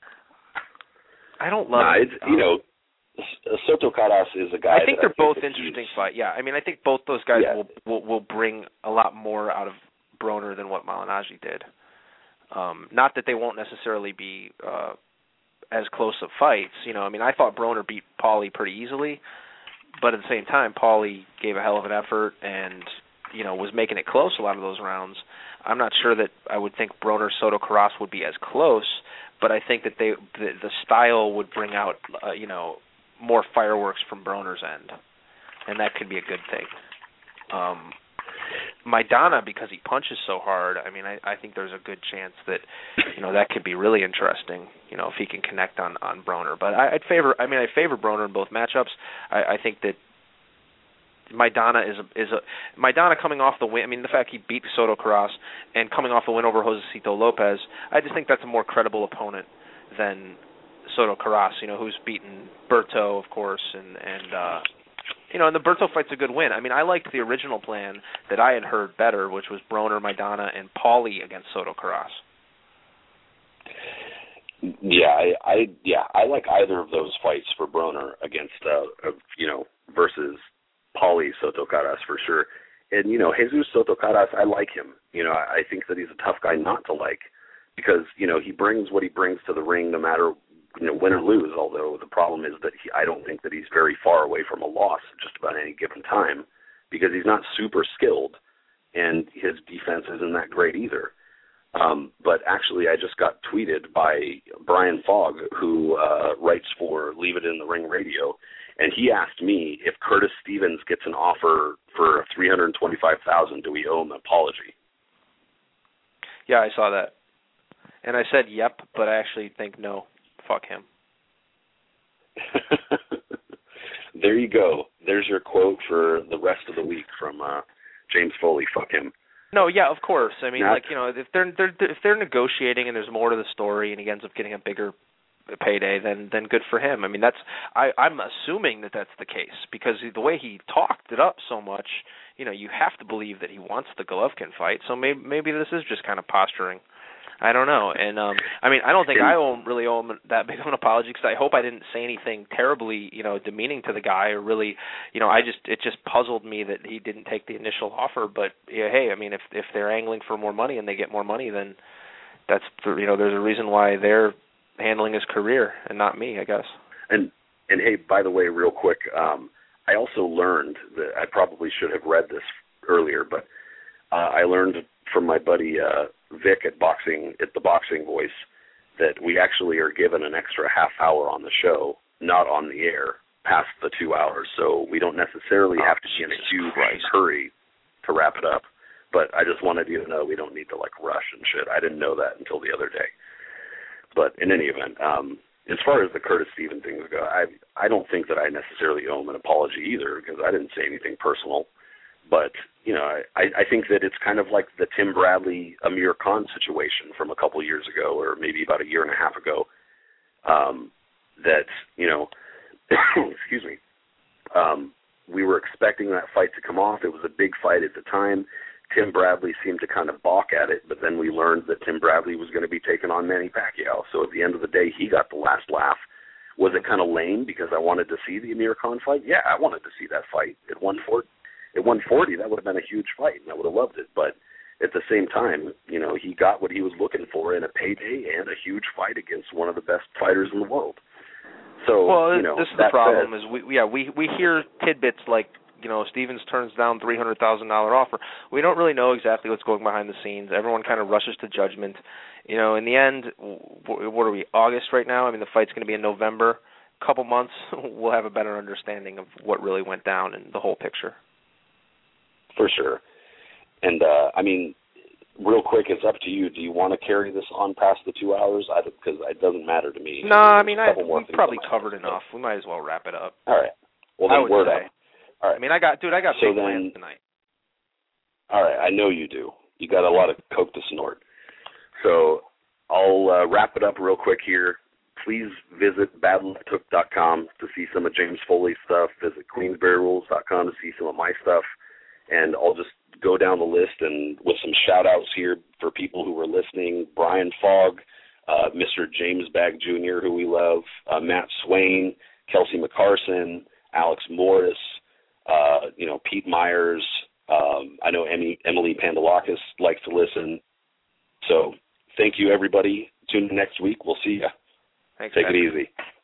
Speaker 3: I don't love it.
Speaker 2: Soto Karass is a guy.
Speaker 3: I think they're both interesting fights. Yeah, I mean, I think both those guys will bring a lot more out of Broner than what Malignaggi did. Not that they won't necessarily be as close of fights. I mean, I thought Broner beat Paulie pretty easily, but at the same time, Paulie gave a hell of an effort and was making it close a lot of those rounds. I'm not sure that I would think Broner Soto Karass would be as close, but I think that the style would bring out more fireworks from Broner's end, and that could be a good thing. Maidana, because he punches so hard, I mean, I think there's a good chance that that could be really interesting. If he can connect on Broner, but I favor Broner in both matchups. I think that Maidana is Maidana coming off the win. I mean, the fact he beat Soto Karass and coming off the win over Josecito Lopez, I just think that's a more credible opponent than Soto Karass, who's beaten Berto, of course, and the Berto fight's a good win. I mean, I liked the original plan that I had heard better, which was Broner, Maidana, and Paulie against Soto Karass.
Speaker 2: Yeah, I like either of those fights for Broner against versus Paulie Soto Karass for sure. And Jesus Soto Karass, I like him. I think that he's a tough guy not to like because he brings what he brings to the ring no matter win or lose. Although the problem is that I don't think that he's very far away from a loss just about any given time because he's not super skilled and his defense isn't that great either. But actually, I just got tweeted by Brian Fogg, who writes for Leave It in the Ring Radio, and he asked me if Curtis Stevens gets an offer for $325,000, do we owe him an apology?
Speaker 3: Yeah, I saw that, and I said yep, but I actually think no. Fuck him.
Speaker 2: There you go. There's your quote for the rest of the week from James Foley. Fuck him.
Speaker 3: No, yeah, of course. I mean, if they're negotiating and there's more to the story and he ends up getting a bigger payday, then good for him. I mean, I'm assuming that that's the case because the way he talked it up so much, you have to believe that he wants the Golovkin fight. So maybe this is just kind of posturing. I don't know, and I mean, I don't think I really owe him that big of an apology because I hope I didn't say anything terribly, demeaning to the guy, or really, it just puzzled me that he didn't take the initial offer. But yeah, hey, I mean, if they're angling for more money and they get more money, then that's there's a reason why they're handling his career and not me, I guess. And
Speaker 2: hey, by the way, real quick, I also learned that I probably should have read this earlier, but I learned from my buddy Vic at the Boxing Voice that we actually are given an extra half hour on the show, not on the air, past the 2 hours. So we don't necessarily have to be in a huge hurry to wrap it up. But I just wanted you to know we don't need to rush and shit. I didn't know that until the other day. But in any event, as far as the Curtis Stevens things go, I don't think that I necessarily owe him an apology either because I didn't say anything personal. But, I think that it's kind of like the Tim Bradley, Amir Khan situation from a couple years ago or maybe about a year and a half ago that, excuse me, we were expecting that fight to come off. It was a big fight at the time. Tim Bradley seemed to kind of balk at it, but then we learned that Tim Bradley was going to be taking on Manny Pacquiao. So at the end of the day, he got the last laugh. Was it kind of lame because I wanted to see the Amir Khan fight? Yeah, I wanted to see that fight at 140. At 140, that would have been a huge fight, and I would have loved it. But at the same time, he got what he was looking for in a payday and a huge fight against one of the best fighters in the world. So,
Speaker 3: this is the problem: is we hear tidbits like Stevens turns down $300,000 offer. We don't really know exactly what's going behind the scenes. Everyone kind of rushes to judgment. In the end, what are we? August right now. I mean, the fight's going to be in November. A couple months, we'll have a better understanding of what really went down and the whole picture.
Speaker 2: For sure. And, I mean, real quick, it's up to you. Do you want to carry this on past the 2 hours? Because it doesn't matter to me.
Speaker 3: No, I mean, we've probably covered enough. We might as well wrap it up.
Speaker 2: All right. Well, then word up. All right.
Speaker 3: I mean, I got big plans tonight.
Speaker 2: All right, I know you do. You got a lot of coke to snort. So I'll wrap it up real quick here. Please visit badlefthook.com to see some of James Foley's stuff. Visit queensberryrules.com to see some of my stuff. And I'll just go down the list and with some shout-outs here for people who were listening. Brian Fogg, Mr. James Bagg Jr., who we love, Matt Swain, Kelsey McCarson, Alex Morris, Pete Myers. I know Emily Pandalakis likes to listen. So thank you, everybody. Tune in next week. We'll see you.
Speaker 3: Thanks,
Speaker 2: Take
Speaker 3: Patrick.
Speaker 2: it easy.